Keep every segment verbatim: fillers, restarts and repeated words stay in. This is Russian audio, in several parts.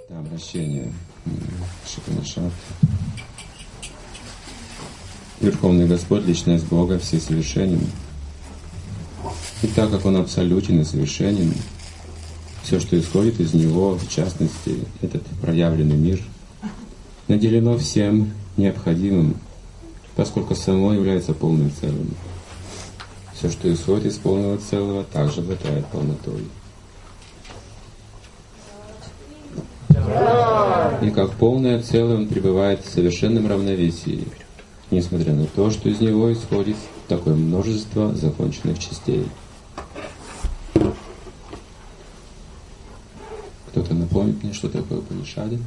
Это обращение Шупанишад. Верховный Господь, Личность Бога, всесовершенен. И так как Он абсолютен и совершенен, все, что исходит из Него, в частности, этот проявленный мир, наделено всем необходимым, поскольку само является полным целым. Все, что исходит из полного целого, также обладает полнотой. И как полное целое Он пребывает в совершенном равновесии, несмотря на то, что из него исходит такое множество законченных частей. Кто-то напомнит мне, что такое Упанишады?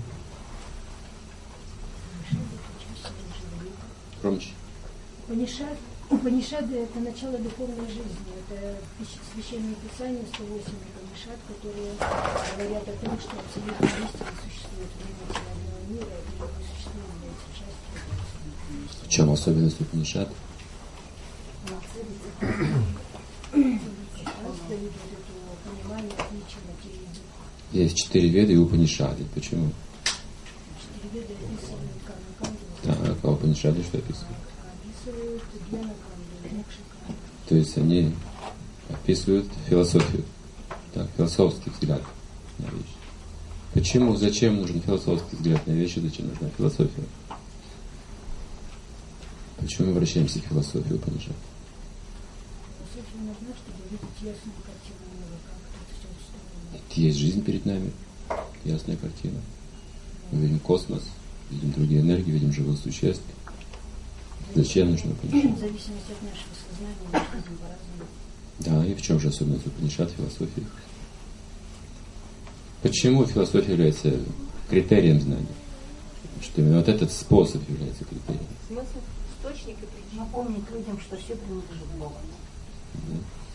Громче. Упанишад, Упанишады — это начало духовной жизни. Это священное писание, сто восемь Упанишад, которые говорят о том, что абсолютная истина существует в материального мира, и его существование является частью этого. В чем особенность Упанишад? Есть четыре веды и Упанишады. Почему? Четыре веды описывают карму-канду. Так, а Упанишады что описывают? Описывают гьяна-канду, мокша-канду. То есть они описывают философию. Так, философский взгляд на вещи. Почему, зачем нужен философский взгляд на вещи, зачем нужна философия? Почему мы обращаемся к философии Упанишад? Философия нужна, чтобы видеть ясную картину мира, как это все устроено. Есть жизнь перед нами, ясная картина. Мы видим космос, видим другие энергии, видим живых существ. Зачем нужно Упанишад? В зависимости от нашего сознания мы видим по-разному. Да, и в чем же особенность Упанишад философии? Почему философия является критерием знания? Что именно вот этот способ является критерием. Смысл, источник и причина. Напомнить людям, что все принадлежит Богу. Да.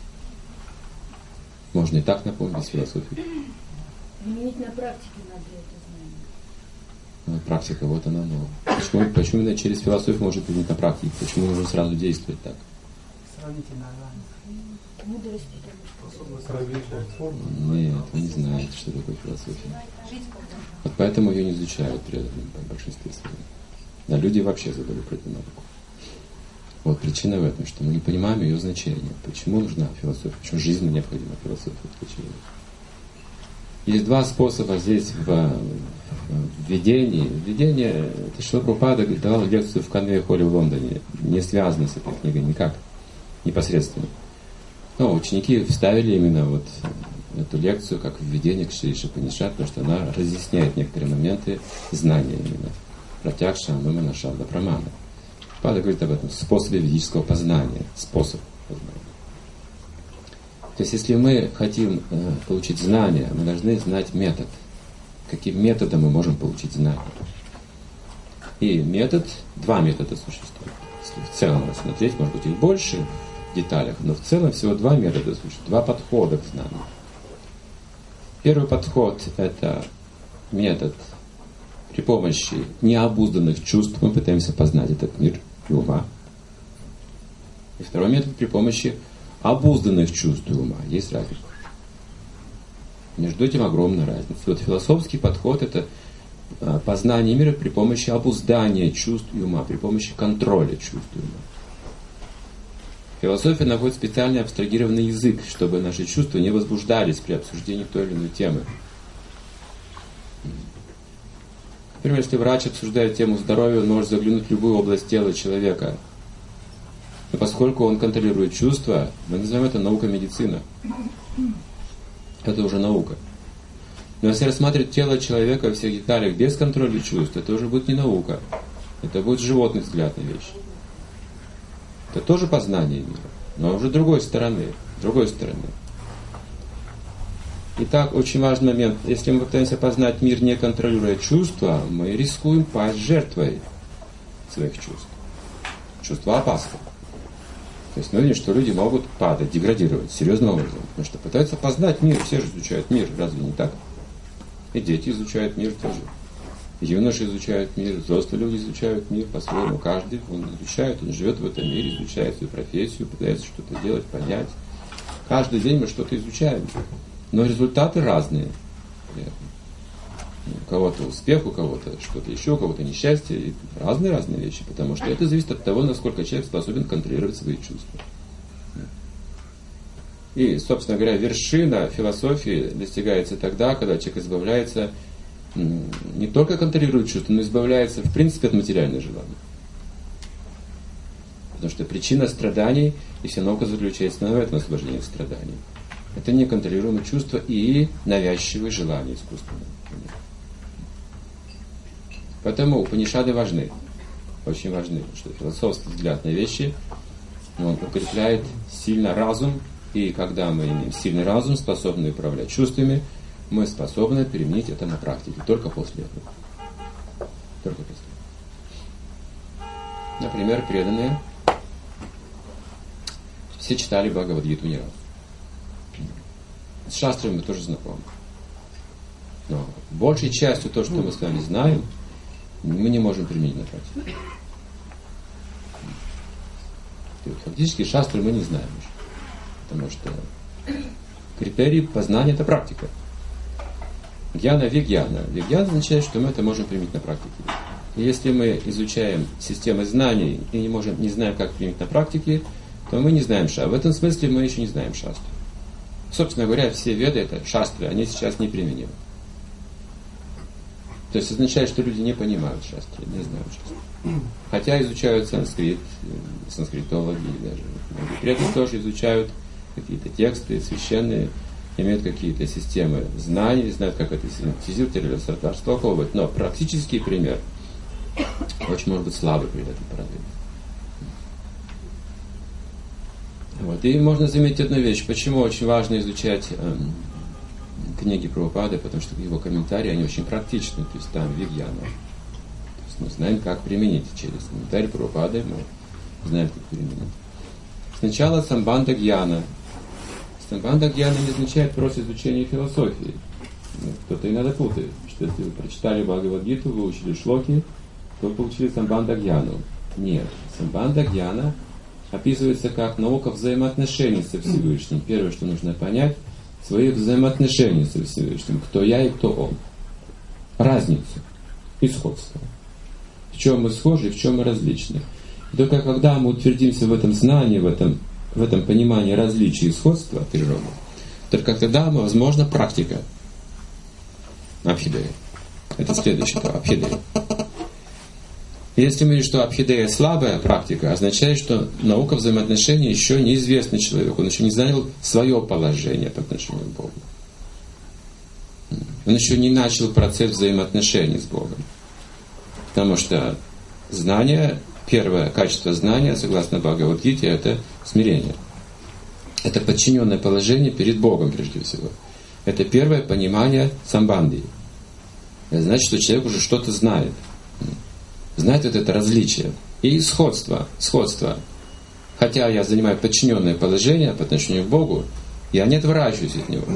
Можно и так напомнить без философии. Применить на практике надо это знание. Ну, практика, вот она, но почему, почему именно через философию можно применить на практике? Почему нужно сразу действовать так? Сравнительно анализ. Мудрость, потому что... Нет, вы не знаете, что такое философия. Вот поэтому ее не изучают при большинстве своем. Да, люди вообще забыли про эту науку. Вот причина в этом, что мы не понимаем ее значение. Почему нужна философия? Почему жизненно необходима философия? Почему? Есть два способа здесь в, в введении. Введение, это Шрила Прабхупада давал лекцию в Конвей-холле в Лондоне. Не связано с этой книгой никак, непосредственно. Но ученики вставили именно вот эту лекцию как введение к Шри Упанишад, потому что она разъясняет некоторые моменты знания именно. Пратякша, Амамана, Шабда, Прамана. Пада говорит об этом способе ведического познания. Способ познания. То есть, если мы хотим э, получить знания, мы должны знать метод. Каким методом мы можем получить знания. И метод, два метода существуют. Если в целом рассмотреть, может быть, их больше в деталях, но в целом всего два метода существуют, два подхода к знанию. Первый подход – это метод. При помощи необузданных чувств мы пытаемся познать этот мир и ума. И второй метод при помощи обузданных чувств и ума. Есть разница. Между этим огромная разница. Вот философский подход – это познание мира при помощи обуздания чувств и ума, при помощи контроля чувств и ума. Философия находит специальный абстрагированный язык, чтобы наши чувства не возбуждались при обсуждении той или иной темы. Например, если врач обсуждает тему здоровья, он может заглянуть в любую область тела человека. Но поскольку он контролирует чувства, мы называем это наукой медицина. Это уже наука. Но если рассматривать тело человека во всех деталях без контроля чувств, это уже будет не наука. Это будет животный взгляд на вещи. Это тоже познание мира, но уже с другой стороны. С другой стороны. Итак, очень важный момент. Если мы пытаемся познать мир, не контролируя чувства, мы рискуем пасть жертвой своих чувств. Чувства опасны. То есть мы видим, что люди могут падать, деградировать серьезным образом. Потому что пытаются познать мир. Все же изучают мир, разве не так? И дети изучают мир тоже. Юноши изучают мир, взрослые люди изучают мир по-своему. Каждый он изучает, он живет в этом мире, изучает свою профессию, пытается что-то делать, понять. Каждый день мы что-то изучаем. Но результаты разные. У кого-то успех, у кого-то что-то еще, у кого-то несчастье. Разные-разные вещи, потому что это зависит от того, насколько человек способен контролировать свои чувства. И, собственно говоря, вершина философии достигается тогда, когда человек избавляется, не только контролирует чувства, но избавляется, в принципе, от материальных желаний. Потому что причина страданий, и вся наука заключается в этом освобождении от страданий. Это неконтролируемые чувства и навязчивые желания искусственные. Поэтому Упанишады важны, очень важны, потому что философский взгляд на вещи, он укрепляет сильно разум, и когда мы имеем сильный разум, способный управлять чувствами, мы способны применить это на практике, только после этого. Только после этого. Например, преданные все читали Бхагавад-гиту не раз. С шастрами мы тоже знакомы. Но большей частью то, что мы с вами знаем, мы не можем применить на практике. И вот фактически шастры мы не знаем уже. Потому что критерий познания — это практика. Гьяна, вигьяна. Вигьяна означает, что мы это можем применить на практике. И если мы изучаем системы знаний и не, можем, не знаем, как применить на практике, то мы не знаем шастры. В этом смысле мы еще не знаем шастры. Собственно говоря, все веды — это шастры, они сейчас неприменимы. То есть означает, что люди не понимают шастры, не знают шастры. Хотя изучают санскрит, санскритологи, даже многие преданные тоже изучают какие-то тексты священные, имеют какие-то системы знаний, знают, как это синтезировать или растолковывать. Но практический пример очень может быть слабый при этом парадигме. Вот. И можно заметить одну вещь. Почему очень важно изучать э, книги Прабхупады, потому что его комментарии, они очень практичны. То есть там вигьяна. То есть мы знаем, как применить. Через комментарий Прабхупады мы знаем, как применить. Сначала самбандха гьяна. Самбандха гьяна не означает просто изучение философии. Кто-то иногда путает, что если вы прочитали Бхагавад-гиту, выучили шлоки, то получили самбандха гьяну. Нет. Самбандха гьяна описывается как наука взаимоотношений со Всевышним. Первое, что нужно понять, свои взаимоотношения со Всевышним. Кто я и кто он. Разницу и сходство. В чем мы схожи и в чем мы различны. И только когда мы утвердимся в этом знании, в этом, в этом понимании различия и сходства от природы, только тогда, возможно, практика Абхидея. Это следующее, то Абхидея. Если мы видим, что Абхидея слабая практика, означает, что наука взаимоотношений еще неизвестна человеку, он еще не занял свое положение по отношению к Богу. Он еще не начал процесс взаимоотношений с Богом. Потому что знание, первое качество знания, согласно Бхагавад-гите, это смирение. Это подчиненное положение перед Богом, прежде всего. Это первое понимание самбанди. Это значит, что человек уже что-то знает. Знает вот это различие. И сходство. Сходство. Хотя я занимаю подчиненное положение по отношению к Богу, я не отворачиваюсь от Него.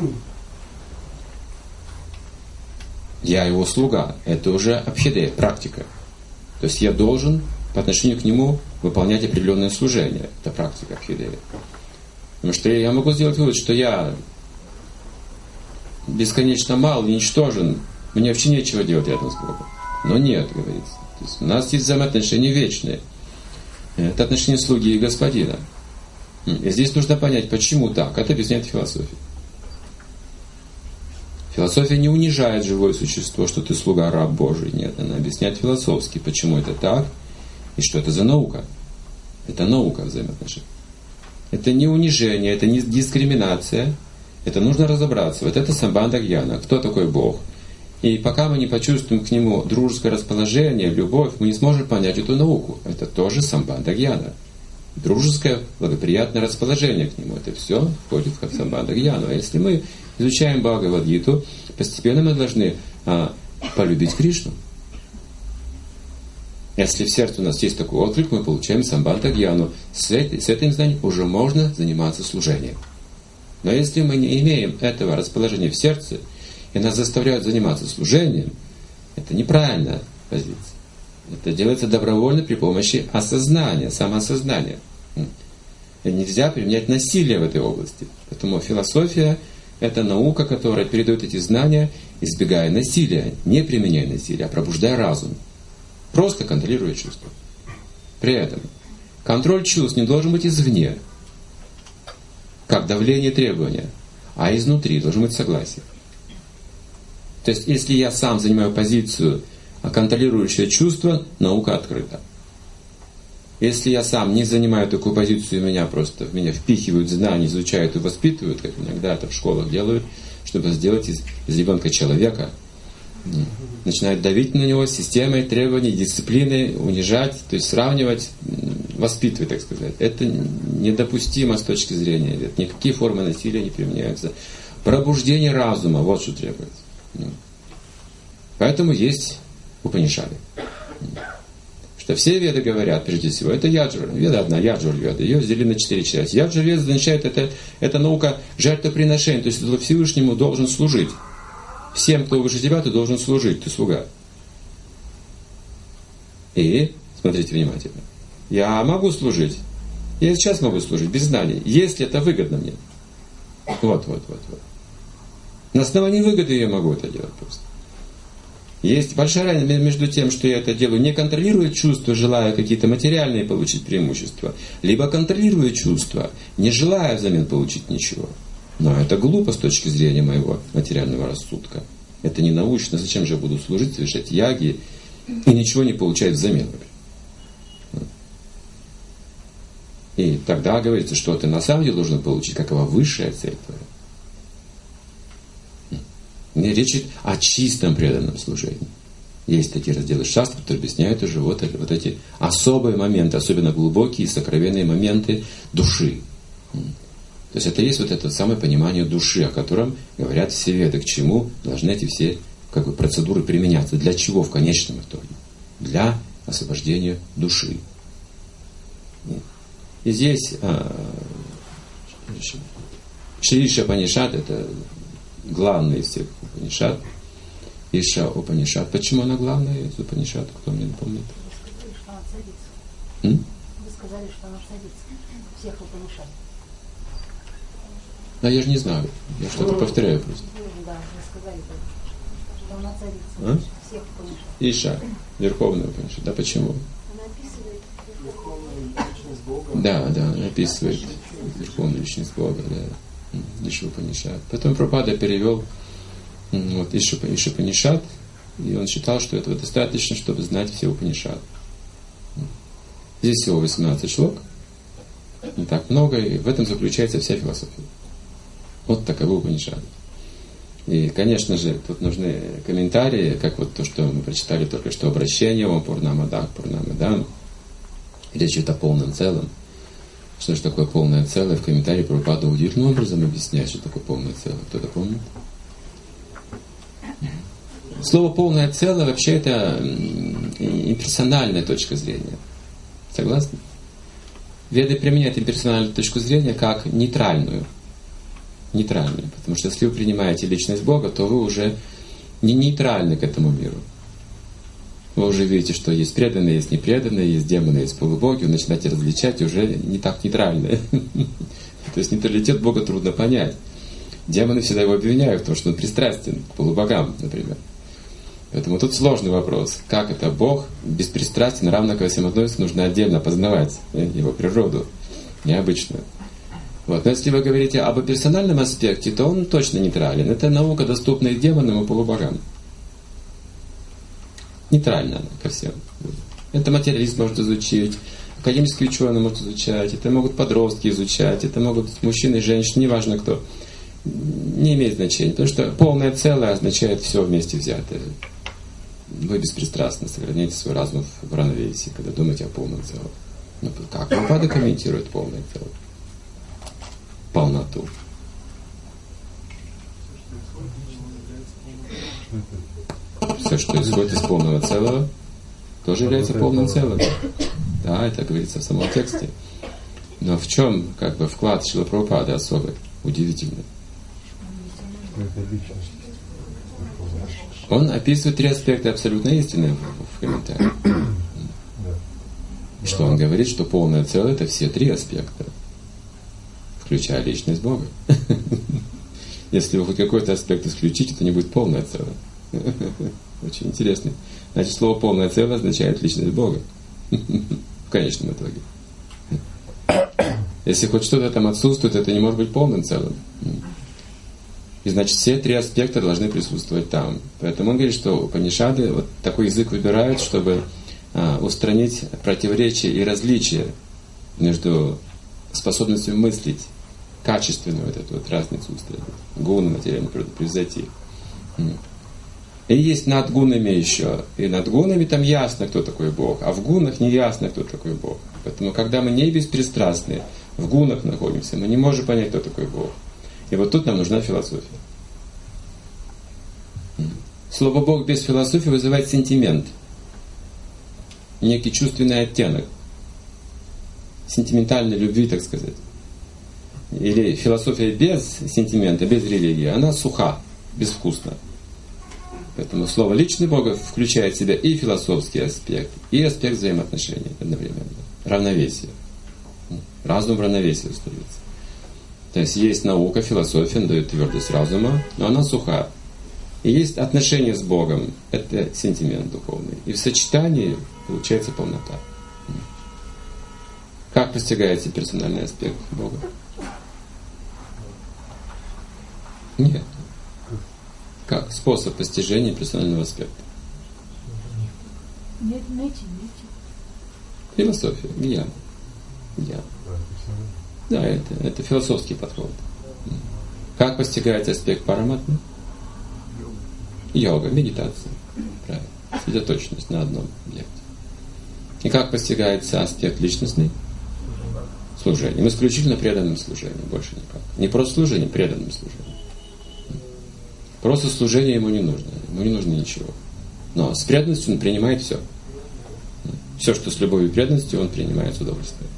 Я Его слуга. Это уже абхидея, практика. То есть я должен по отношению к Нему выполнять определенное служение. Это практика абхидея. Потому что я могу сделать вывод, что я бесконечно мал, ничтожен, мне вообще нечего делать рядом с Богом. Но нет, говорится. То есть у нас есть взаимоотношения вечные. Это отношения слуги и господина. И здесь нужно понять, почему так. Это объясняет философия. Философия не унижает живое существо, что ты слуга, раб Божий. Нет, она объясняет философски, почему это так и что это за наука. Это наука взаимоотношений. Это не унижение, это не дискриминация. Это нужно разобраться. Вот это самбандха гьяна. Кто такой Бог? И пока мы не почувствуем к Нему дружеское расположение, любовь, мы не сможем понять эту науку. Это тоже самбандха гьяна. Дружеское, благоприятное расположение к Нему. Это все входит в самбандха гьяну. А если мы изучаем Бхагавад-гиту, постепенно мы должны а, полюбить Кришну. Если в сердце у нас есть такой отклик, мы получаем самбандха гьяну. С, этой, с этим знанием уже можно заниматься служением. Но если мы не имеем этого расположения в сердце, и нас заставляют заниматься служением, это неправильная позиция. Это делается добровольно при помощи осознания, самоосознания. И нельзя применять насилие в этой области. Поэтому философия это наука, которая передает эти знания, избегая насилия, не применяя насилие, а пробуждая разум. Просто контролируя чувства. При этом контроль чувств не должен быть извне, как давление и требования, а изнутри должен быть согласие. То есть, если я сам занимаю позицию контролирующее чувство, наука открыта. Если я сам не занимаю такую позицию, меня просто в меня впихивают знания, изучают и воспитывают, как иногда это в школах делают, чтобы сделать из, из ребенка человека, начинают давить на него системой требований, дисциплины, унижать, то есть сравнивать, воспитывать, так сказать. Это недопустимо с точки зрения вед. Никакие формы насилия не применяются. Пробуждение разума, вот что требуется. Поэтому есть Упанишады. Что все веды говорят, прежде всего, это яджур. Веда одна, яджур веда. Ее разделили на четыре части. Яджур веда означает, это, это наука жертвоприношения. То есть ты Всевышнему должен служить. Всем, кто выше тебя, ты должен служить. Ты слуга. И, смотрите внимательно. Я могу служить. Я сейчас могу служить, без знаний. Если это выгодно мне. Вот, вот, вот, вот. На основании выгоды я могу это делать просто. Есть большая разница между тем, что я это делаю, не контролируя чувства, желая какие-то материальные получить преимущества, либо контролируя чувства, не желая взамен получить ничего. Но это глупо с точки зрения моего материального рассудка. Это не научно. Зачем же я буду служить, совершать яги и ничего не получать взамен? И тогда говорится, что ты на самом деле должен получить, какова высшая цель твоя. Речь идет о чистом преданном служении. Есть такие разделы шастр, которые объясняют уже вот, вот эти особые моменты, особенно глубокие, сокровенные моменты души. То есть это есть вот это самое понимание души, о котором говорят все веды, к чему должны эти все как бы, процедуры применяться. Для чего в конечном итоге? Для освобождения души. И здесь а, Шри Ишапанишад — это главный из всех Упанишад. Иша Упанишад. Почему она главная из Упанишад? Кто мне напомнит? Вы сказали, что она царица. М? Вы сказали, что она царица всех Упанишад. А я же не знаю. Я что-то повторяю просто. Да, вы сказали, что она царица А? всех Упанишад. Иша. Верховная Упанишад. Да почему? Она описывает Верховную личность Бога. Да, да, она описывает верховную личность Бога, да. Иша Упанишад. Потом Прабхупада перевел вот, Иша Упанишад, и он считал, что этого достаточно, чтобы знать все Упанишады. Здесь всего восемнадцать шлок, не так много, и в этом заключается вся философия. Вот таковы Упанишады. И, конечно же, тут нужны комментарии, как вот то, что мы прочитали только что, обращение Ом Пурнамадах Пурнамадам. Речь идет о полном целом. Что же такое полное целое? В комментарии Прабхупада удивительным образом объясняет, что такое полное целое. Кто-то помнит? Слово «полное целое» вообще это имперсональная точка зрения. Согласны? Веды применяют имперсональную точку зрения как нейтральную. Нейтральную. Потому что если вы принимаете личность Бога, то вы уже не нейтральны к этому миру. Вы уже видите, что есть преданные, есть непреданные, есть демоны, есть полубоги, вы начинаете различать, и уже не так нейтральны. То есть нейтралитет Бога трудно понять. Демоны всегда его обвиняют в том, что он пристрастен к полубогам, например. Поэтому тут сложный вопрос. Как это Бог беспристрастен, равно ко всем относится, нужно отдельно познавать его природу, необычную. Вот. Но если вы говорите об персональном аспекте, то он точно нейтрален. Это наука, доступная демонам и полубогам. Нейтральна она ко всем. Это материалист может изучить, академические ученые могут изучать, это могут подростки изучать, это могут мужчины и женщины, неважно кто. Не имеет значения, потому что полное целое означает все вместе взятое. Вы беспристрастно сохраняете свой разум в равновесии, когда думаете о полном целом. Ну, как Прабхупада комментирует полное целое? Полноту. Все, что исходит из полного целого, тоже является полным целым. Да, это говорится в самом тексте. Но в чем как бы вклад Шрилы Прабхупады особый, удивительный? Он описывает три аспекта абсолютно истины в, в комментариях. Что он говорит, что полное целое — это все три аспекта, включая личность Бога. Если вы хоть какой-то аспект исключите, то не будет полное целое. Очень интересно. Значит, слово «полное целое» означает личность Бога. В конечном итоге. Если хоть что-то там отсутствует, это не может быть полным целым. И значит, все три аспекта должны присутствовать там. Поэтому он говорит, что Упанишады вот такой язык выбирают, чтобы а, устранить противоречия и различия между способностью мыслить, качественную вот эту вот разницу устранить, гуны, материальную природу, превзойти. И есть над гунами еще. И над гунами там ясно, кто такой Бог, а в гунах не ясно, кто такой Бог. Поэтому, когда мы не беспристрастны, в гунах находимся, мы не можем понять, кто такой Бог. И вот тут нам нужна философия. Слово «Бог» без философии вызывает сентимент, некий чувственный оттенок, сентиментальной любви, так сказать. Или философия без сентимента, без религии, она суха, безвкусна. Поэтому слово «личный Бога» включает в себя и философский аспект, и аспект взаимоотношений одновременно. Равновесие. Разум в равновесии остается. То есть есть наука, философия, она дает твердость разума, но она суха. И есть отношения с Богом, это сентимент духовный. И в сочетании получается полнота. Как постигается персональный аспект Бога? Нет. Как? Способ постижения персонального аспекта. Нет, найти, найти. Философия, гьяна. Гьяна. Да, это, это философский подход. Как постигается аспект параматмы? Йога, медитация. Правильно. Сосредоточенность на одном объекте. И как постигается аспект личностный? Служением. Исключительно преданным служением, больше никак. Не просто служением, преданным служением. Просто служение ему не нужно. Ему не нужно ничего. Но с преданностью он принимает все. Все, что с любовью и преданностью, он принимает с удовольствием.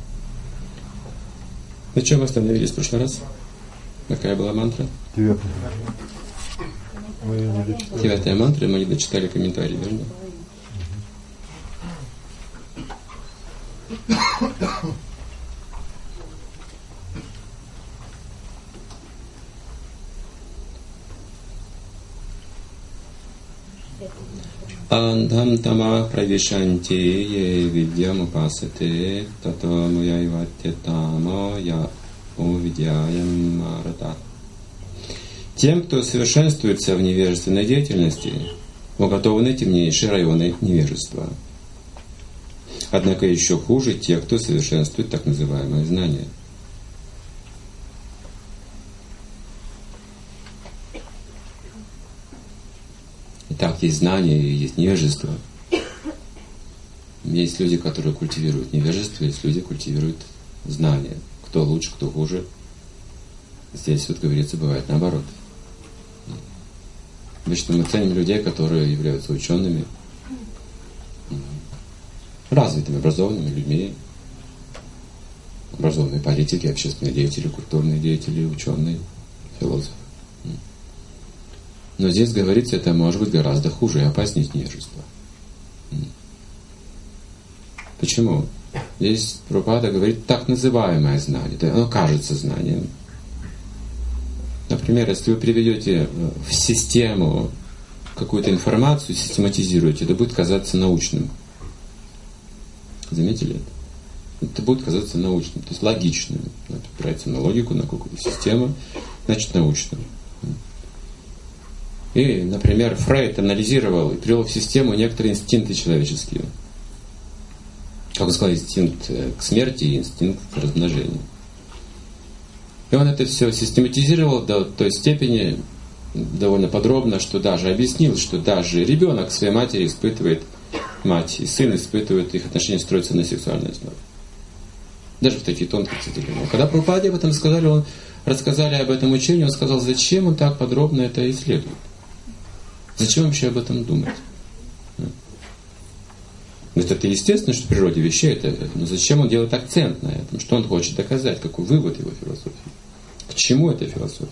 На чем мы остановились в прошлый раз? Какая была мантра? Девятая. Мы ее не дочитали. Девятая мантра, мы не дочитали комментарий, верно? Андхам тама правишанти е видьям упасате тато моя иватья тамо я увидяям марата. Тем, кто совершенствуется в невежественной деятельности, уготованы темнейшие районы невежества. Однако еще хуже те, кто совершенствует так называемое знание. Итак, есть знание и есть невежество. Есть люди, которые культивируют невежество, есть люди, которые культивируют знание. Кто лучше, кто хуже. Здесь вот говорится, бывает наоборот. Обычно мы ценим людей, которые являются учеными, развитыми, образованными людьми, образованные политики, общественные деятели, культурные деятели, ученые, философы. Но здесь говорится, это может быть гораздо хуже и опаснее невежества. Почему? Здесь Прабхупада говорит так называемое знание, оно кажется знанием. Например, если вы приведете в систему какую-то информацию, систематизируете, это будет казаться научным. Заметили это? Это будет казаться научным, то есть логичным. Это опирается на логику, на какую-то систему, значит научным. И, например, Фрейд анализировал и привел в систему некоторые инстинкты человеческие. Как он сказал, инстинкт к смерти и инстинкт к размножению. И он это все систематизировал до той степени, довольно подробно, что даже объяснил, что даже ребенок своей матери испытывает, мать и сын испытывают, их отношения строятся на сексуальной основе. Даже в такие тонкости. Когда Прабхупаде об этом сказали, он, рассказали об этом учении, он сказал, зачем он так подробно это исследует? Зачем вообще об этом думать? Ведь это естественно, что в природе вещей это, но зачем он делает акцент на этом? Что он хочет доказать? Какой вывод его философии? К чему эта философия?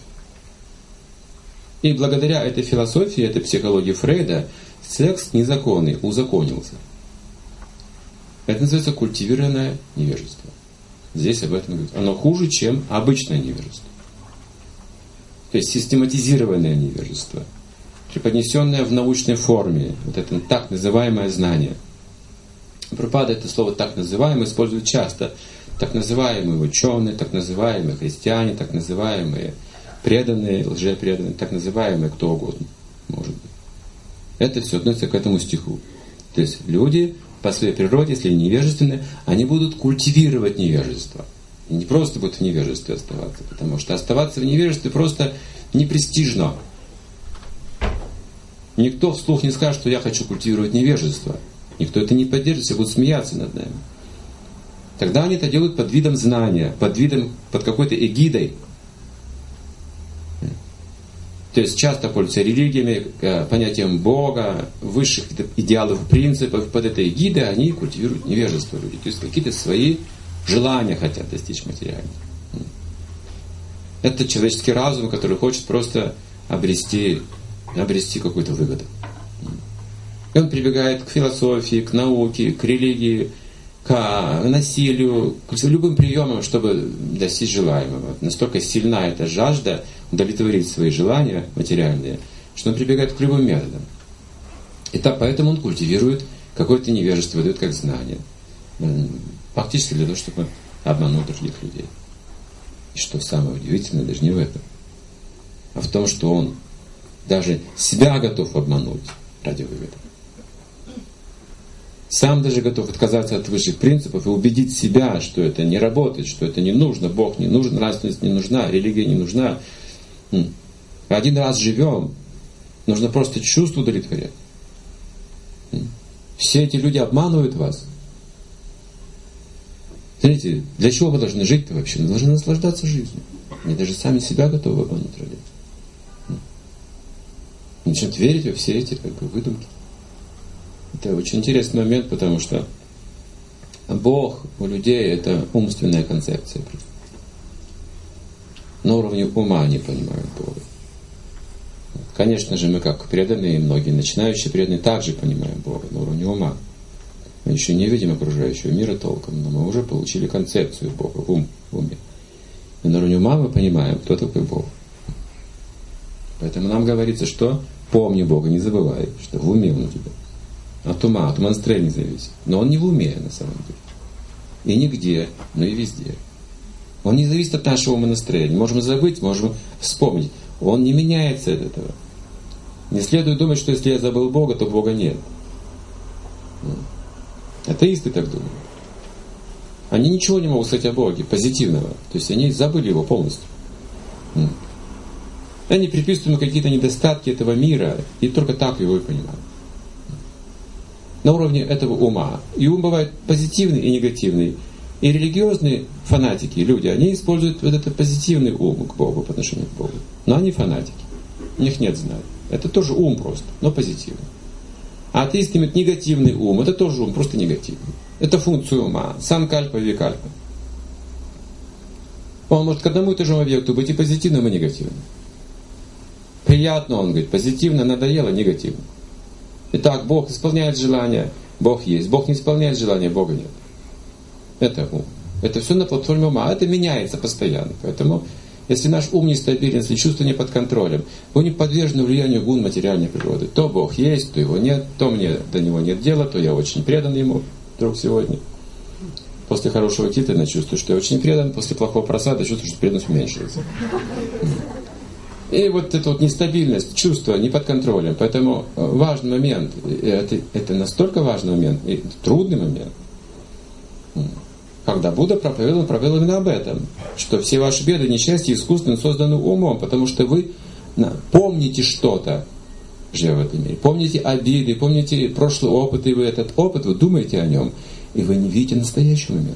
И благодаря этой философии, этой психологии Фрейда, секс незаконный узаконился. Это называется культивированное невежество. Здесь об этом говорится. Оно хуже, чем обычное невежество. То есть систематизированное невежество, преподнесенное в научной форме, вот это так называемое знание. Прабхупада это слово «так называемое» использует часто. Так называемые ученые, так называемые христиане, так называемые преданные, лжепреданные, так называемые кто угодно, может быть. Это все относится к этому стиху. То есть люди по своей природе, если они невежественны, они будут культивировать невежество. И не просто будут в невежестве оставаться, потому что оставаться в невежестве просто непрестижно. Никто вслух не скажет, что я хочу культивировать невежество. Никто это не поддержит, все будут смеяться над нами. Тогда они это делают под видом знания, под видом, под какой-то эгидой. То есть часто пользуются религиями, понятием Бога, высших идеалов, принципов. Под этой эгидой они культивируют невежество люди. То есть какие-то свои желания хотят достичь материально. Это человеческий разум, который хочет просто обрести, обрести какую-то выгоду. И он прибегает к философии, к науке, к религии, к насилию, к любым приемам, чтобы достичь желаемого. Настолько сильна эта жажда удовлетворить свои желания материальные, что он прибегает к любым методам. И так, поэтому он культивирует какое-то невежество, выдает как знание. Фактически для того, чтобы обмануть других людей. И что самое удивительное, даже не в этом, а в том, что он даже себя готов обмануть ради выгоды. Сам даже готов отказаться от высших принципов и убедить себя, что это не работает, что это не нужно, Бог не нужен, нравственность не нужна, религия не нужна. Один раз живем, нужно просто чувство удовлетворять. Все эти люди обманывают вас. Знаете, для чего вы должны жить-то вообще? Вы должны наслаждаться жизнью. Они даже сами себя готовы обмануть ради этого. Начнут верить во все эти как бы, выдумки. Это очень интересный момент, потому что Бог у людей — это умственная концепция. На уровне ума они понимают Бога. Конечно же, мы как преданные, многие начинающие преданные также понимаем Бога на уровне ума. Мы еще не видим окружающего мира толком, но мы уже получили концепцию Бога в, ум, в уме. И на уровне ума мы понимаем, кто такой Бог. Поэтому нам говорится, что помни Бога, не забывай, что в уме Он у тебя. От ума, от ума настроения зависит. Но он не в уме на самом деле. И нигде, но и везде. Он не зависит от нашего ума настроения. Можем забыть, можем вспомнить. Он не меняется от этого. Не следует думать, что если я забыл Бога, то Бога нет. Атеисты так думают. Они ничего не могут сказать о Боге позитивного. То есть они забыли Его полностью. Они приписывают ему какие-то недостатки этого мира, и только так Его и понимают. На уровне этого ума. И ум бывает позитивный и негативный. И религиозные фанатики, люди, они используют вот этот позитивный ум к Богу, по отношению к Богу. Но они фанатики. У них нет знаний. Это тоже ум просто, но позитивный. А атеисты имеют негативный ум. Это тоже ум, просто негативный. Это функция ума. Санкальпа, викальпа. Он может к одному и тому же объекту быть и позитивным, и негативным. Приятно, он говорит, позитивно, надоело, негативно. Итак, Бог исполняет желания, Бог есть. Бог не исполняет желания, Бога нет. Это ум. Это все на платформе ума. А это меняется постоянно. Поэтому, если наш ум нестабилен, если чувство не под контролем, вы не подвержены влиянию гун материальной природы. То Бог есть, то Его нет, то мне до Него нет дела, то я очень предан Ему вдруг сегодня. После хорошего титана чувствую, что я очень предан, после плохого просада чувствую, что преданность уменьшилась. И вот эта вот нестабильность, чувство не под контролем. Поэтому важный момент, это, это настолько важный момент, и трудный момент. Когда Будда проповедовал, он проповедовал именно об этом, что все ваши беды, несчастья искусственно созданы умом, потому что вы помните что-то, живя в этом мире. Помните обиды, помните прошлый опыт, и вы этот опыт, вы думаете о нем, и вы не видите настоящего момента.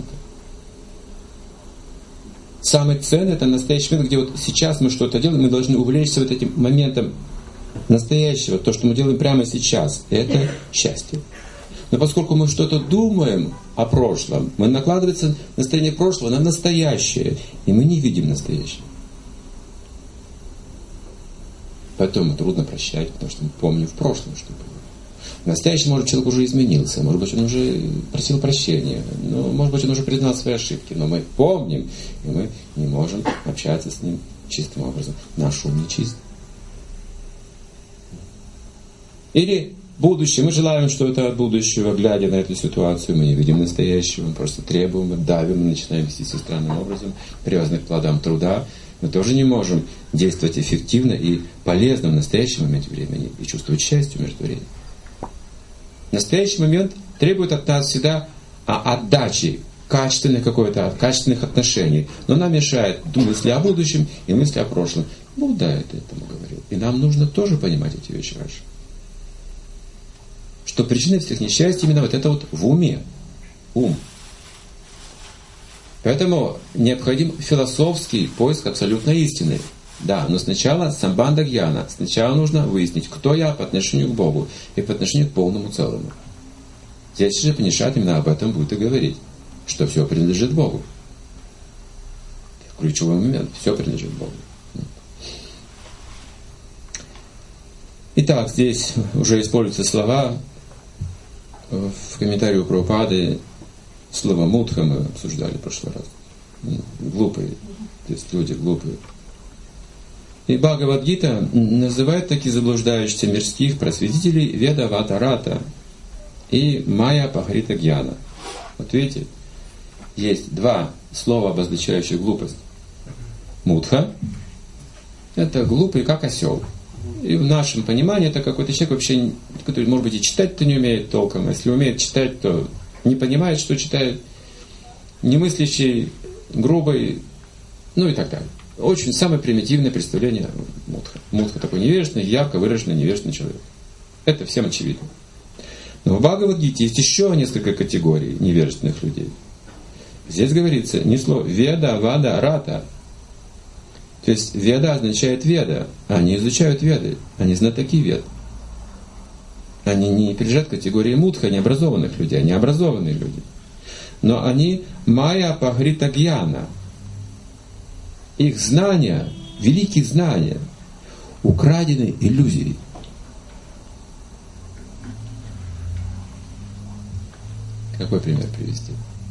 Самый ценный — это настоящий момент, где вот сейчас мы что-то делаем, мы должны увлечься вот этим моментом настоящего, то, что мы делаем прямо сейчас. Это счастье. Но поскольку мы что-то думаем о прошлом, мы накладывается настроение прошлого на настоящее, и мы не видим настоящее. Поэтому трудно прощать, потому что мы помним в прошлом, что было. В настоящем, может, человек уже изменился, может быть, он уже просил прощения, но, может быть, он уже признал свои ошибки, но мы помним, и мы не можем общаться с ним чистым образом. Наш ум не чист. Или будущее. Мы желаем что-то от будущего, глядя на эту ситуацию, мы не видим настоящего, мы просто требуем, мы давим, мы начинаем вести себя странным образом, привязанных к плодам труда. Мы тоже не можем действовать эффективно и полезно в настоящем моменте времени и чувствовать счастье между временем. Настоящий момент требует от нас всегда отдачи, качественных какой-то, качественных отношений. Но нам мешает мысли о будущем и мысли о прошлом. Будда это этому говорил. И нам нужно тоже понимать эти вещи раньше. Что причина всех несчастий именно вот это вот в уме. Ум. Поэтому необходим философский поиск абсолютной истины. Да, но сначала самбандха гьяна. Сначала нужно выяснить, кто я по отношению к Богу и по отношению к полному целому. Здесь же Упанишад именно об этом будет и говорить, что все принадлежит Богу. Ключевой момент. Все принадлежит Богу. Итак, здесь уже используются слова в комментарии у Прабхупады. Слово мудха мы обсуждали в прошлый раз. Глупые. То есть люди глупые. И Бхагавад-гита называет таких заблуждающихся мирских просветителей Веда Вата Рата и Майя Пахрита Гьяна. Вот видите, есть два слова, обозначающих глупость. Мудха — это глупый, как осел. И в нашем понимании это какой-то человек вообще, который, может быть, и читать-то не умеет толком. Если умеет читать, то не понимает, что читает, немыслящий, грубый, ну и так далее. Очень самое примитивное представление мудха. Мудха такой невежественный, ярко выраженный невежественный человек. Это всем очевидно. Но в Бхагавад-гите есть еще несколько категорий невежественных людей. Здесь говорится не слово «веда», «вада», «рата». То есть «веда» означает «веда». Они изучают веды, они знатоки вед. Они не принадлежат категории мудха, необразованных людей, они образованные люди. Но они майя пахрита гьяна. Их знания, великие знания, украдены иллюзией. Какой пример привести?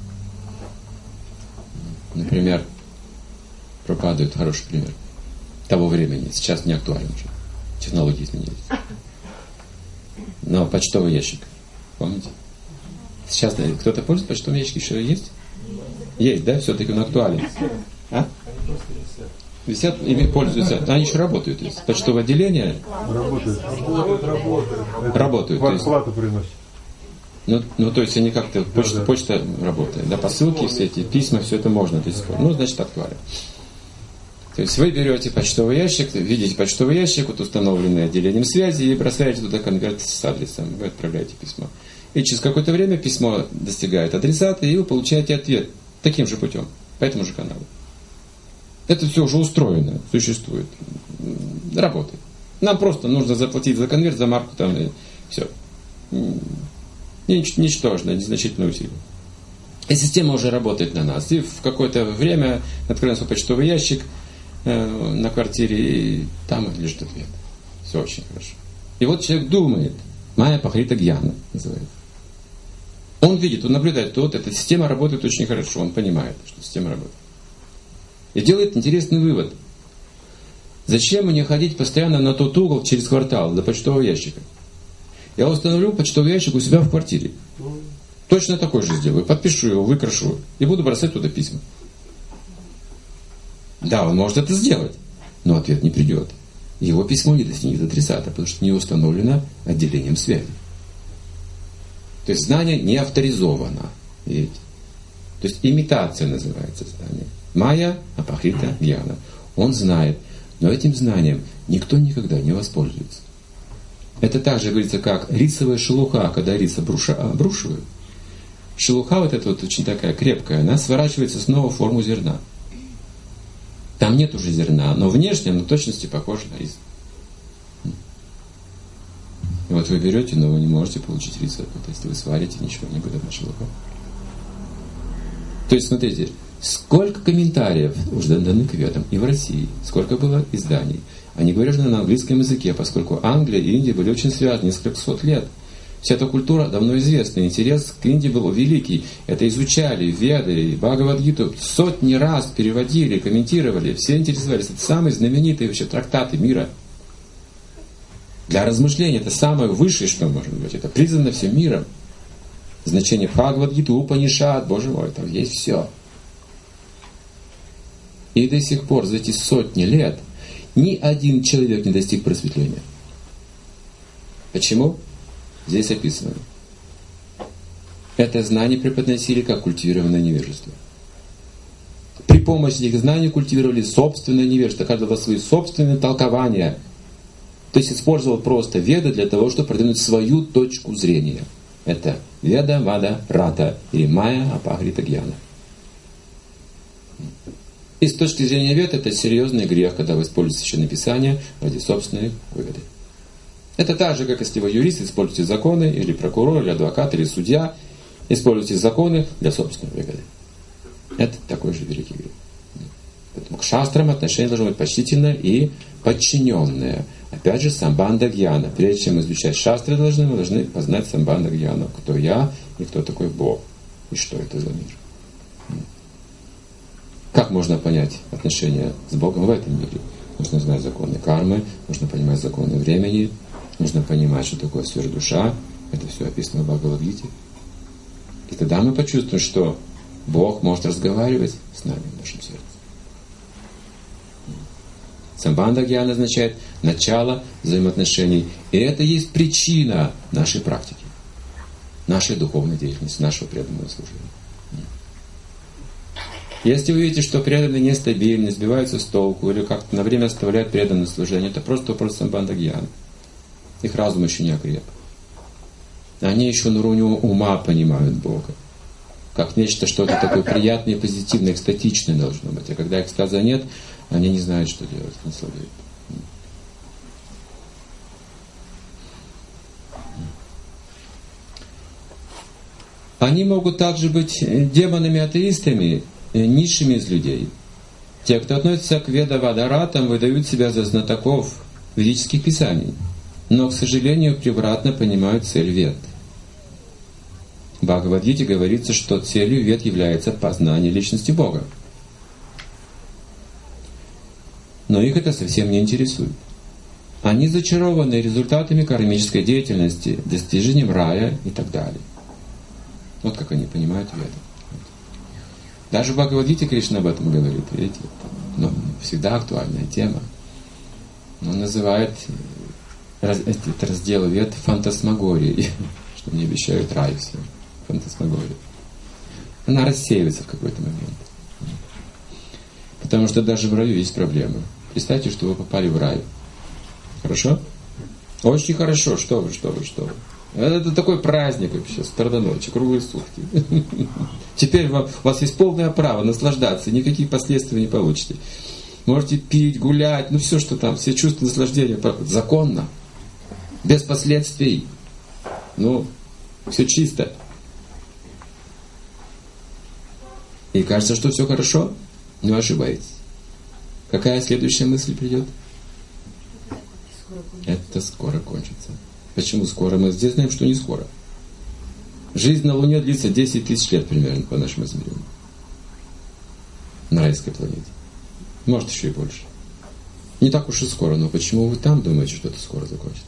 Например, Прабхупада дает хороший пример того времени. Сейчас не актуален уже. Технологии изменились. Но почтовый ящик, помните? Сейчас кто-то пользуется почтовым ящиком? Еще есть? Есть, да? Все-таки он актуален. А? Висят, ими пользуются. Они еще работают. То есть почтовое отделение работают. Работают, работают. Работают. То есть, плату приносят. Ну, ну, то есть они как-то, почта, да, почта работает. Да, посылки, все эти письма, все это можно до сих пор. Ну, значит, актуально. То есть вы берете почтовый ящик, видите почтовый ящик, вот установленный отделением связи, и бросаете туда конверт с адресом, вы отправляете письмо. И через какое-то время письмо достигает адресата, и вы получаете ответ таким же путем, по этому же каналу. Это все уже устроено, существует, работает. Нам просто нужно заплатить за конверт, за марку, там, и все. Ничтожно, незначительное усилие. И система уже работает на нас. И в какое-то время открываем свой почтовый ящик э, на квартире, и там лежит ответ. Все очень хорошо. И вот человек думает, майя пахрита гьяна называется. Он видит, он наблюдает, то вот эта система работает очень хорошо, он понимает, что система работает. И делает интересный вывод. Зачем мне ходить постоянно на тот угол через квартал до почтового ящика? Я установлю почтовый ящик у себя в квартире. Точно такой же сделаю. Подпишу его, выкрашу и буду бросать туда письма. Да, он может это сделать, но ответ не придет. Его письмо не достигнет адресата, потому что не установлено отделением связи. То есть знание не авторизовано. Видите? То есть имитация называется знание. Майя апахрита гьяна. Он знает, но этим знанием никто никогда не воспользуется. Это также говорится, как рисовая шелуха, когда рис обруша, обрушивают. Шелуха вот эта вот очень такая крепкая, она сворачивается снова в форму зерна. Там нет уже зерна, но внешне оно в точности похоже на рис. И вот вы берете, но вы не можете получить рис. То есть вы сварите, ничего не будет на шелуха. То есть смотрите, сколько комментариев уже даны к ведам и в России, сколько было изданий. Они говорят на английском языке, поскольку Англия и Индия были очень связаны несколько сот лет. Вся эта культура давно известна. Интерес к Индии был великий. Это изучали Веды, Бхагавад-гиту сотни раз переводили, комментировали. Все интересовались. Это самые знаменитые вообще трактаты мира. Для размышления это самое высшее, что может быть. Это признано всем миром. Значение Бхагавад-гиту, Упанишад, Боже мой, там есть все. И до сих пор, за эти сотни лет, ни один человек не достиг просветления. Почему? Здесь описано. Это знание преподносили как культивированное невежество. При помощи этих знаний культивировали собственное невежество, каждый дал свои собственные толкования. То есть использовал просто Веды для того, чтобы продвинуть свою точку зрения. Это Веда, Вада, Рата или Майя, Апахрита, Гьяна. И с точки зрения Вед это серьезный грех, когда вы используете Священное Писание ради собственной выгоды. Это так же, как если вы юрист, используете законы, или прокурор, или адвокат, или судья, используете законы для собственной выгоды. Это такой же великий грех. Поэтому к шастрам отношение должно быть почтительное и подчиненное. Опять же, самбанда гьяна. Прежде чем изучать шастры, должны, мы должны познать самбанда гьяна. Кто я и кто такой Бог. И что это за мир. Как можно понять отношения с Богом в этом мире? Нужно знать законы кармы, нужно понимать законы времени, нужно понимать, что такое сверхдуша. Это все описано в Бхагавад-гите. И тогда мы почувствуем, что Бог может разговаривать с нами в нашем сердце. Самбанда гьяна означает начало взаимоотношений. И это есть причина нашей практики, нашей духовной деятельности, нашего преданного служения. Если вы видите, что преданные нестабильны, сбиваются с толку или как-то на время оставляют преданное служение, это просто вопрос самбанда гьяна. Их разум еще не окреп. Они еще на уровне ума понимают Бога. Как нечто, что-то такое приятное, позитивное, экстатичное должно быть. А когда экстаза нет, они не знают, что делать, не слабеют. Они могут также быть демонами-атеистами, низшими из людей. Те, кто относится к веда-вадаратам, выдают себя за знатоков ведических писаний, но, к сожалению, превратно понимают цель вед. В Бхагавад-гите говорится, что целью вед является познание личности Бога. Но их это совсем не интересует. Они зачарованы результатами кармической деятельности, достижением рая и так далее. Вот как они понимают веды. Даже в Бхагавад-гите Кришна об этом говорит, видите? Но всегда актуальная тема. Он называет этот раздел вед фантасмагорией, что мне обещают рай все. Фантасмагория. Она рассеивается в какой-то момент. Потому что даже в раю есть проблемы. Представьте, что вы попали в рай. Хорошо? Очень хорошо. Что вы, что вы, что вы. Это такой праздник вообще, страдоночи, круглые сутки. Теперь вам, у вас есть полное право наслаждаться, никаких последствий не получите. Можете пить, гулять, ну все, что там, все чувства наслаждения законно, без последствий. Ну, все чисто. И кажется, что все хорошо, но ошибаетесь. Какая следующая мысль придет? Это скоро кончится. Почему скоро? Мы здесь знаем, что не скоро. Жизнь на Луне длится десять тысяч лет примерно по нашему измерению. На райской планете. Может, еще и больше. Не так уж и скоро, но почему вы там думаете, что это скоро закончится?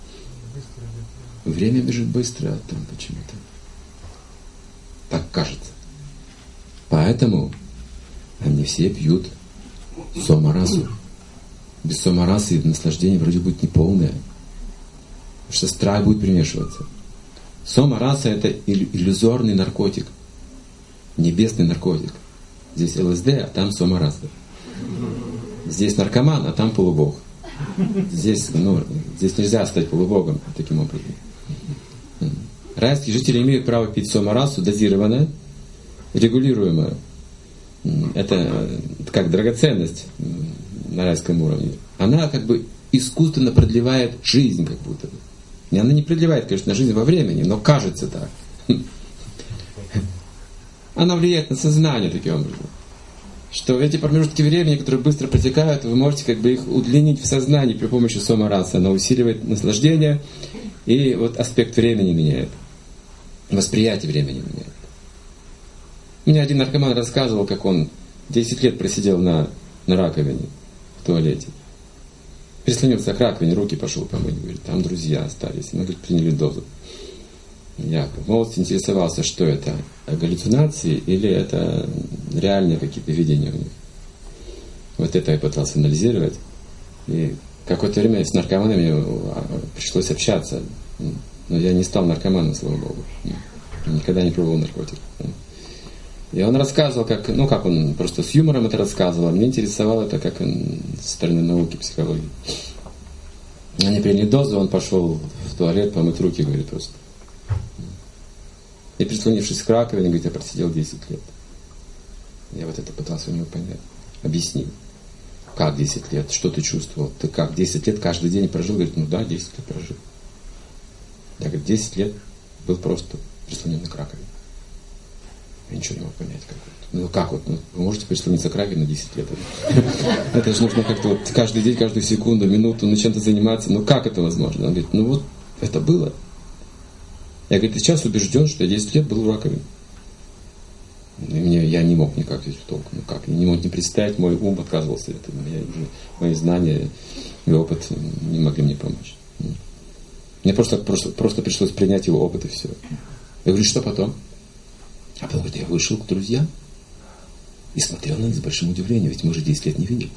Время бежит быстро, а там почему-то. Так кажется. Поэтому они все пьют сомарасу. Без сомарасы наслаждение вроде будет неполное. Потому что страх будет примешиваться. Сомараса — это иллюзорный наркотик. Небесный наркотик. Здесь ЛСД, а там сомараса. Здесь наркоман, а там полубог. Здесь, ну, здесь нельзя стать полубогом таким образом. Райские жители имеют право пить сомарасу дозированно, регулируемо. Это как драгоценность на райском уровне. Она как бы искусственно продлевает жизнь, как будто бы. И она не продлевает, конечно, жизнь во времени, но кажется так. Она влияет на сознание таким образом. что эти промежутки времени, которые быстро протекают, вы можете как бы их удлинить в сознании при помощи сома-раса. Она усиливает наслаждение, и вот аспект времени меняет. Восприятие времени меняет. Мне один наркоман рассказывал, как он десять лет просидел на, на раковине в туалете. Прислонился к раковине, руки пошел помыть, говорит, там друзья остались. Мы, говорит, приняли дозу. Я в молодости интересовался, что это, галлюцинации или это реальные какие-то видения у них. Вот это я пытался анализировать. И какое-то время с наркоманами пришлось общаться. Но я не стал наркоманом, слава Богу. Никогда не пробовал наркотик. И он рассказывал, как, ну как он просто с юмором это рассказывал. Мне интересовало это как он, со стороны науки, психологии. Они приняли дозу, он пошел в туалет помыть руки, говорит, просто. И прислонившись к раковине, говорит, я просидел десять лет. Я вот это пытался у него понять. Объясни. Как десять лет? Что ты чувствовал? Ты как? десять лет каждый день прожил? Говорит, ну да, десять лет прожил. Я, говорит, десять лет был просто прислонен к раковине. Я ничего не мог понять. Как вот. Ну как вот? Ну, вы можете прислониться к раковине на десять лет? Это же нужно как-то вот каждый день, каждую секунду, минуту, ну чем-то заниматься. Ну как это возможно? Он говорит, ну вот это было. Я, говорит, сейчас убежден, что я десять лет был в раковине. И мне, я не мог никак взять в толк. Ну как? Я не мог не представить, мой ум отказывался от этого. Я, мои знания и опыт не могли мне помочь. Мне просто, просто, просто пришлось принять его опыт и все. Я говорю, что потом? А потом, говорит, я вышел к друзьям и смотрел на них с большим удивлением, ведь мы же десять лет не виделись.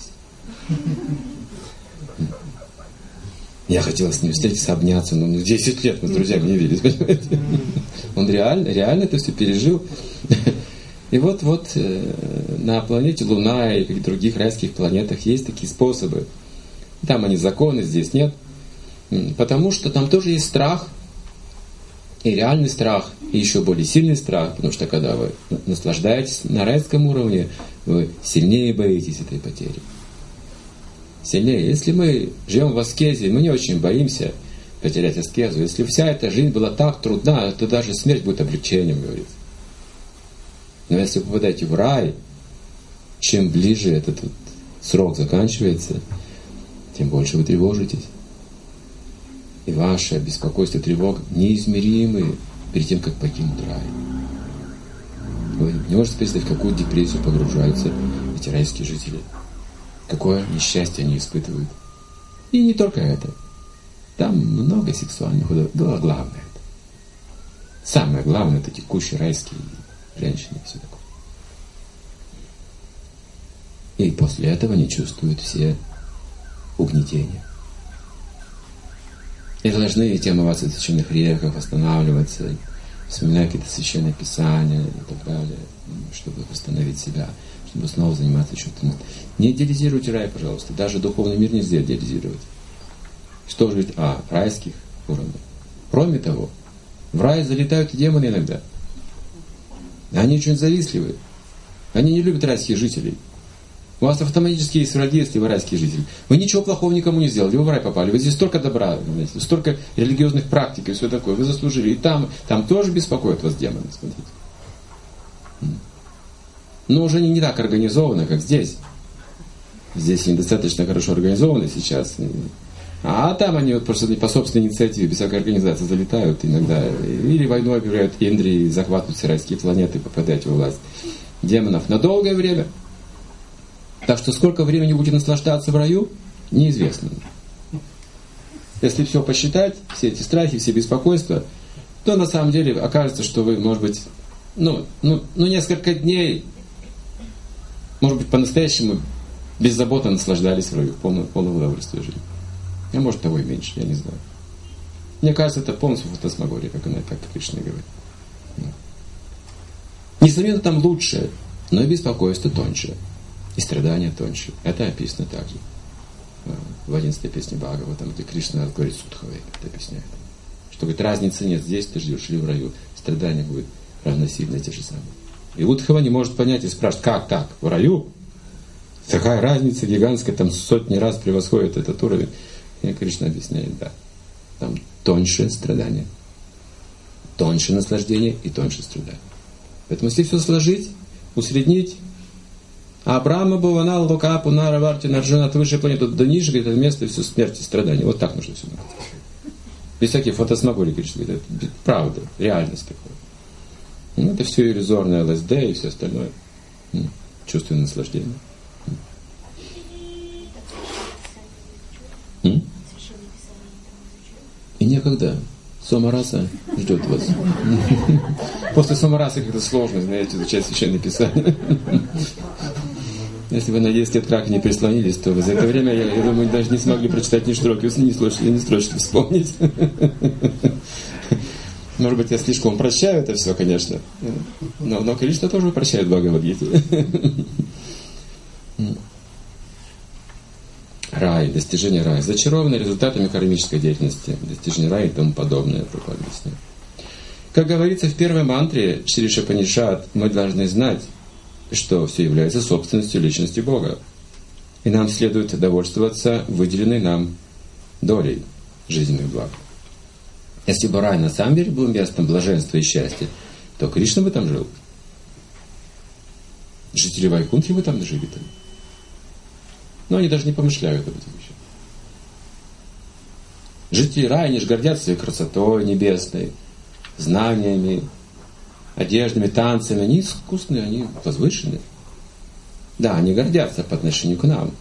Я хотел с ним встретиться, обняться, но ну, десять лет мы с друзьями не виделись, понимаете? Он реально, реально это все пережил. И вот, вот э, на планете Луна и каких-то других райских планетах есть такие способы. Там они законы, здесь нет. Потому что там тоже есть страх, и реальный страх, и еще более сильный страх, потому что когда вы наслаждаетесь на райском уровне, вы сильнее боитесь этой потери. Сильнее. Если мы живем в аскезе, мы не очень боимся потерять аскезу. Если вся эта жизнь была так трудна, то даже смерть будет облегчением, говорится. Но если вы попадаете в рай, чем ближе этот вот срок заканчивается, тем больше вы тревожитесь. И ваше беспокойство и тревога неизмеримы перед тем, как покинуть рай. Вы не можете представить, в какую депрессию погружаются эти райские жители. Какое несчастье они испытывают. И не только это. Там много сексуальных удовольствий. Главное это. Самое главное это текущие райские женщины и все такое. И после этого они чувствуют все угнетения. И должны идти омываться в священных реках, восстанавливаться, вспоминать какие-то священные писания и так далее, чтобы восстановить себя, чтобы снова заниматься чем-то. Не идеализируйте рай, пожалуйста. Даже духовный мир нельзя идеализировать. Что же ведь? А, райских уровней. Кроме того, в рай залетают демоны иногда. Они очень завистливые. Они не любят райских жителей. У вас автоматически есть враги, если вы райский житель. Вы ничего плохого никому не сделали, вы в рай попали. Вы здесь столько добра, знаете, столько религиозных практик и все такое. Вы заслужили. И там, там тоже беспокоят вас демоны, смотрите. Но уже не, не так организовано, как здесь. Здесь они достаточно хорошо организованы сейчас. А там они вот просто по собственной инициативе, без всякой организации залетают иногда. Или войну объявляют Индрии, захватывают все райские планеты, попадают во власть демонов на долгое время. Так что сколько времени будете наслаждаться в раю, неизвестно. Если все посчитать, все эти страхи, все беспокойства, то на самом деле окажется, что вы, может быть, ну, ну, ну несколько дней, может быть, по-настоящему беззаботно наслаждались в раю, полное, полное удовольствие жизни. А может, того и меньше, я не знаю. Мне кажется, это полностью фантасмагория, как она, как Кришна говорит. Несомненно, там лучше, но и беспокойство тоньше. И страдания тоньше. Это описано также в одиннадцатой песне Бхагаватам, где Кришна говорит Судхаве, это объясняет. Что говорит, разницы нет, здесь ты ждешь или в раю. Страдания будут равносильно те же самые. И Удхава не может понять и спрашивает, как так? В раю? Такая разница гигантская, там сотни раз превосходит этот уровень. И Кришна объясняет, да. Там тоньше страдания, тоньше наслаждение и тоньше страдания. Поэтому если все сложить, усреднить, Абрама Буванал, Лука, Пунара, Варти, Нарджуна, от высшей планеты до ниже, говорит, это место все смерти, страдания. Вот так нужно все находить. Без всяких фантасмагорий, говорит, это правда, реальность такая. Ну, это все иллюзорное ЛСД и все остальное. Чувственное наслаждение. М? И некогда. Сомараса ждет вас. После Сомараса как-то сложно, знаете, изучать Священное Писание. Если вы на десять лет как не прислонились, то за это время, я, я думаю, даже не смогли прочитать ни строки, ни строчки, ни строчки вспомнить. Может быть, я слишком упрощаю это все, конечно. Но, но Кришна тоже упрощает Бхагавад-гите. Рай, достижение рая. Зачарованы результатами кармической деятельности, достижение рая и тому подобное. Как говорится в первой мантре Шри Шапанишат, мы должны знать, что все является собственностью личности Бога. И нам следует довольствоваться выделенной нам долей жизненных благ. Если бы рай на самом деле был местом блаженства и счастья, то Кришна бы там жил. Жители Вайкунтхи бы там жили. -то. Но они даже не помышляют об этом еще. Жители рая, они же гордятся своей красотой небесной, знаниями, одеждами, танцами. Они искусные, они возвышенные. Да, они гордятся по отношению к нам.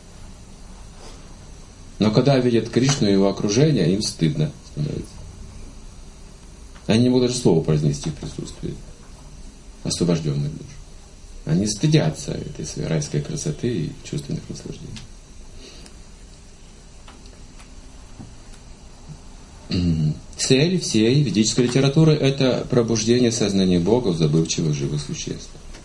Но когда видят Кришну и его окружение, им стыдно становится. Они не могут даже слова произнести в присутствии освобожденных душ. Они стыдятся этой своей райской красоты и чувственных наслаждений. Цель всей ведической литературы — это пробуждение сознания Бога у забывчивых живых существ.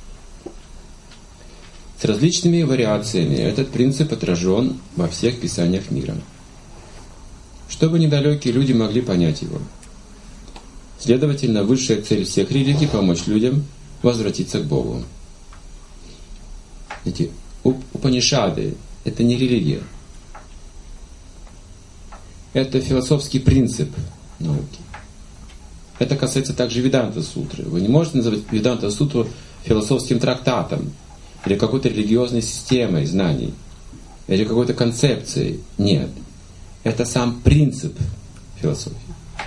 С различными вариациями этот принцип отражен во всех писаниях мира, чтобы недалекие люди могли понять его. Следовательно, высшая цель всех религий — помочь людям возвратиться к Богу. Эти Упанишады — это не религия. Это философский принцип науки. Это касается также Веданта-сутры. Вы не можете называть Веданта-сутру философским трактатом или какой-то религиозной системой знаний, или какой-то концепцией. Нет. Это сам принцип философии.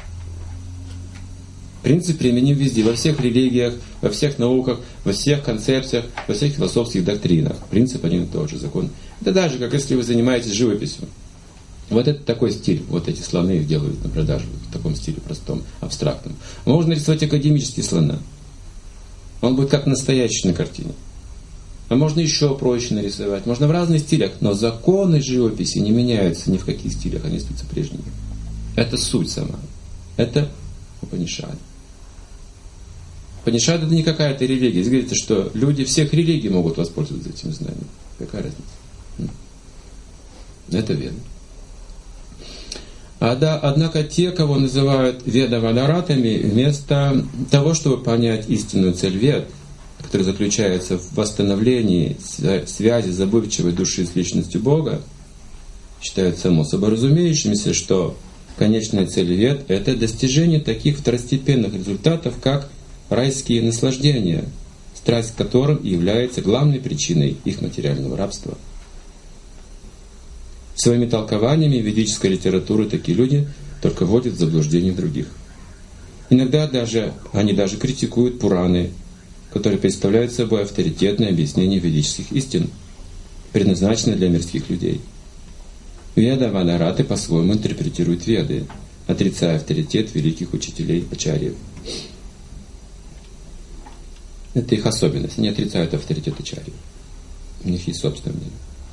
Принцип применим везде, во всех религиях, во всех науках, во всех концепциях, во всех философских доктринах. Принцип один и тот же, закон. Это даже как если вы занимаетесь живописью. Вот это такой стиль. Вот эти слоны их делают на продажу в таком стиле простом, абстрактном. Можно рисовать академические слона. Он будет как настоящий на картине. А можно еще проще нарисовать. Можно в разных стилях. Но законы живописи не меняются ни в каких стилях. Они остаются прежними. Это суть сама. Это Упанишады. Упанишады — это не какая-то религия. Здесь говорится, что люди всех религий могут воспользоваться этим знанием. Какая разница? Это верно. А да, однако те, кого называют ведавадаратами, вместо того, чтобы понять истинную цель вед, которая заключается в восстановлении связи забывчивой души с личностью Бога, считают само собой разумеющимся, что конечная цель вед — это достижение таких второстепенных результатов, как райские наслаждения, страсть к которым является главной причиной их материального рабства. Своими толкованиями ведической литературы такие люди только вводят в заблуждение других. Иногда даже они даже критикуют Пураны, которые представляют собой авторитетное объяснение ведических истин, предназначенные для мирских людей. Веда-вадараты по-своему интерпретируют Веды, отрицая авторитет великих учителей Ачарьев. Это их особенность. Они отрицают авторитет Ачарьев. У них есть собственное мнение.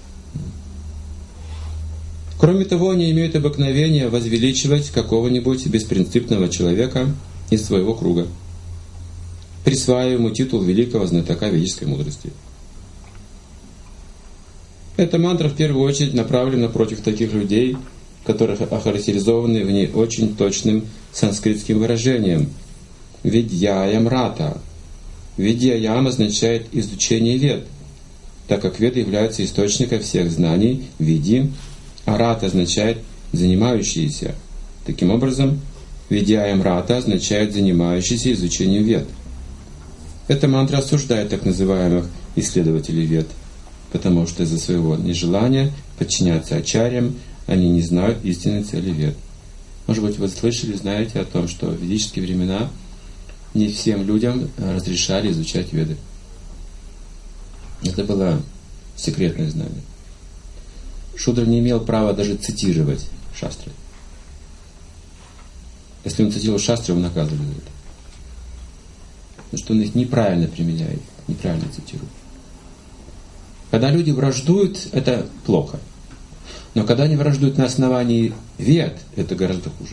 Кроме того, они имеют обыкновение возвеличивать какого-нибудь беспринципного человека из своего круга, присваивая ему титул великого знатока ведической мудрости. Эта мантра в первую очередь направлена против таких людей, которые охарактеризованы в ней очень точным санскритским выражением «видьяям рата». «Видьяям» означает «изучение вед», так как веды являются источником всех знаний, види, а рата означает «занимающиеся». Таким образом, «видьяям рата» означает «занимающийся изучением вед». Эта мантра осуждает так называемых исследователей вед, потому что из-за своего нежелания подчиняться ачарьям они не знают истинной цели вед. Может быть, вы слышали, знаете о том, что в ведические времена не всем людям разрешали изучать веды. Это было секретное знание. Шудра не имел права даже цитировать шастры. Если он цитировал шастры, его наказывали за это. Потому что он их неправильно применяет, неправильно цитирует. Когда люди враждуют, это плохо. Но когда они враждуют на основании вед, это гораздо хуже.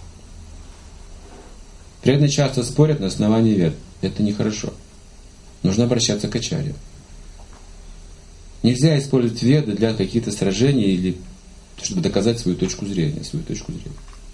Преданные часто спорят на основании вед. Это нехорошо. Нужно обращаться к ачарье. Нельзя использовать веды для каких-то сражений или чтобы доказать свою точку зрения, свою точку зрения.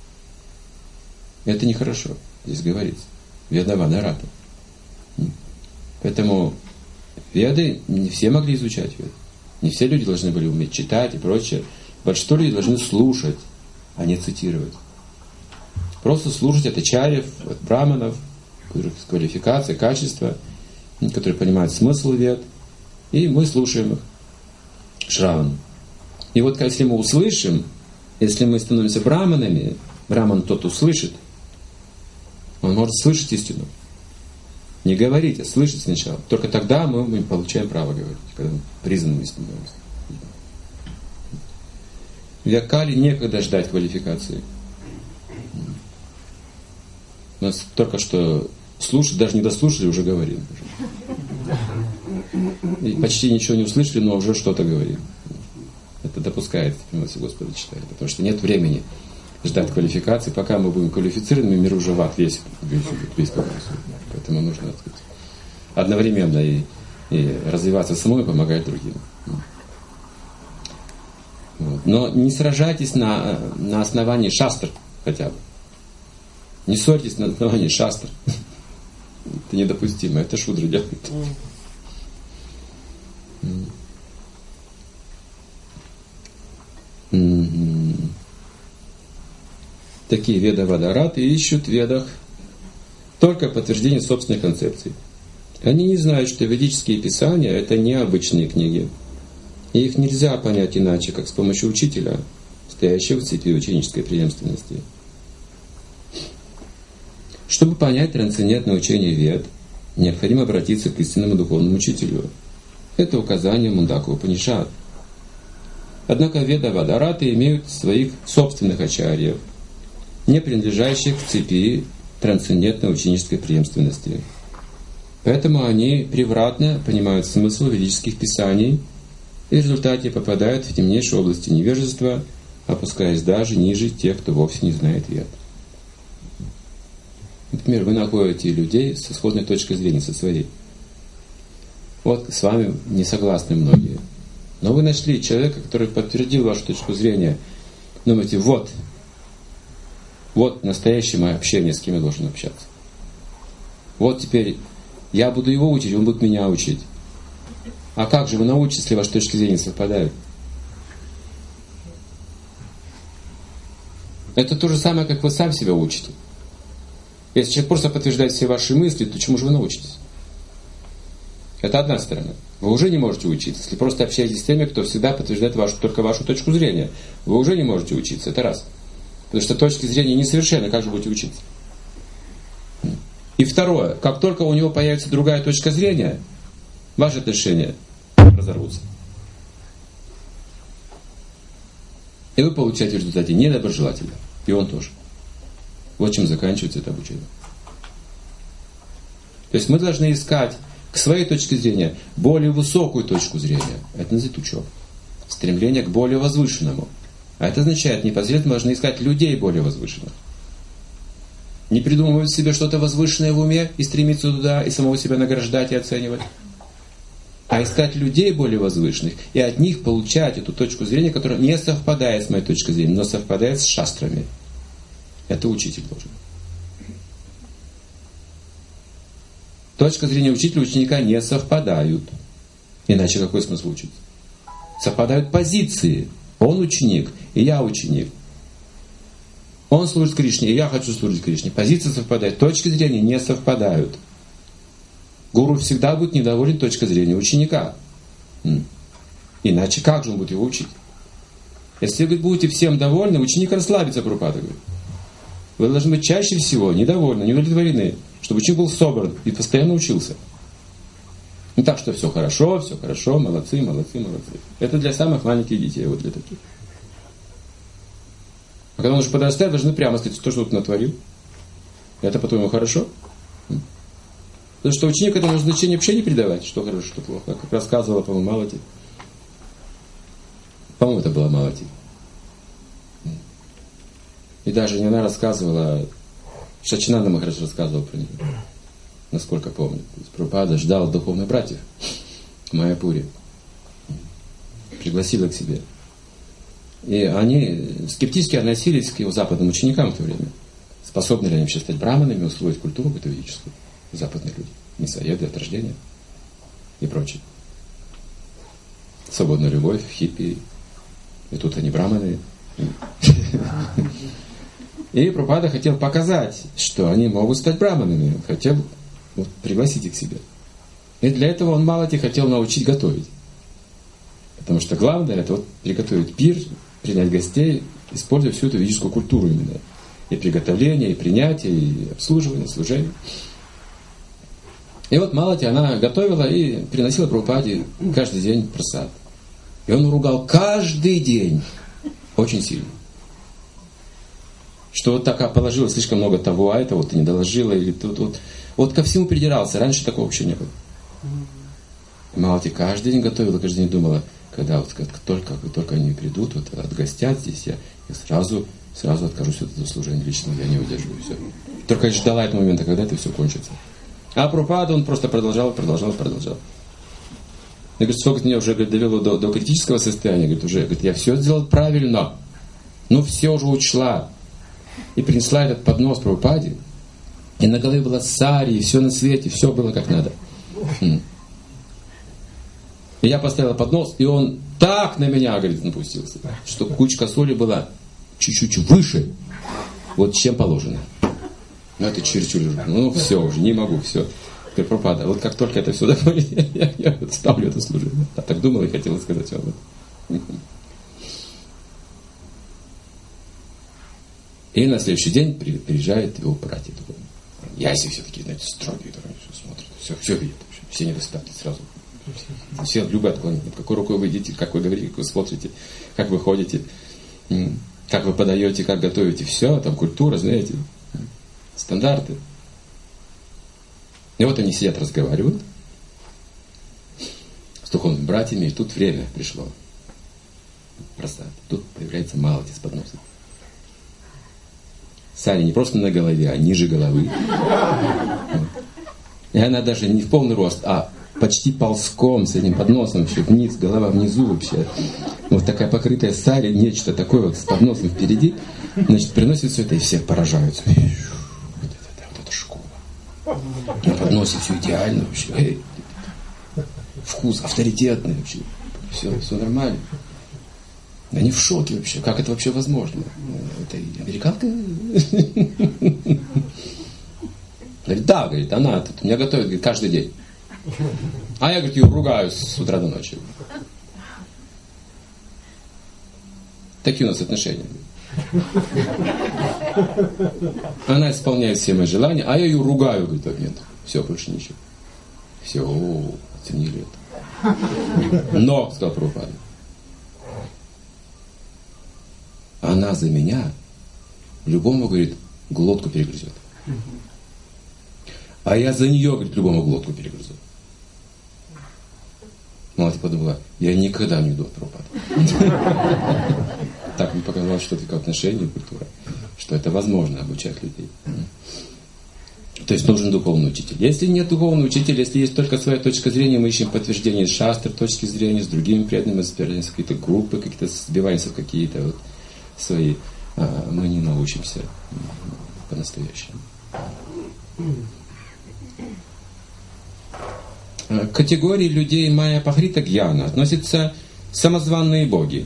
Это нехорошо. Здесь говорится. Ведавада рата. Поэтому веды не все могли изучать веды. Не все люди должны были уметь читать и прочее. Большинство людей должны слушать, а не цитировать. Просто слушать от ачарьев, от браманов, у которых есть квалификация, качество, которые понимают смысл вед. И мы слушаем их. Шраван. И вот если мы услышим, если мы становимся браманами, браман тот услышит, он может слышать истину. Не говорить, а слышать сначала. Только тогда мы, мы получаем право говорить, когда мы признанными становимся. В Вьякали некогда ждать квалификации. У нас только что слушать, даже не дослушали, уже говорим. И почти ничего не услышали, но уже что-то говорим. Это допускается, в милости Господа читает. Потому что нет времени ждать квалификации. Пока мы будем квалифицированы, мир уже в ад весь, весь, весь погрузится. Поэтому нужно, так сказать, одновременно и, и развиваться самому и помогать другим. Вот. Но не сражайтесь на, на основании шастр хотя бы. Не ссорьтесь на основании шастр. Это недопустимо. Это шудры делают. Mm-hmm. Такие веда-вадараты ищут в ведах только подтверждение собственной концепции. Они не знают, что ведические писания — это необычные книги. И их нельзя понять иначе, как с помощью учителя, стоящего в цепи ученической преемственности. Чтобы понять трансцендентное учение вед, необходимо обратиться к истинному духовному учителю. Это указание Мундака Упанишад. Однако веда-вадараты имеют своих собственных ачарьев, не принадлежащих к цепи трансцендентной ученической преемственности. Поэтому они превратно понимают смысл ведических писаний и в результате попадают в темнейшие области невежества, опускаясь даже ниже тех, кто вовсе не знает вед. Например, вы находите людей с исходной точкой зрения, со своей. Вот с вами не согласны многие. Но вы нашли человека, который подтвердил вашу точку зрения. Думаете, вот, вот настоящее мое общение, с кем я должен общаться. Вот теперь я буду его учить, он будет меня учить. А как же вы научитесь, если ваши точки зрения совпадают? Это то же самое, как вы сам себя учите. Если человек просто подтверждает все ваши мысли, то чему же вы научитесь? Это одна сторона. Вы уже не можете учиться. Если просто общаетесь с теми, кто всегда подтверждает вашу, только вашу точку зрения, вы уже не можете учиться. Это раз. Потому что точки зрения несовершенны, как же будете учиться? И второе. Как только у него появится другая точка зрения, ваши отношения разорвутся. И вы получаете в результате недоброжелателя. И он тоже. Вот чем заканчивается это обучение. То есть мы должны искать к своей точке зрения более высокую точку зрения. Это называется учеба. Стремление к более возвышенному. А это означает, непосредственно должны искать людей более возвышенных. Не придумывать себе что-то возвышенное в уме и стремиться туда, и самого себя награждать и оценивать. А искать людей более возвышенных и от них получать эту точку зрения, которая не совпадает с моей точкой зрения, но совпадает с шастрами. Это учитель должен. Точка зрения учителя и ученика не совпадают. Иначе какой смысл учиться? Совпадают позиции. Он ученик, и я ученик. Он служит Кришне, и я хочу служить Кришне. Позиции совпадают, точки зрения не совпадают. Гуру всегда будет недоволен точкой зрения ученика. Иначе как же он будет его учить? Если вы будете всем довольны, ученик расслабится, Прабхупада говорит. Вы должны быть чаще всего недовольны, неудовлетворены, чтобы ученик был собран и постоянно учился. Не так, что все хорошо, все хорошо, молодцы, молодцы, молодцы. Это для самых маленьких детей, вот для таких. А когда он уже подрастает, должны прямо сказать, то, что ты натворил. Это, по-твоему, хорошо? Потому что ученик этому значения вообще не придавать, что хорошо, что плохо. Как рассказывала, по-моему, Малати. По-моему, это была Малати. И даже не она рассказывала, Шачинанда Махарадж рассказывал про нее, насколько помню. Прабхупада ждал духовных братьев в Майяпуре. Пригласил их к себе. И они скептически относились к его западным ученикам в то время. Способны ли они вообще стать браманами, усвоить культуру бхатаведическую? Западные люди. Мясоеды от рождения и прочее. Свободная любовь, хиппи. И тут они браманы. И Прабхупада хотел показать, что они могут стать браманами. Хотел вот, пригласить их к себе. И для этого он Малати хотел научить готовить. Потому что главное это вот приготовить пир, принять гостей, используя всю эту ведическую культуру именно. И приготовление, и принятие, и обслуживание, служение. И вот Малати она готовила и приносила Прабхупаде каждый день прасад. И он ругал каждый день очень сильно. Что вот так положила слишком много того, а это вот ты не доложила, или тут вот. Вот ко всему придирался. Раньше такого вообще не было. Малати каждый день готовила, каждый день думала, когда вот как только, как только они придут, вот отгостят здесь, я, я сразу, сразу откажусь от этого служения личного, я не удерживаю все. Только я ждала этого момента, когда это все кончится. А Прабхупада он просто продолжал, продолжал, продолжал. Я говорю, сколько меня уже говорит, довело до, до критического состояния, говорит, уже, говорит, я все сделал правильно, ну все уже учла. И принесла этот поднос Прабхупаде, и на голове была сари, и все на свете, все было как надо. И я поставила поднос, и он так на меня, говорит, напустился, что кучка соли была чуть-чуть выше, вот чем положено. Ну это чересчур, ну все уже, не могу, все. Говорит, Прабхупада, вот как только это все дополнит, я, я вот ставлю это служение. Я так думала и хотела сказать вам это. И на следующий день приезжает его братья. Яси все такие, знаете, строгие, все смотрят, все, все видят, все недостатки сразу. Все любые отклонения. Какой рукой вы идите, как вы говорите, как вы смотрите, как вы ходите, как вы подаете, как готовите. Все, там культура, знаете, стандарты. И вот они сидят, разговаривают с духовными братьями, и тут время пришло. Просто тут появляется Малати с подносом. Сари не просто на голове, а ниже головы. И она даже не в полный рост, а почти ползком с этим подносом еще вниз, голова внизу вообще. Вот такая покрытая сари, нечто такое вот с подносом впереди. Значит, приносит все это, и все поражаются. Вот это, вот это школа. На подносе все идеально вообще. Эй, вкус авторитетный вообще. Все, все нормально. Они в шоке вообще. Как это вообще возможно? Это американка? Говорит, да, говорит, она тут меня готовит говорит, каждый день. А я, говорит, ее ругаю с утра до ночи. Такие у нас отношения. Она исполняет все мои желания, а я ее ругаю, говорит, в ответ. Все, больше ничего. Все, о, оценили это. Но, сказал Прабхупада, она за меня любому, говорит, глотку перегрызет. А я за нее, говорит, любому глотку перегрызу. Малати подумала, я никогда не уйду от Прабхупады. Так мне показалось, что это как отношение, культура, что это возможно обучать людей. То есть нужен духовный учитель. Если нет духовного учителя, если есть только своя точка зрения, мы ищем подтверждение из шастр, точки зрения, с другими преданными, собираемся в какие-то группы, какие-то сбиваемся в какие-то вот свои, а, мы не научимся по-настоящему. К категории людей майя апахрита гьяна относятся самозванные боги.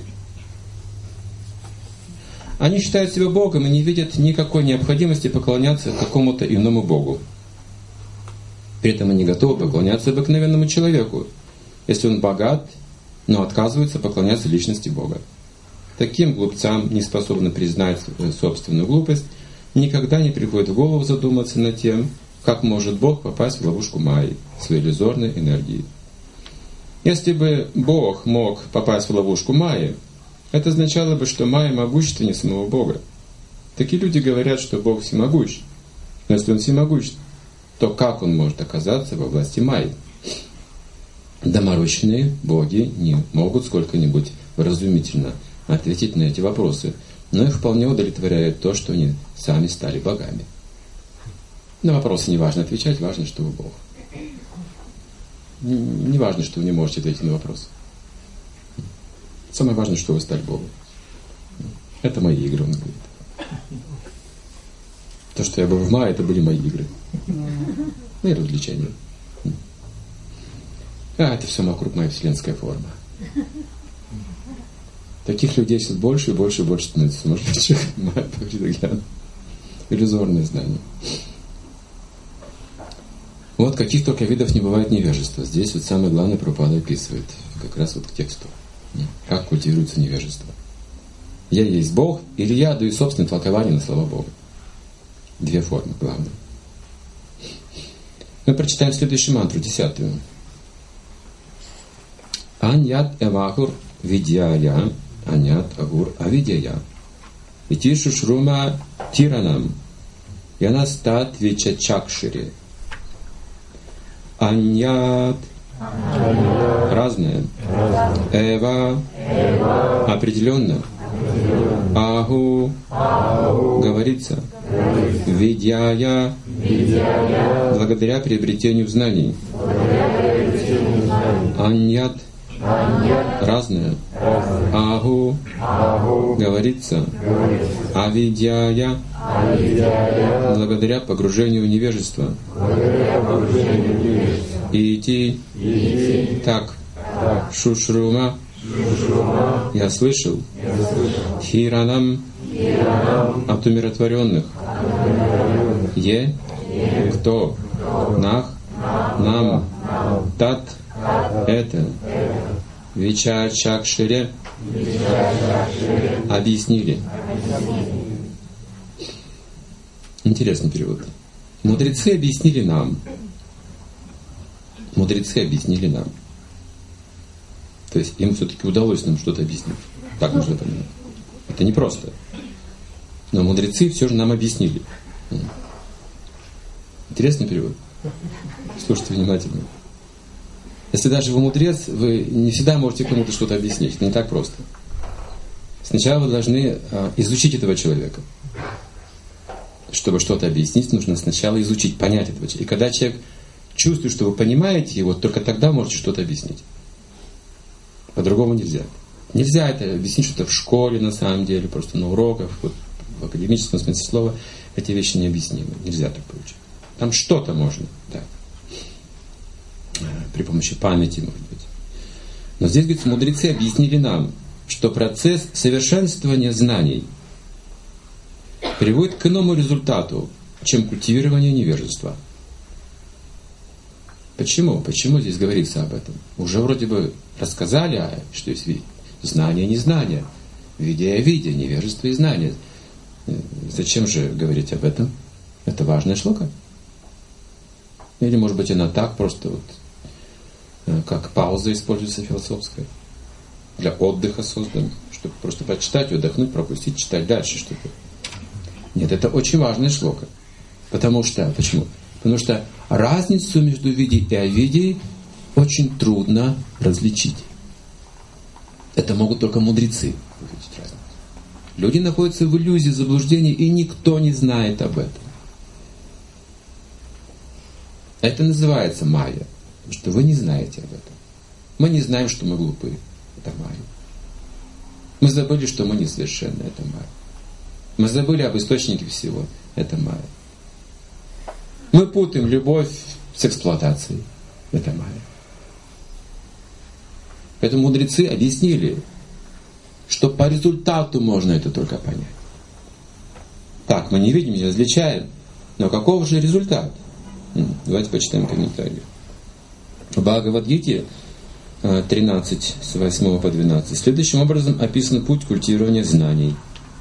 Они считают себя богом и не видят никакой необходимости поклоняться какому-то иному богу. При этом они готовы поклоняться обыкновенному человеку, если он богат но отказываются поклоняться личности Бога. Таким глупцам, не способным признать собственную глупость, никогда не приходит в голову задуматься над тем, как может Бог попасть в ловушку Майи, своей иллюзорной энергии. Если бы Бог мог попасть в ловушку Майи, это означало бы, что Майя могущественнее самого Бога. Такие люди говорят, что Бог всемогущ. Но если Он всемогущ, то как Он может оказаться во власти Майи? Доморощенные боги не могут сколько-нибудь вразумительно ответить на эти вопросы, но их вполне удовлетворяет то, что они сами стали богами. На вопросы не важно отвечать, важно, что вы Бог. Не важно, что вы не можете ответить на вопрос. Самое важное, что вы стали Богом. Это мои игры, он говорит. То, что я был в мае, это были мои игры. Ну и развлечения. А, это все вокруг моя вселенская форма. Таких людей сейчас больше и больше и больше становится. Может быть, еще Майя гляну. Иллюзорное знание. Вот каких только видов не бывает невежества. Здесь вот самое главное Прабхупада описывает. Как раз вот к тексту. Как культивируется невежество. Я есть Бог, или я даю собственное толкование на слова Бога. Две формы, главное. Мы прочитаем следующую мантру, десятую. Аньят эвахур видьяя, аньят агур авидьяя. Ити шушрума тиранам, янастат вичачакшири. Аньят разное. Эва определенно. Аху говорится. Видьяя благодаря приобретению знаний. Аньят разное. Аху говорится. Авидьяя благодаря погружению в невежество. Ити так. Шушрума я слышал. Хиранам от умиротворенных. Е кто нах нам тат это вичачакшире объяснили. Интересный перевод. Мудрецы объяснили нам. Мудрецы объяснили нам. То есть им все-таки удалось нам что-то объяснить. Так нужно понимать. Это не просто. Но мудрецы все же нам объяснили. Интересный перевод. Слушайте внимательно. Если даже вы мудрец, вы не всегда можете кому-то что-то объяснить. Это не так просто. Сначала вы должны изучить этого человека. Чтобы что-то объяснить, нужно сначала изучить, понять этого человека. И когда человек чувствует, что вы понимаете его, только тогда можете что-то объяснить. По-другому нельзя. Нельзя это объяснить что-то в школе, на самом деле, просто на уроках, вот, в академическом смысле слова. Эти вещи необъяснимы. Нельзя так получить. Там что-то можно, да. При помощи памяти, может быть. Но здесь, говорится, мудрецы объяснили нам, что процесс совершенствования знаний приводит к иному результату, чем культивирование невежества. Почему? Почему здесь говорится об этом? Уже вроде бы рассказали, что есть знание и незнание, видя и видя, невежество и знание. Зачем же говорить об этом? Это важная шлока. Или, может быть, она так просто вот, как пауза используется философская. Для отдыха создана, чтобы просто почитать, отдохнуть, пропустить, читать дальше что-то. Нет, это очень важная шлока. Потому что, почему? Потому что разницу между видей и авидией очень трудно различить. Это могут только мудрецы увидеть разницу. Люди находятся в иллюзии, заблуждении, и никто не знает об этом. Это называется майя, потому что вы не знаете об этом. Мы не знаем, что мы глупы. Это майя. Мы забыли, что мы несовершенны. Это майя. Мы забыли об источнике всего. Это майя. Мы путаем любовь с эксплуатацией. Это майя. Поэтому мудрецы объяснили, что по результату можно это только понять. Так, мы не видим, не различаем. Но каков же результат? Давайте почитаем комментарии. В Бхагавад-гите тринадцать, с восьмого по двенадцать. Следующим образом описан путь культивирования знаний.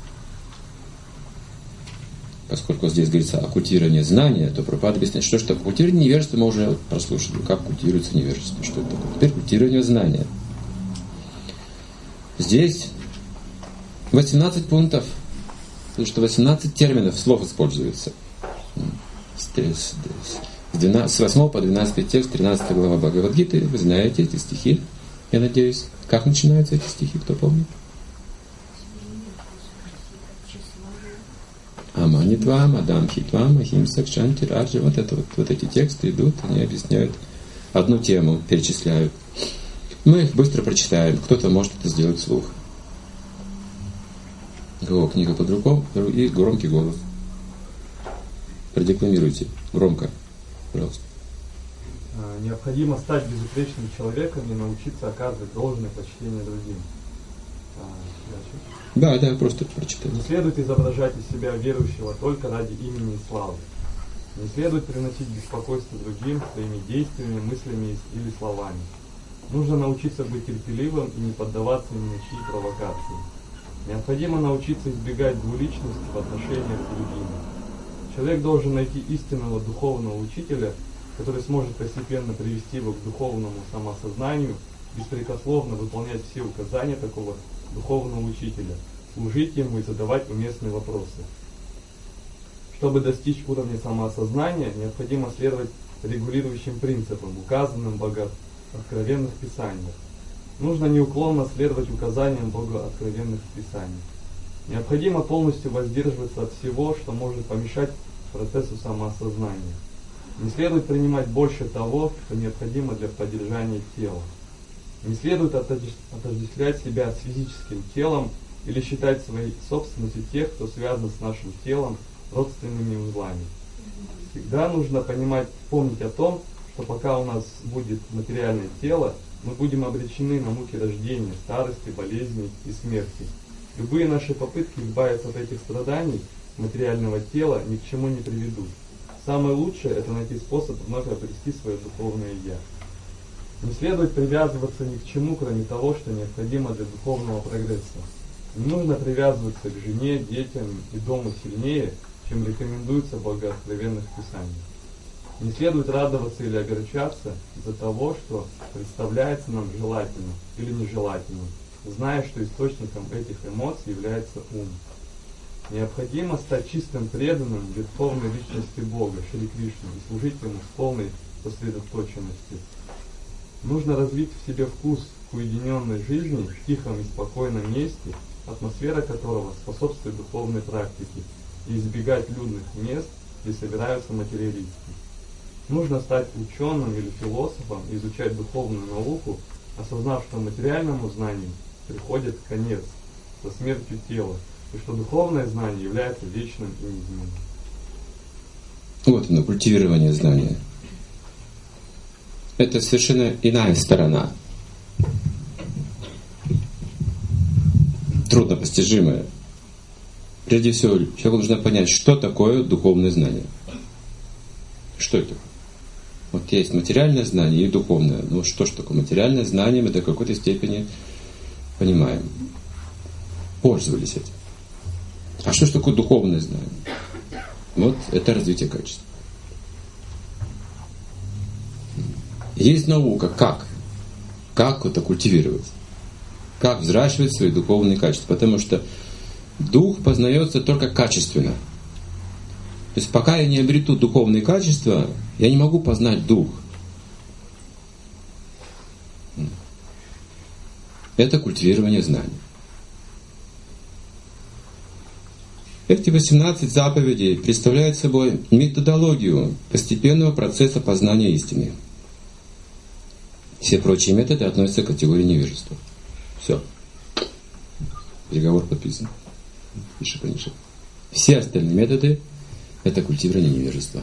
Поскольку здесь говорится о культивировании знания, то Прабхупада объясняет, что ж такое культивирование невежества, мы уже прослушали, как культивируется невежество, что это такое. Теперь культивирование знания. Здесь восемнадцать пунктов, потому что восемнадцать терминов, слов используется. С восьмого по двенадцатый текст, тринадцатая глава Бхагавад-гиты. Вы знаете эти стихи, я надеюсь. Как начинаются эти стихи, кто помнит? Аманитвам, Адам Хитвам, Ахимсак, Шанти, Раджа. Вот, это, вот, вот эти тексты идут, они объясняют одну тему, перечисляют. Мы их быстро прочитаем. Кто-то может это сделать вслух. О, книга под рукой и громкий голос. Продекламируйте. Громко. Пожалуйста. Необходимо стать безупречным человеком и научиться оказывать должное почтение другим. Да, да, просто прочитай. Не следует изображать из себя верующего только ради имени и славы. Не следует приносить беспокойство другим своими действиями, мыслями или словами. Нужно научиться быть терпеливым и не поддаваться ни на чьи провокации. Необходимо научиться избегать двуличности в отношениях с другими. Человек должен найти истинного духовного учителя, который сможет постепенно привести его к духовному самосознанию, беспрекословно выполнять все указания такого духовного учителя, служить ему и задавать уместные вопросы. Чтобы достичь уровня самоосознания, необходимо следовать регулирующим принципам, указанным в богооткровенных писаниях. Нужно неуклонно следовать указаниям богооткровенных писаний. Необходимо полностью воздерживаться от всего, что может помешать процессу самоосознания. Не следует принимать больше того, что необходимо для поддержания тела. Не следует отождествлять себя с физическим телом или считать своей собственностью тех, кто связан с нашим телом, родственными узлами. Всегда нужно понимать, помнить о том, что пока у нас будет материальное тело, мы будем обречены на муки рождения, старости, болезней и смерти. Любые наши попытки избавиться от этих страданий материального тела ни к чему не приведут. Самое лучшее – это найти способ вновь обрести свое духовное «Я». Не следует привязываться ни к чему, кроме того, что необходимо для духовного прогресса. Не нужно привязываться к жене, детям и дому сильнее, чем рекомендуется в богооткровенных писаниях. Не следует радоваться или огорчаться из-за того, что представляется нам желательным или нежелательным, зная, что источником этих эмоций является ум. Необходимо стать чистым преданным верховной личности Бога, Шри Кришны, и служить Ему с полной сосредоточенностью. Нужно развить в себе вкус к уединенной жизни в тихом и спокойном месте, атмосфера которого способствует духовной практике, и избегать людных мест, где собираются материалисты. Нужно стать ученым или философом и изучать духовную науку, осознав, что материальному знанию приходит конец со смертью тела, и что духовное знание является вечным и неизменным. Вот оно, культивирование знания. Это совершенно иная сторона. Труднопостижимая. Прежде всего, человеку нужно понять, что такое духовное знание. Что это? Вот есть материальное знание и духовное. Ну что ж такое материальное знание, мы до какой-то степени понимаем. Пользовались этим. А что ж такое духовное знание? Вот это развитие качества. Есть наука, как? Как это культивировать? Как взращивать свои духовные качества? Потому что дух познается только качественно. То есть пока я не обрету духовные качества, я не могу познать дух. Это культивирование знаний. Эти восемнадцать заповедей представляют собой методологию постепенного процесса познания истины. Все прочие методы относятся к категории невежества. Все. Переговор подписан. Пиши, конечно. Все остальные методы — это культивирование невежества.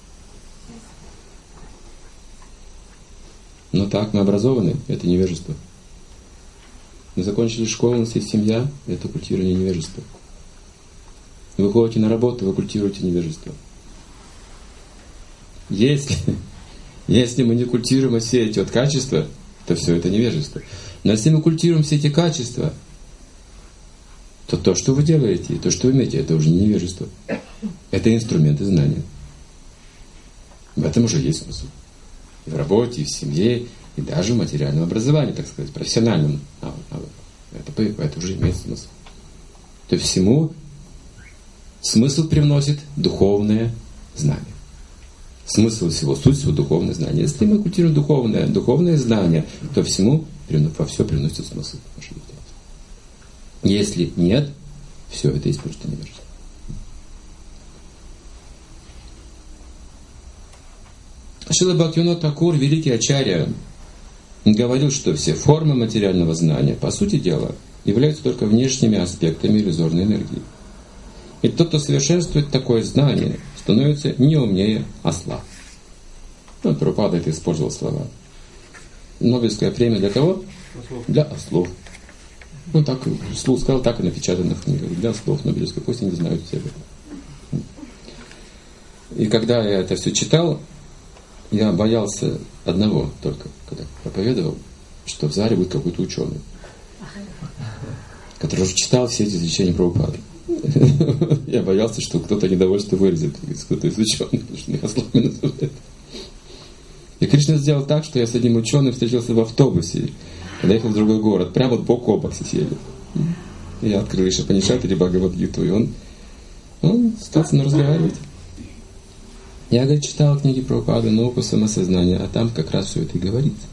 Но так мы образованы, это невежество. Мы закончили школу, у нас есть семья, это культивирование невежества. Вы ходите на работу, вы культивируете невежество. Если, если мы не культивируем все эти вот качества, то все это невежество. Но если мы культивируем все эти качества, то то, что вы делаете, то, что вы имеете, это уже не невежество. Это инструменты знания. В этом уже есть смысл. И в работе, и в семье, и даже в материальном образовании, так сказать, профессиональном. Это, это уже имеет смысл. То есть всему смысл привносит духовное знание. Смысл всего, суть всего духовное знание. Если мы культивируем духовное, духовное знание, то всему, во все приносит смысл. Если нет, все это есть просто невежество. Шрила Бхактивинода Тхакур, великий ачарья, говорил, что все формы материального знания, по сути дела, являются только внешними аспектами иллюзорной энергии. И тот, кто совершенствует такое знание, становится не умнее осла. Ну, Прабхупада это использовал слова. Нобелевская премия для кого? Для ослов. Ну, так слух сказал, так и напечатано в книгах. Для ослов Нобелевской, пусть они знают все об этом. И когда я это все читал, я боялся одного только, когда проповедовал, что в зале будет какой-то ученый, который уже читал все эти изречения Прабхупады. Я боялся, что кто-то недовольство выразит, кто-то из ученых, потому что меня ослами называют. И Кришна сделал так, что я с одним ученым встретился в автобусе, когда ехал в другой город, прямо вот бок о бок сидели. И я открыл Ишапанишат или Бхагавад-гиту, и он, он стал со мной разговаривать. Я, говорит, читал книги Прабхупады, науку самосознания, а там как раз все это и говорится.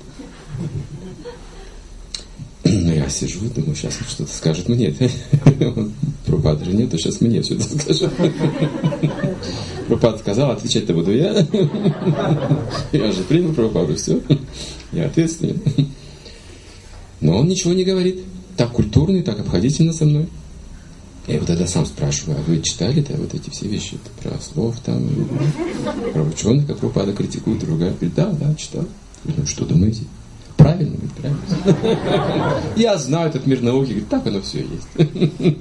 Но я сижу, думаю, сейчас он что-то скажет мне. Прабхупады же нет, то сейчас мне все это скажет. Прабхупада сказал, отвечать-то буду я. Я же принял Прабхупаду, все. Я ответственен. Но он ничего не говорит. Так культурный, так обходительно со мной. Я его тогда сам спрашиваю, а вы читали-то вот эти все вещи про слов там, про ученых, как Прабхупада критикует, другая говорит, да, да, читал. Ну, что думаете? Правильно, говорит, правильно. Я знаю этот мир науки, говорит, так оно все есть.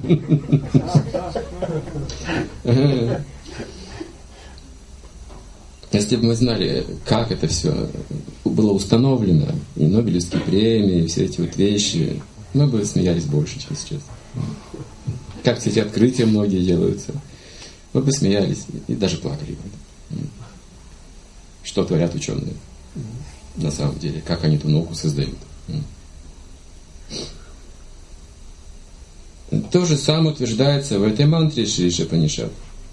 Если бы мы знали, как это все было установлено, и Нобелевские премии, и все эти вот вещи, мы бы смеялись больше, чем сейчас. Как все эти открытия многие делаются. Мы бы смеялись и даже плакали бы. Что творят ученые на самом деле, как они эту науку создают. То же самое утверждается в этой мантре Шри Ишапанишат.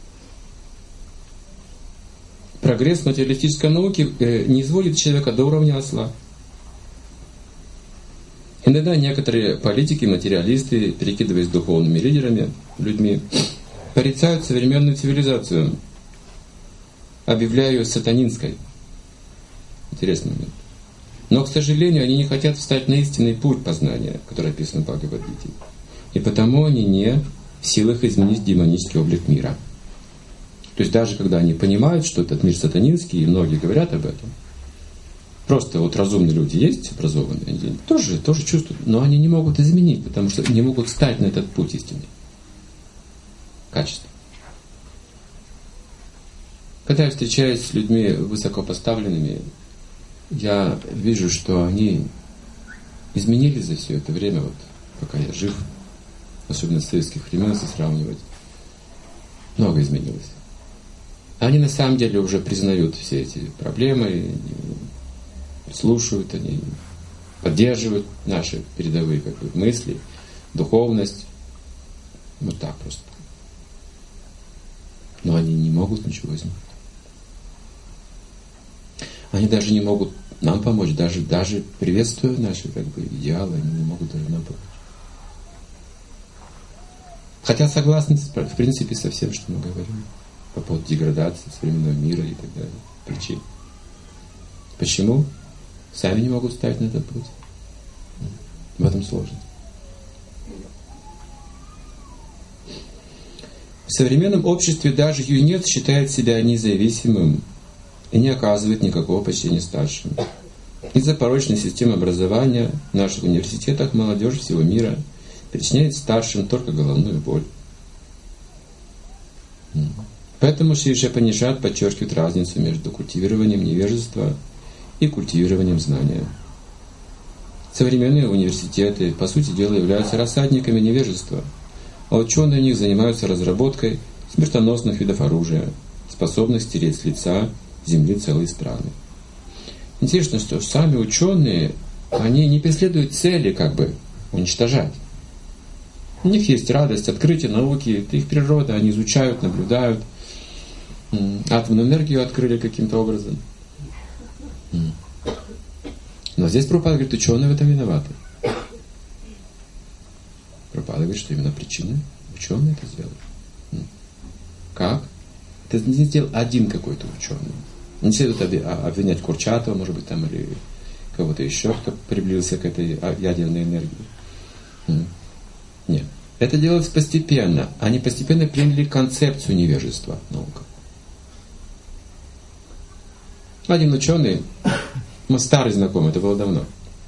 Прогресс материалистической науки не изводит человека до уровня осла. Иногда некоторые политики, материалисты, перекидываясь духовными лидерами, людьми, порицают современную цивилизацию, объявляя ее сатанинской. Интересный момент. Но, к сожалению, они не хотят встать на истинный путь познания, который описан в Бхагавад-гите. И потому они не в силах изменить демонический облик мира. То есть даже когда они понимают, что этот мир сатанинский, и многие говорят об этом, просто вот разумные люди есть, образованные, они тоже, тоже чувствуют, но они не могут изменить, потому что не могут встать на этот путь истинный. Качество. Когда я встречаюсь с людьми высокопоставленными, я вижу, что они изменились за все это время, вот, пока я жив, особенно с советских времен, если сравнивать. Много изменилось. Они на самом деле уже признают все эти проблемы, слушают, они поддерживают наши передовые как бы, мысли, духовность. Вот так просто. Но они не могут ничего изменить. Они даже не могут нам помочь, даже, даже приветствуя наши как бы, идеалы, они не могут даже нам помочь. Хотя согласны, в принципе, со всем, что мы говорим по поводу деградации современного мира и так далее. Причин. Почему? Сами не могут встать на этот путь. В этом сложность. В современном обществе даже юнец считает себя независимым и не оказывает никакого почтения старшим. Из-за порочной системы образования в наших университетах молодежь всего мира причиняет старшим только головную боль. Поэтому Шри Ишапанишат подчеркивает разницу между культивированием невежества и культивированием знания. Современные университеты, по сути дела, являются рассадниками невежества, а ученые в них занимаются разработкой смертоносных видов оружия, способных стереть с лица земли целые страны. Интересно, что сами ученые, они не преследуют цели как бы уничтожать. У них есть радость, открытие науки, это их природа, они изучают, наблюдают. Атомную энергию открыли каким-то образом. Но здесь Прабхупада говорит, ученые в этом виноваты. Прабхупада говорит, что именно причина ученые это сделали. Как? Это не сделал один какой-то ученый. Не следует обвинять Курчатова, может быть, там, или кого-то еще, кто приблизился к этой ядерной энергии. Нет. Это делается постепенно. Они постепенно приняли концепцию невежества наука. Один ученый, мой старый знакомый, это было давно,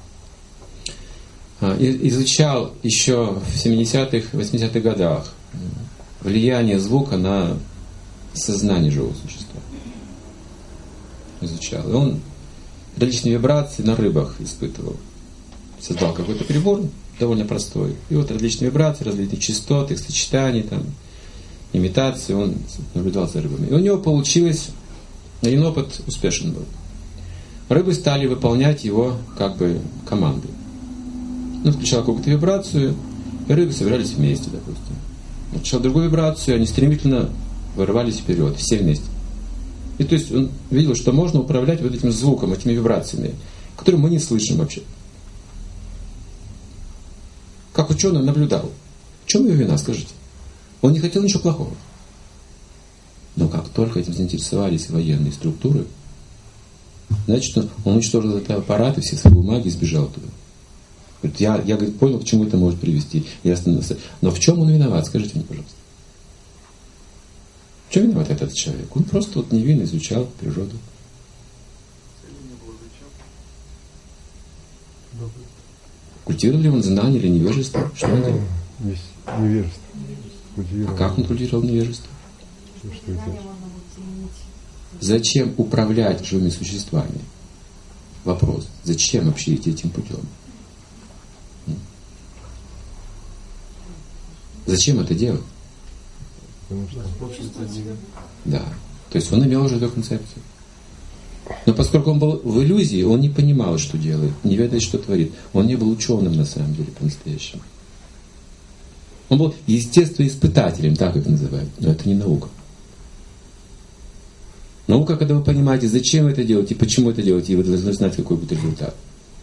изучал еще в семидесятых, восьмидесятых годах влияние звука на сознание живого существа. Изучал. И он различные вибрации на рыбах испытывал. Создал какой-то прибор, довольно простой. И вот различные вибрации, различные частоты, их сочетания, там, имитации, он наблюдал за рыбами. И у него получилось, один опыт успешен был. Рыбы стали выполнять его как бы команды. Он включал какую-то вибрацию, и рыбы собирались вместе, допустим. Он включал другую вибрацию, они стремительно вырывались вперед, все вместе. И то есть он видел, что можно управлять вот этим звуком, этими вибрациями, которые мы не слышим вообще. Как ученый наблюдал. В чем его вина, скажите? Он не хотел ничего плохого. Но как только этим заинтересовались военные структуры, значит, он уничтожил этот аппарат и все свои бумаги и сбежал туда. Говорит, я, я говорит, понял, к чему это может привести. Я остановился. Но в чем он виноват? Скажите мне, пожалуйста. В чем виноват этот человек? Он просто вот невинно изучал природу. Культивировал ли он знание или невежество? Что он делал? Есть невежество. А как он культивировал невежество? Зачем управлять живыми существами? Вопрос. Зачем вообще идти этим путем? Зачем это делать? Да. То есть он имел уже эту концепцию. Но поскольку он был в иллюзии, он не понимал, что делает, не ведает, что творит. Он не был ученым на самом деле по-настоящему. Он был естествоиспытателем, так их называют. Но это не наука. Наука, когда вы понимаете, зачем вы это делаете, почему это делаете, и вы должны знать, какой будет результат.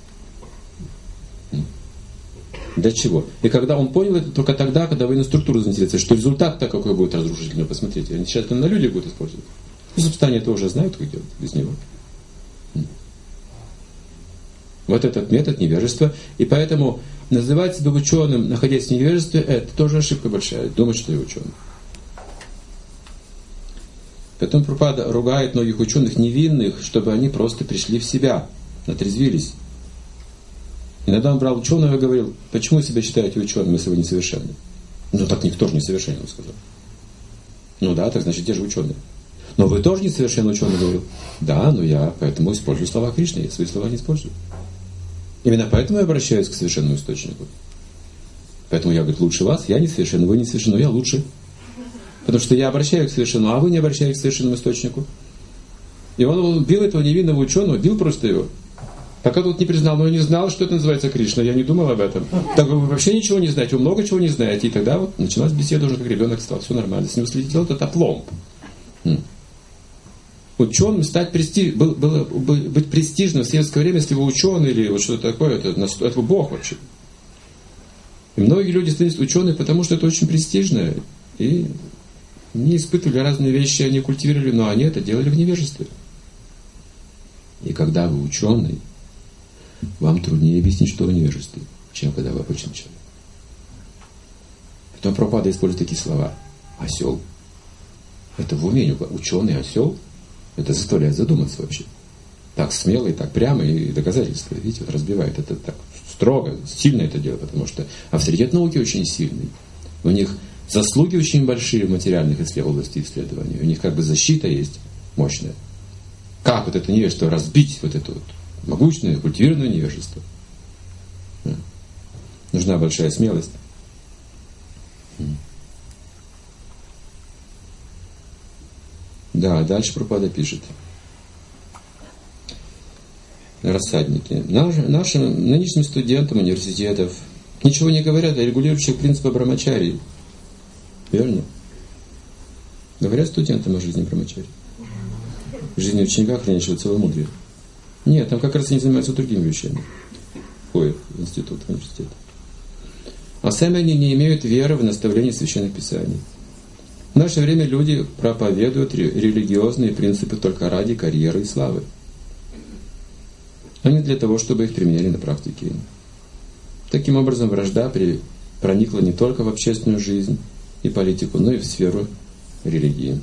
Для чего? И когда он понял это, только тогда, когда военная структура заинтересуется, что результат-то какой будет разрушительный, посмотрите. Они сейчас на люди будут использовать. И собственно, это уже знают, как делать без него. Вот этот метод невежества. И поэтому называть себя ученым, находясь в невежестве, это тоже ошибка большая. Думать, что я ученый. Потом Прабхупада ругает многих ученых невинных, чтобы они просто пришли в себя, отрезвились. Иногда он брал ученого и говорил, почему вы себя считаете ученым, если вы несовершенны? Ну так никто же несовершенен, он сказал. Ну да, так значит, где же ученые? Но вы тоже несовершенный ученый, говорил. Да, но я поэтому использую слова Кришны, я свои слова не использую. Именно поэтому я обращаюсь к совершенному источнику. Поэтому я, говорю, лучше вас, я несовершенный, вы несовершенны, но я лучше. Потому что я обращаюсь к совершенному, а вы не обращаетесь к совершенному источнику. И он бил этого невинного ученого, бил просто его. Пока тут не признал, но я не знал, что это называется Кришна, я не думал об этом. Так вы вообще ничего не знаете, вы много чего не знаете. И тогда вот началась беседа, уже как ребенок стал, все нормально. С ним слетел этот опломб. Ученым стать престиж, было, было, быть престижным в советское время, если вы ученый или вот что-то такое, это, это Бог вообще. И многие люди становятся учеными, потому что это очень престижно. И не испытывали разные вещи, они культивировали, но они это делали в невежестве. И когда вы ученый, вам труднее объяснить, что вы в невежестве, чем когда вы обычный человек. Потом Прабхупада использует такие слова. Осел. Это в уме. Ученый осел. Это заставляет задуматься вообще. Так смело и так прямо, и доказательства, видите, вот разбивает это так строго, сильно это дело, потому что авторитет науки очень сильный. У них заслуги очень большие в материальных области исследований. У них как бы защита есть мощная. Как вот это невежество разбить, вот это вот могучное, культивированное невежество? Нужна большая смелость. Да, дальше Прабхупада пишет. Рассадники. Нашим, нашим нынешним студентам университетов ничего не говорят о регулирующих принципах брамачарии. Верно? Говорят студентам о жизни брамачарии. Жизни ученика, хранящего целомудрие. Нет, там как раз они занимаются другими вещами. Ходят в институт, в университет. А сами они не имеют веры в наставление священных писаний. В наше время люди проповедуют религиозные принципы только ради карьеры и славы, а не для того, чтобы их применяли на практике. Таким образом, вражда при... проникла не только в общественную жизнь и политику, но и в сферу религии.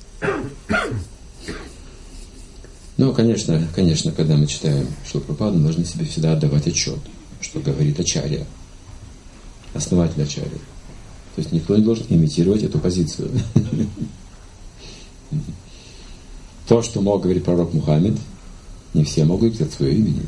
Но, конечно, конечно, когда мы читаем Шрила Прабхупаду, мы должны себе всегда отдавать отчет, что говорит Ачарья, основатель Ачарья. То есть никто не должен имитировать эту позицию. То, что мог говорить пророк Мухаммед, не все могут говорить от своего имени.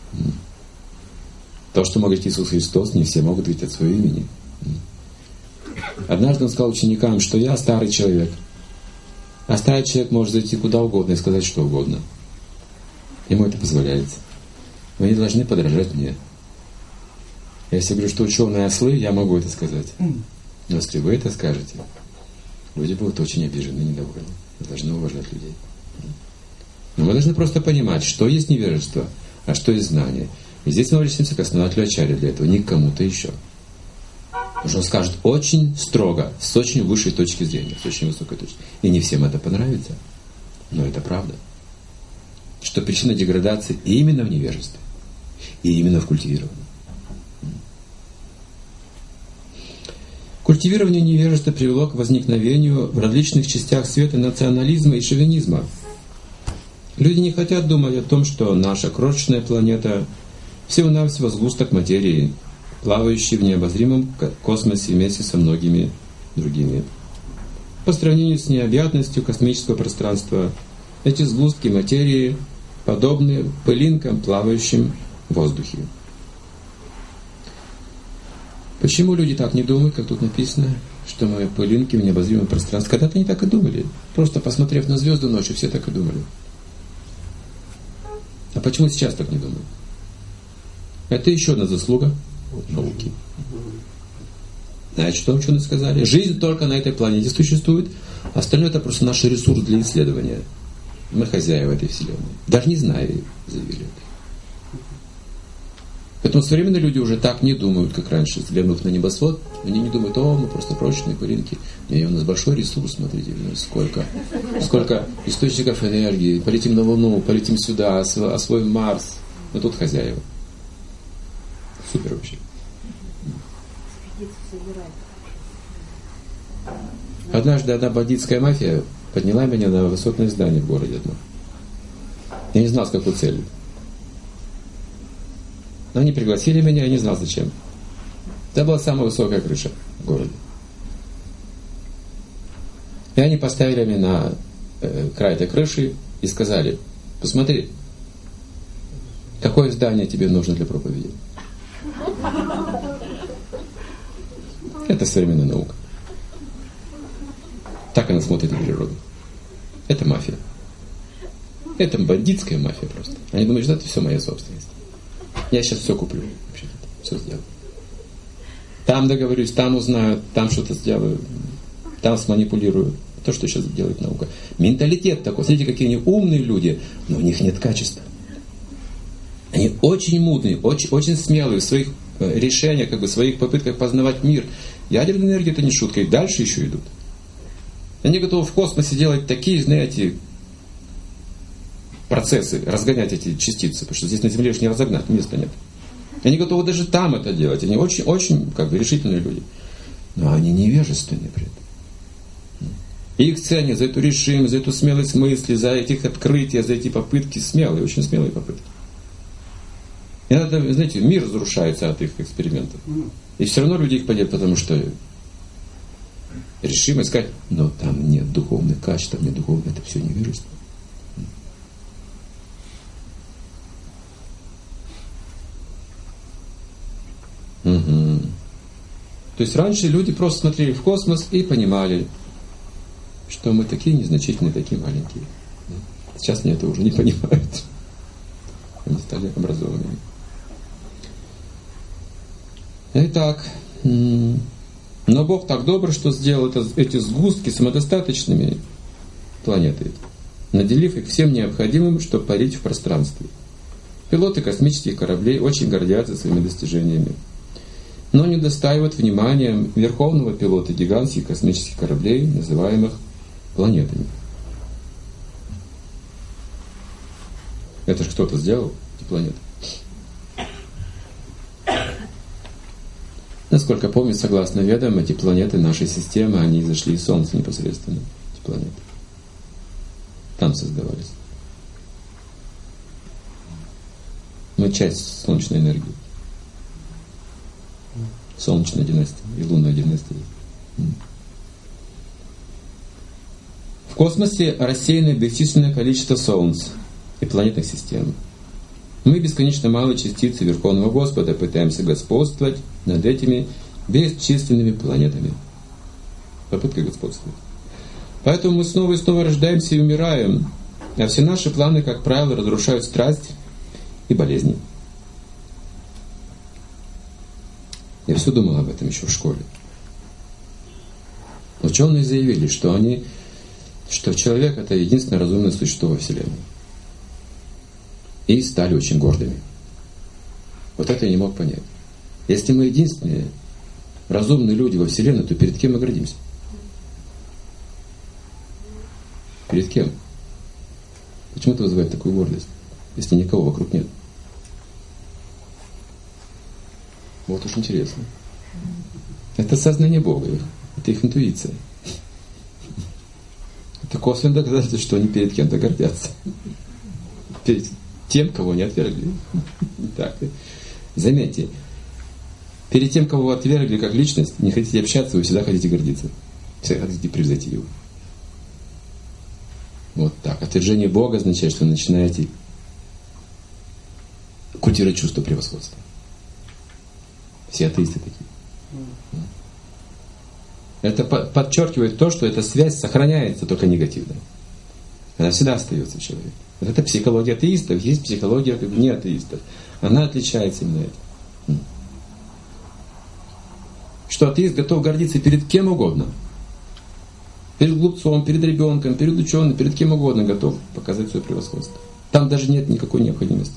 То, что мог говорить Иисус Христос, не все могут говорить от своего имени. Однажды он сказал ученикам, что я старый человек. А старый человек может зайти куда угодно и сказать что угодно. Ему это позволяется. Вы не должны подражать мне. Если я говорю, что ученые ослы, я могу это сказать. Но если вы это скажете, люди будут очень обижены и недовольны. Вы должны уважать людей. Но мы должны просто понимать, что есть невежество, а что есть знание. И здесь мы обращаемся к основателю Ачарьи для этого, не к кому-то еще. Потому что он скажет очень строго, с очень высшей точки зрения, с очень высокой точки. И не всем это понравится, но это правда. Что причина деградации именно в невежестве, и именно в культивировании. Культивирование невежества привело к возникновению в различных частях света национализма и шовинизма. Люди не хотят думать о том, что наша крошечная планета всего-навсего сгусток материи, плавающий в необозримом космосе вместе со многими другими. По сравнению с необъятностью космического пространства, эти сгустки материи подобны пылинкам, плавающим в воздухе. Почему люди так не думают, как тут написано, что мы пылинки в необозримом пространстве? Когда-то они так и думали. Просто посмотрев на звезды ночью, все так и думали. А почему сейчас так не думают? Это еще одна заслуга науки. Знаете, что ученые сказали? Жизнь только на этой планете существует, а остальное это просто наш ресурс для исследования. Мы хозяева этой Вселенной. Даже не зная, заявили. Поэтому современные люди уже так не думают, как раньше. Взглянув на небосвод, они не думают, о, мы просто прочные пылинки. Не, у нас большой ресурс, смотрите, у нас сколько, сколько источников энергии. Полетим на Луну, полетим сюда, освоим Марс. Мы тут хозяева. Супер вообще. Однажды одна бандитская мафия подняла меня на высотное здание в городе одно. Я не знал, с какой целью. Но они пригласили меня, я не знал зачем. Это была самая высокая крыша в городе. И они поставили меня на э, край этой крыши и сказали, посмотри, какое здание тебе нужно для проповеди. Это современная наука. Так она смотрит на природу. Это мафия. Это бандитская мафия просто. Они думают, что это все моя собственность. Я сейчас все куплю. Вообще-то, все сделаю. Там договорюсь, там узнаю, там что-то сделаю, там сманипулирую. То, что сейчас делает наука. Менталитет такой. Смотрите, какие они умные люди, но у них нет качества. Они очень мудные, очень, очень смелые в своих решениях, как бы, в своих попытках познавать мир. Ядерная энергия — это не шутка, и дальше еще идут. Они готовы в космосе делать такие, знаете, процессы, разгонять эти частицы, потому что здесь на Земле уж не разогнать, места нет. Они готовы даже там это делать. Они очень, очень, как бы, решительные люди. Но они невежественны при этом. И их ценят за эту решимость, за эту смелость мысли, за этих открытия, за эти попытки, смелые, очень смелые попытки. И надо, знаете, мир разрушается от их экспериментов. И все равно люди их поделят, потому что решимость сказать, но там нет духовных качеств, там нет духовных, это все невежество. Угу. То есть раньше люди просто смотрели в космос и понимали, что мы такие незначительные, такие маленькие. Сейчас они это уже не понимают. Они стали образованными. Итак, но Бог так добр, что сделал это, эти сгустки самодостаточными планетой, наделив их всем необходимым, чтобы парить в пространстве. Пилоты космических кораблей очень гордятся своими достижениями, но не удостаивают внимания верховного пилота гигантских космических кораблей, называемых планетами. Это же кто-то сделал, эти планеты. Насколько помню, согласно Ведам, эти планеты нашей системы, они зашли из Солнца непосредственно, эти планеты. Там создавались. Мы часть солнечной энергии. Солнечная династия и лунная династия. В космосе рассеяно бесчисленное количество солнц и планетных систем. Мы бесконечно малые частицы Верховного Господа пытаемся господствовать над этими бесчисленными планетами. Попытка господствовать. Поэтому мы снова и снова рождаемся и умираем, а все наши планы, как правило, разрушают страсть и болезни. Я все думал об этом еще в школе. Ученые заявили, что они, что человек — это единственное разумное существо во Вселенной. И стали очень гордыми. Вот это я не мог понять. Если мы единственные разумные люди во Вселенной, то перед кем мы гордимся? Перед кем? Почему это вызывает такую гордость, если никого вокруг нет? Вот уж интересно. Это сознание Бога, это их интуиция. Это косвенное доказательство, что они перед кем-то гордятся. Перед тем, кого не отвергли. Так. Заметьте, перед тем, кого вы отвергли как личность, не хотите общаться, вы всегда хотите гордиться. Всегда хотите превзойти его. Вот так. Отвержение Бога означает, что вы начинаете культивировать чувство превосходства. Все атеисты такие. Это подчеркивает то, что эта связь сохраняется, только негативная. Она всегда остается в человеке. Вот это психология атеистов, есть психология не атеистов. Она отличается именно этим. Что атеист готов гордиться перед кем угодно. Перед глупцом, перед ребенком, перед ученым, перед кем угодно готов показать свое превосходство. Там даже нет никакой необходимости.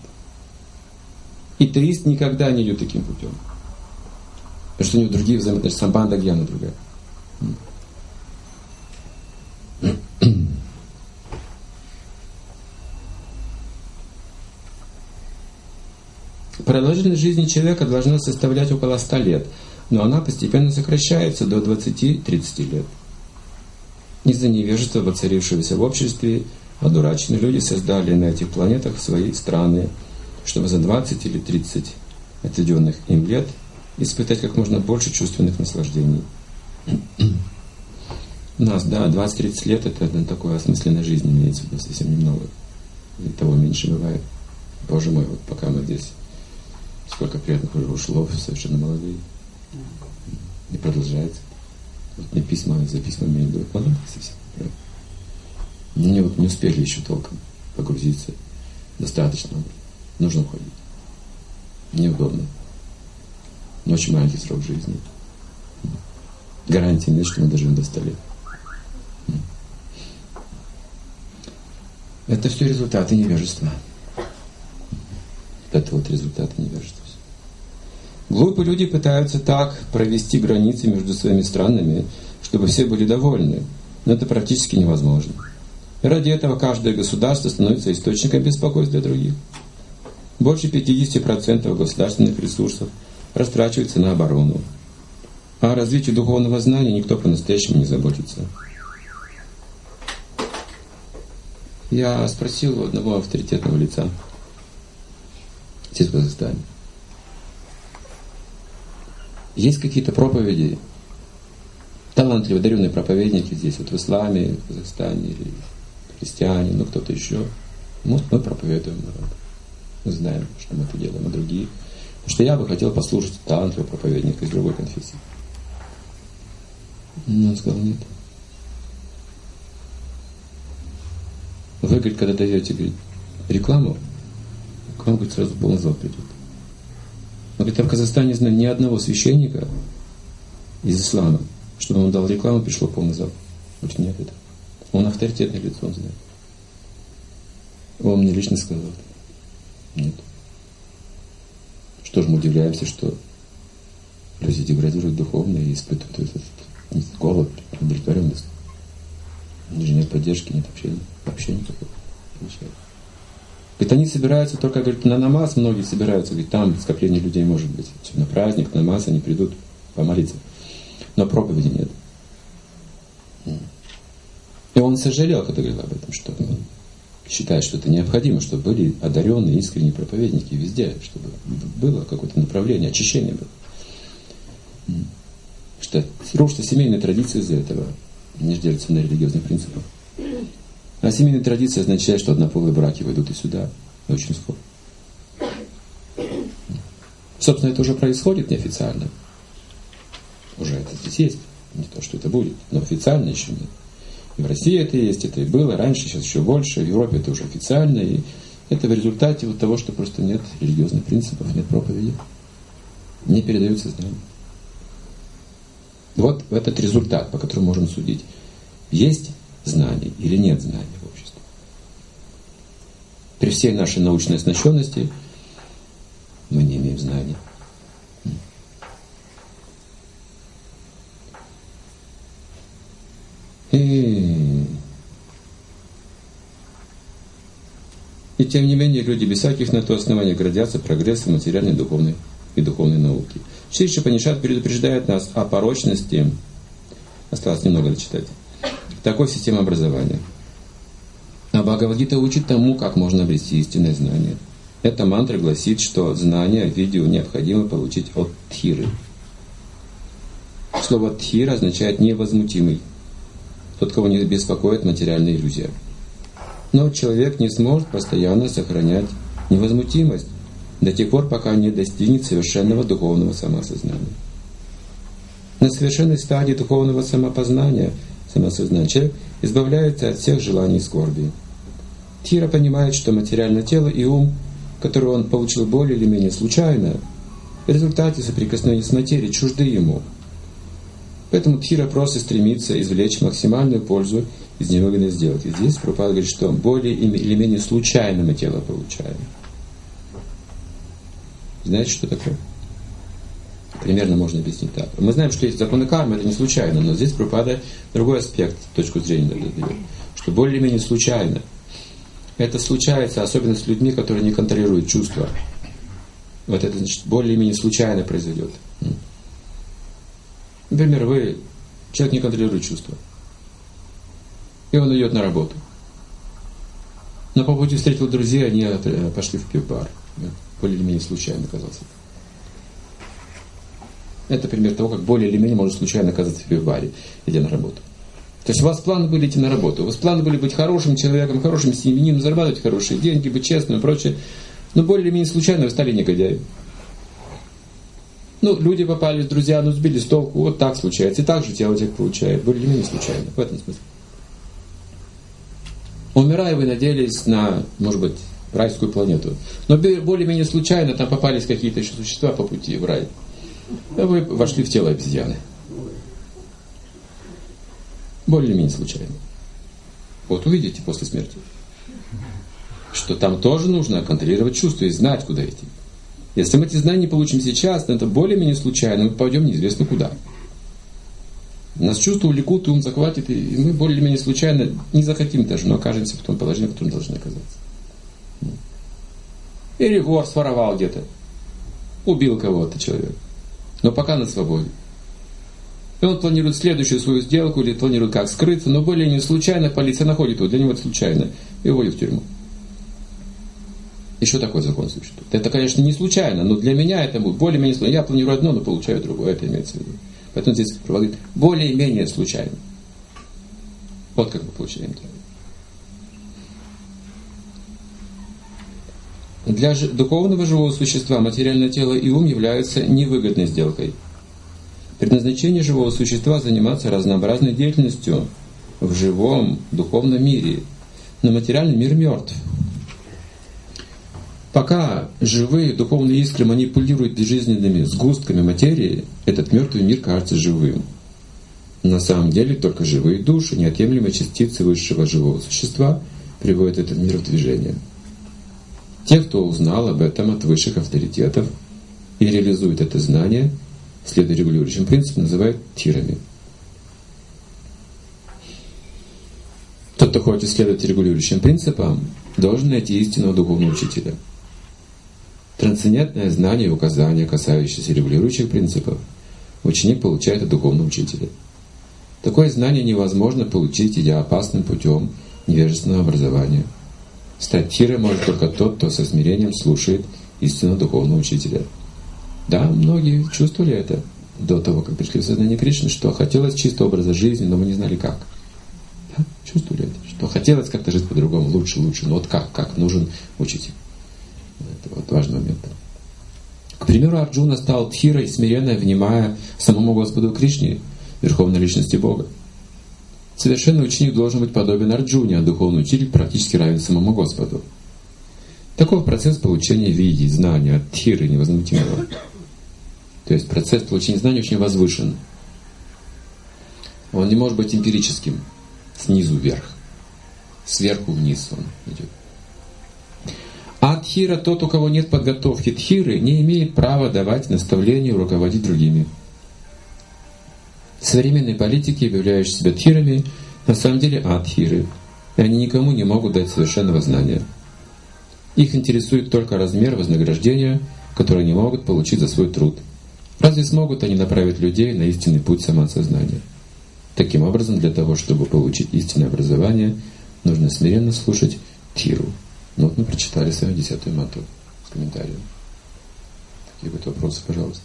И теист никогда не идет таким путем. Потому что у него другие взаимоотношения, самбанда гьяна другая. Продолжительность жизни человека должна составлять около ста лет, но она постепенно сокращается до двадцати-тридцати лет. Из-за невежества, воцарившегося в обществе, одураченные люди создали на этих планетах свои страны, чтобы за двадцать или тридцать отведенных им лет испытать как можно больше чувственных наслаждений. У нас, да, двадцать-тридцать лет — это такое осмысленная жизнь, имеется в виду совсем немного. И того меньше бывает. Боже мой, вот пока мы здесь, сколько приятных уже ушло, совершенно молодые. И продолжается. Вот мне письма за письмами идут. Молодые совсем. Мне вот не успели еще толком погрузиться. Достаточно. Нужно уходить. Неудобно. Но очень маленький срок жизни. Гарантии нет, что мы доживем до ста лет. Это все результаты невежества. Это вот результаты невежества. Глупые люди пытаются так провести границы между своими странами, чтобы все были довольны. Но это практически невозможно. И ради этого каждое государство становится источником беспокойства для других. Больше пятьдесят процентов государственных ресурсов растрачивается на оборону. А о развитии духовного знания никто по-настоящему не заботится. Я спросил у одного авторитетного лица здесь, в Казахстане. Есть какие-то проповеди, талантливые, одаренные проповедники здесь, вот в исламе, в Казахстане, или христиане, ну кто-то еще. Вот мы проповедуем народ. Мы знаем, что мы это делаем, а другие. что я бы хотел послушать тантру проповедника из другой конфессии. Но он сказал, нет. Вы, говорит, когда даете, говорит, рекламу, к вам, говорит, сразу полный зал придет. Он говорит, я в Казахстане не знаю ни одного священника из ислама, чтобы он дал рекламу, пришло полный зал. Говорит, нет, это. Он авторитетное лицо, он знает. Он мне лично сказал. Нет. Что же мы удивляемся, что люди деградируют духовно и испытывают этот голод, удовлетворенность. У них же нет поддержки, нет общения. Вообще никакого. Говорит, они собираются только, говорит, на намаз многие собираются, говорит, там скопление людей может быть. На праздник, на намаз они придут помолиться. Но проповеди нет. И он сожалел, когда говорил об этом, что он считает, что это необходимо, чтобы были одаренные, искренние проповедники везде, чтобы было какое-то направление, очищение было. Что рушатся семейные традиции из-за этого, не держатся на религиозных принципах. А семейная традиция означает, что однополые браки войдут и сюда, и очень скоро. Собственно, это уже происходит неофициально. Уже это здесь есть. Не то, что это будет, но официально еще нет. И в России это есть, это и было раньше, сейчас еще больше. В Европе это уже официально. И это в результате вот того, что просто нет религиозных принципов, нет проповеди. Не передаются знания. Вот этот результат, по которому можем судить. Есть знания или нет знаний в обществе. При всей нашей научной оснащенности мы не имеем знаний. И... и тем не менее люди без всяких на то оснований гордятся прогрессом материальной, духовной и духовной науки. Шри Шапанишат предупреждает нас о порочности, осталось немного дочитать, такой системы образования. А Бхагавад-гита учит тому, как можно обрести истинное знание. Эта мантра гласит, что знание видео необходимо получить от Тхиры. Слово Тхира означает невозмутимый. Тот, кого не беспокоит материальная иллюзия. Но человек не сможет постоянно сохранять невозмутимость до тех пор, пока не достигнет совершенного духовного самоосознания. На совершенной стадии духовного самопознания, самосознания, человек избавляется от всех желаний и скорби. Тхира понимает, что материальное тело и ум, который он получил более или менее случайно, в результате соприкосновения с материей чужды ему. Поэтому Тхира просто стремится извлечь максимальную пользу из невыгодной сделки. Здесь Прабхупада говорит, что более или менее случайно мы тело получаем. Знаете, что такое? Примерно можно объяснить так. Мы знаем, что есть законы кармы, это не случайно, но здесь Прабхупада другой аспект, точку зрения дает, что более или менее случайно. Это случается особенно с людьми, которые не контролируют чувства. Вот это значит более или менее случайно произойдет. Например, вы, человек не контролирует чувства, и он идет на работу. Но по пути встретил друзей, они пошли в пив-бар. Более или менее случайно оказался. Это пример того, как более или менее можно случайно оказаться в пив-баре, идя на работу. То есть у вас планы были идти на работу, у вас планы были быть хорошим человеком, хорошим семьянином, зарабатывать хорошие деньги, быть честным и прочее. Но более или менее случайно вы стали негодяем. Ну, люди попались, друзья, ну, сбили с толку, вот так случается. И так же тело человек получает, более или менее случайно, в этом смысле. Умирая, вы надеялись на, может быть, райскую планету. Но более-менее случайно там попались какие-то еще существа по пути в рай. А вы вошли в тело обезьяны. Более-менее случайно. Вот увидите после смерти, что там тоже нужно контролировать чувства и знать, куда идти. Если мы эти знания не получим сейчас, то это более-менее случайно, мы пойдем неизвестно куда. Нас чувства увлекут, и ум захватит, и мы более-менее случайно не захотим даже, но окажемся в том положении, в котором должны оказаться. Или вор своровал где-то, убил кого-то человек, но пока на свободе. И он планирует следующую свою сделку, или планирует как скрыться, но более-менее случайно полиция находит его, для него это случайно, и уводит в тюрьму. Еще такой закон существует. Это, конечно, не случайно, но для меня это будет более-менее случайно. Я планирую одно, но получаю другое, это имеется в виду. Поэтому здесь говорит более-менее случайно. Вот как мы получаем это. Для духовного живого существа материальное тело и ум являются невыгодной сделкой. Предназначение живого существа — заниматься разнообразной деятельностью в живом духовном мире, но материальный мир мертв. Пока живые духовные искры манипулируют жизненными сгустками материи, этот мертвый мир кажется живым. На самом деле только живые души, неотъемлемые частицы высшего живого существа, приводят этот мир в движение. Те, кто узнал об этом от высших авторитетов и реализует это знание, следуя регулирующим принципам, называют тирами. Тот, кто хочет следовать регулирующим принципам, должен найти истинного духовного учителя. Трансцендентное знание и указания, касающиеся регулирующих принципов, ученик получает от духовного учителя. Такое знание невозможно получить, идя опасным путем невежественного образования. Стать тирой может только тот, кто со смирением слушает истинного духовного учителя. Да, многие чувствовали это до того, как пришли в сознание Кришны, что хотелось чистого образа жизни, но мы не знали как. Да, чувствовали это, что хотелось как-то жить по-другому, лучше, лучше, но вот как, как нужен учитель. Это вот важный момент. К примеру, Арджуна стал тхирой, смиренно внимая самому Господу Кришне, Верховной Личности Бога. Совершенный ученик должен быть подобен Арджуне, а духовный учитель практически равен самому Господу. Таков процесс получения видеть, знания от тхиры невозмутимого. То есть процесс получения знаний очень возвышен. Он не может быть эмпирическим, снизу вверх, сверху вниз он идет. А тхира, тот, у кого нет подготовки тхиры, не имеет права давать наставления и руководить другими. Современные политики, объявляющие себя тхирами, на самом деле адхиры, и они никому не могут дать совершенного знания. Их интересует только размер вознаграждения, которое они могут получить за свой труд. Разве смогут они направить людей на истинный путь самосознания? Таким образом, для того, чтобы получить истинное образование, нужно смиренно слушать тхиру. Ну вот мы прочитали с вами десятую мантру с комментарием. Какие будут вопросы, пожалуйста?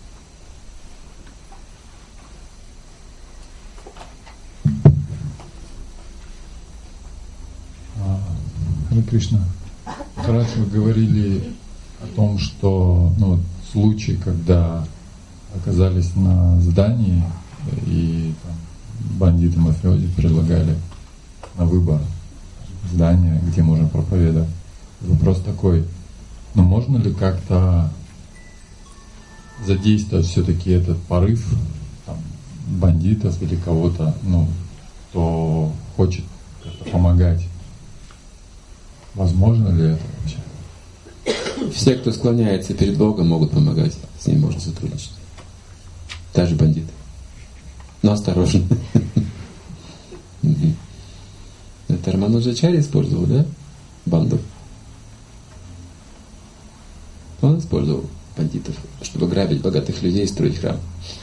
Харе Кришна. Раз вы говорили о том, что ну, вот, случай, когда оказались на здании и там, бандиты мафиози предлагали на выбор здание, где можно проповедовать. Вопрос такой, ну можно ли как-то задействовать все-таки этот порыв там, бандитов или кого-то, ну, кто хочет как-то помогать? Возможно ли это вообще? Все, кто склоняется перед Богом, могут помогать. С ним можно сотрудничать. Даже бандиты. Но осторожно. Это Рамануджачарья использовал, да? Банду. Он использовал бандитов, чтобы грабить богатых людей и строить храм.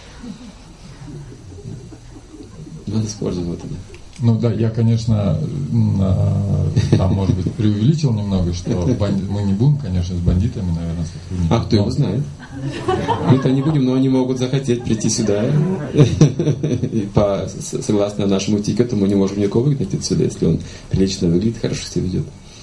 Он использовал это, да. Ну да, я, конечно, там, может быть, преувеличил немного, что банди... мы не будем, конечно, с бандитами, наверное, сотрудничать. А кто его знает? Мы-то не будем, но они могут захотеть прийти сюда. И по, согласно нашему тикету мы не можем никого выгнать отсюда, если он прилично выглядит, хорошо себя ведет.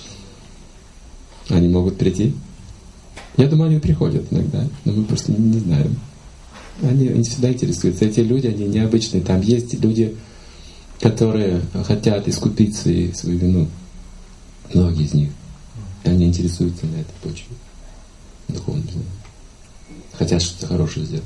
Они могут прийти. Я думаю, они приходят иногда, но мы просто не знаем. Они, они всегда интересуются. Эти люди, они необычные. Там есть люди, которые хотят искупить свои, свою вину. Многие из них. Они интересуются на этой почве. Духовным знанием. Хотят что-то хорошее сделать.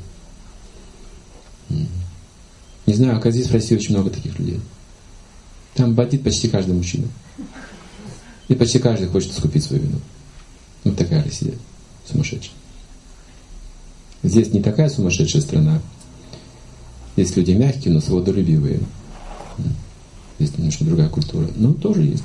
Не знаю, оказывается, в России очень много таких людей. Там бандит почти каждый мужчина. И почти каждый хочет искупить свою вину. Вот такая Россия. Сумасшедшая. Здесь не такая сумасшедшая страна. Есть люди мягкие, но свободолюбивые. Здесь немножко другая культура. Но тоже есть.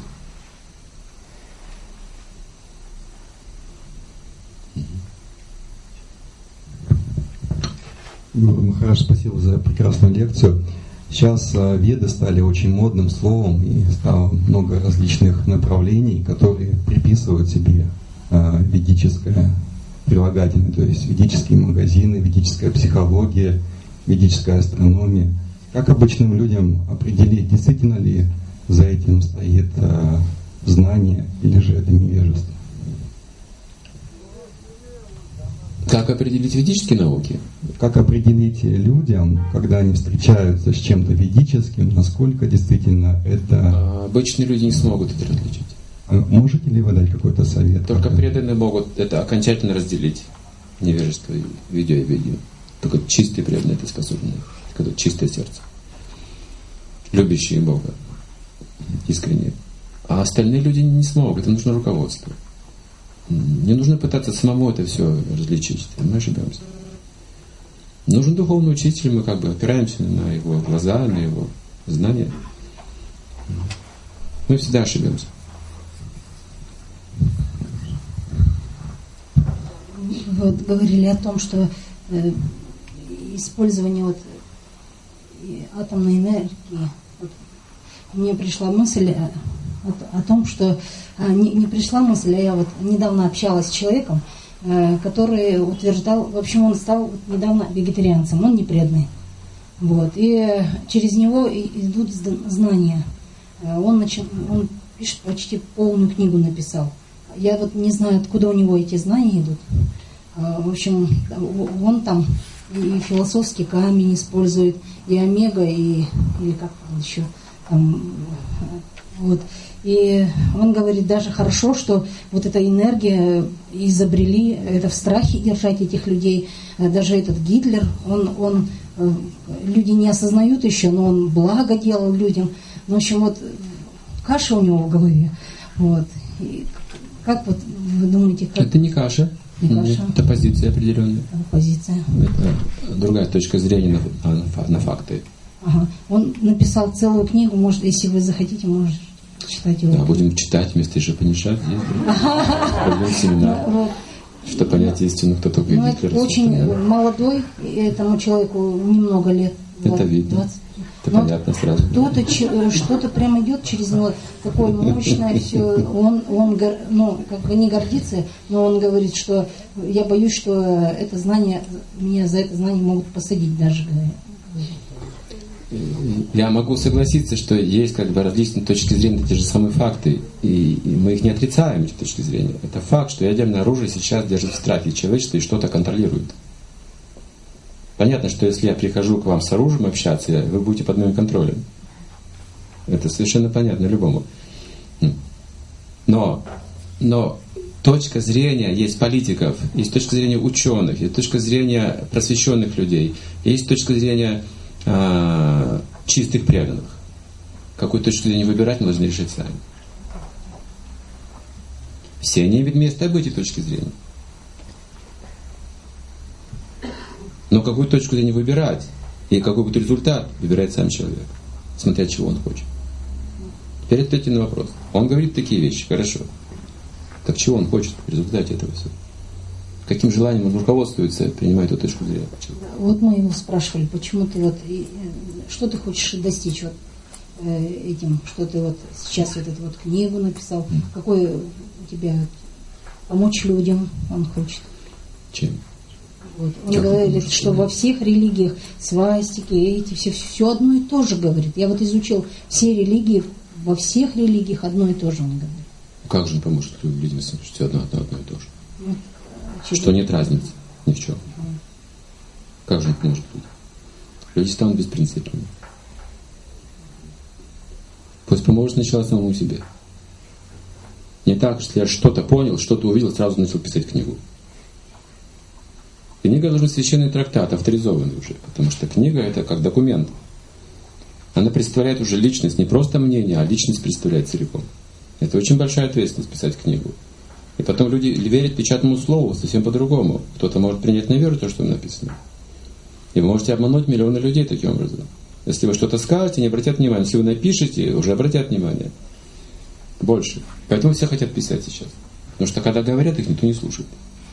Гуру Махарадж, спасибо за прекрасную лекцию. Сейчас э, веды стали очень модным словом, и стало много различных направлений, которые приписывают себе э, ведическое прилагательное, то есть ведические магазины, ведическая психология, ведическая астрономия. Как обычным людям определить, действительно ли за этим стоит э, знание или же это невежество? Как определить ведические науки? Как определить людям, когда они встречаются с чем-то ведическим, насколько действительно это... Обычные люди не смогут это различить. Можете ли вы дать какой-то совет? Только преданные могут это окончательно разделить. Невежество и видео и видео. Только чистые преданные это способны. Когда чистое сердце. Любящие Бога. Искренне. А остальные люди не смогут. Это нужно руководство. Не нужно пытаться самому это все различить. Мы ошибаемся. Нужен духовный учитель, мы как бы опираемся на его глаза, на его знания. Мы всегда ошибемся. Вы вот говорили о том, что э, использование вот, атомной энергии. Вот, мне пришла мысль о, о, о том, что а, не, не пришла мысль, а я вот недавно общалась с человеком, э, который утверждал, в общем, он стал вот недавно вегетарианцем, он не преданный. Вот, и через него идут знания. Он, начал, он пишет, почти полную книгу написал. Я вот не знаю, откуда у него эти знания идут. В общем, он там и философский камень использует, и омега, и, и как там еще там, вот. И он говорит, даже хорошо, что вот эта энергия изобрели, это в страхе держать этих людей. Даже этот Гитлер, он, он, люди не осознают еще, но он благо делал людям. В общем, вот каша у него в голове. Вот. И как вот вы думаете? Как... Это не каша. Не каша. Это позиция определенная. Это позиция. Это другая точка зрения на, на, на факты. Ага. Он написал целую книгу, может, если вы захотите, можете читать его. Да, будем читать вместо Ишапанишат. Пойдем в семинар. Что понять истину, кто только ну, Гитлер. Очень молодой, этому человеку немного лет. Это видно. двадцать. Это но понятно сразу. Что-то, что-то прямо идет через него, такое мощное все. Он, он, ну, как бы не гордится, но он говорит, что я боюсь, что это знание, меня за это знание могут посадить даже. Я могу согласиться, что есть как бы различные точки зрения, те же самые факты, и, и мы их не отрицаем, эти точки зрения. Это факт, что ядерное оружие сейчас держит в страхе человечество и что-то контролирует. Понятно, что если я прихожу к вам с оружием общаться, вы будете под моим контролем. Это совершенно понятно любому. Но, но точка зрения есть политиков, есть точка зрения ученых, есть точка зрения просвещенных людей, есть точка зрения а, чистых преданных. Какую точку зрения выбирать, мы должны решить сами. Все они имеют место быть, эти точки зрения. Но какую точку зрения выбирать и какой будет результат, выбирает сам человек, смотря чего он хочет. Теперь ответьте на вопрос. Он говорит такие вещи, хорошо. Так чего он хочет в результате этого всего? Каким желанием он руководствуется, принимая эту точку зрения? Вот мы его спрашивали, почему ты вот, что ты хочешь достичь вот этим, что ты вот сейчас вот эту вот книгу написал, какой у тебя помочь людям он хочет? Чем? Вот. Он как говорит, что во всех религиях свастики, эти, все, все одно и то же говорит. Я вот изучил все религии, во всех религиях одно и то же он говорит. Как же он поможет людям, если все одно, одно, одно и то же? Вот. Что нет разницы ни в чем. Mm. Как же он поможет людям? Люди станут беспринципными. Пусть поможет сначала самому себе. Не так, что я что-то понял, что-то увидел, сразу начал писать книгу. Книга должна быть священный трактат, авторизованный уже, потому что книга это как документ. Она представляет уже личность, не просто мнение, а личность представляет целиком. Это очень большая ответственность писать книгу. И потом люди верят печатному слову совсем по-другому. Кто-то может принять на веру то, что там написано. И вы можете обмануть миллионы людей таким образом. Если вы что-то скажете, не обратят внимания. Если вы напишете, уже обратят внимание. Больше. Поэтому все хотят писать сейчас. Потому что когда говорят, их никто не слушает.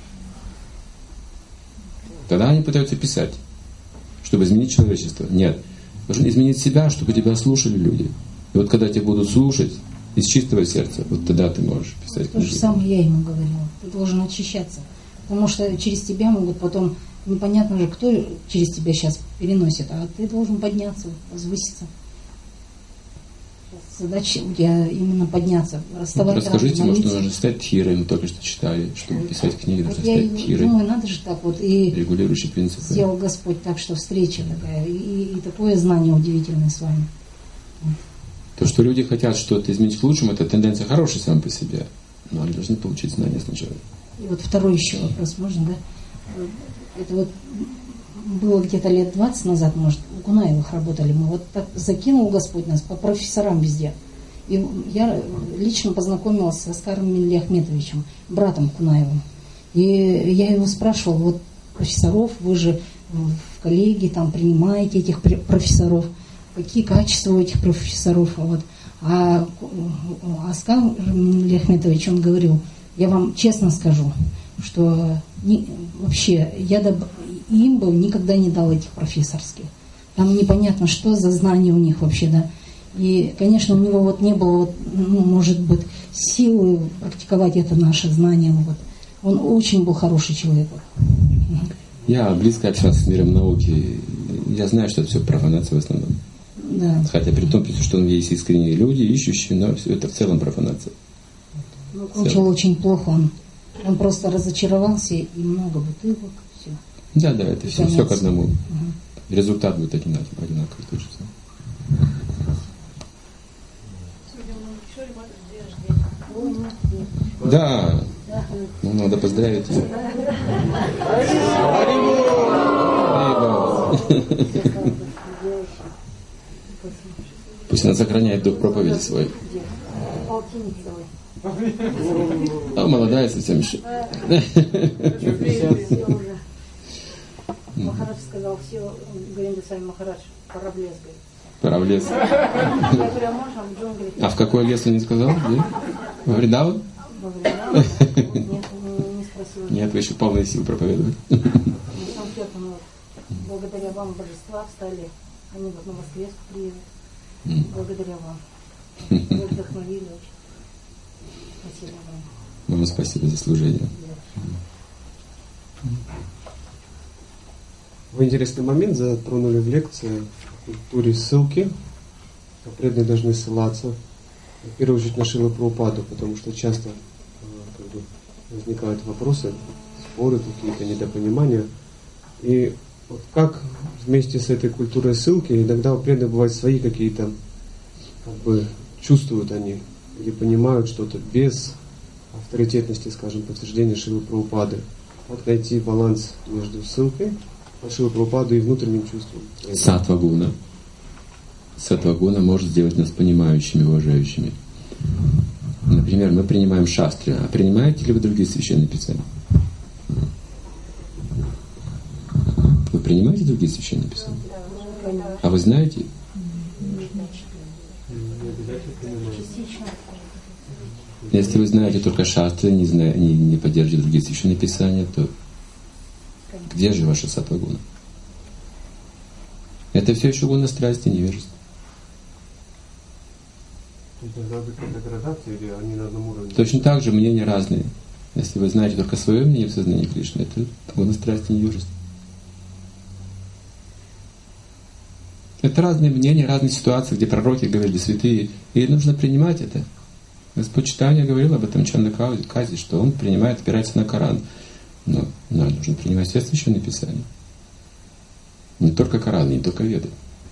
Тогда они пытаются писать, чтобы изменить человечество. Нет. Должен изменить себя, чтобы тебя слушали люди. И вот когда тебя будут слушать из чистого сердца, вот тогда ты можешь писать книги. То же самое я ему говорила. Ты должен очищаться. Потому что через тебя могут потом, непонятно же, кто через тебя сейчас переносит, а ты должен подняться, возвыситься. Задача у тебя именно подняться, расставать. Вот расскажите, может, молиться. нужно стать тхирой, мы только что читали, чтобы писать книги, нужно Вот я стать тхирой. думаю, надо же так вот. И регулирующий принцип. сделал Господь так, что встреча такая, и, и такое знание удивительное с вами. То, что люди хотят что-то изменить к лучшему, это тенденция хорошая сама по себе, но они должны получить знания сначала. И вот второй еще вопрос, можно, да? Это вот было где-то лет двадцать назад, может, у Кунаевых работали мы. Вот так закинул Господь нас по профессорам везде. И я лично познакомилась с Аскаром Милли Ахметовичем, братом Кунаевым. И я его спрашивала, вот профессоров, вы же в коллегии там принимаете этих профессоров, какие качества у этих профессоров. Вот. А Аскар Милли Ахметович, он говорил, я вам честно скажу, что не, вообще я доб... им бы никогда не дал этих профессорских. Там непонятно, что за знания у них вообще, да. И, конечно, у него вот не было, вот, ну, может быть, силы практиковать это наше знание. Вот. Он очень был хороший человек. Я близко общался с миром науки. Я знаю, что это все профанация в основном. Да. Хотя при том, что он есть искренние люди, ищущие, но все это в целом профанация. Ну, кончил очень плохо. Он, он просто разочаровался, и много бутылок, все. Да, да, это все, все к одному. Угу. Результат будет одинаковый, одинаковый тоже. Да, ну надо поздравить ее. Пусть она сохраняет дух проповеди свой. А молодая совсем еще. Махарадж сказал, все, говорим с вами, Махарадж, пора в лес, говорит. Пора в лес. Я говорю, а можно в джунгли? А в какой лес он не сказал? Где? Во Вриндаван? Во Вриндаван? Нет, не, не спросила. Нет, вы еще полные силы проповедовали. Благодаря вам божества встали, они вот на воскреску приедут. Благодаря вам. Вы вдохновили очень. Спасибо вам. Вам спасибо за служение. Вы интересный момент затронули в лекции о культуре ссылки. Преданные должны ссылаться. В первую очередь на Шрилу Прабхупаду, потому что часто как бы, возникают вопросы, споры, какие-то недопонимания. И вот как вместе с этой культурой ссылки иногда у преданных бывают свои какие-то, как бы чувствуют они или понимают что-то без авторитетности, скажем, подтверждения Шрилы Прабхупады. Вот найти баланс между ссылкой на Шрилу Прабхупаду и внутренним чувством. Саттва-гуна. Саттва-гуна может сделать нас понимающими, уважающими. Например, мы принимаем шастры. А принимаете ли вы другие священные писания? Вы принимаете другие священные писания? А вы знаете? Если вы знаете только шастры, не, зна... не, не поддерживаете другие священные писания, то где же ваша саттва-гуна? Это все еще гуна страсти, невежества. Или они на одном уровне? Точно так же мнения разные. Если вы знаете только свое мнение в сознании Кришны, это гуна страсти, невежества. Это разные мнения, разные ситуации, где пророки говорили, святые, и нужно принимать это. Господь Чайтанья говорил об этом Чандаказе, что он принимает, опирается на Коран. Но, но нужно принимать все священные писания. Не только Коран, не только Веды.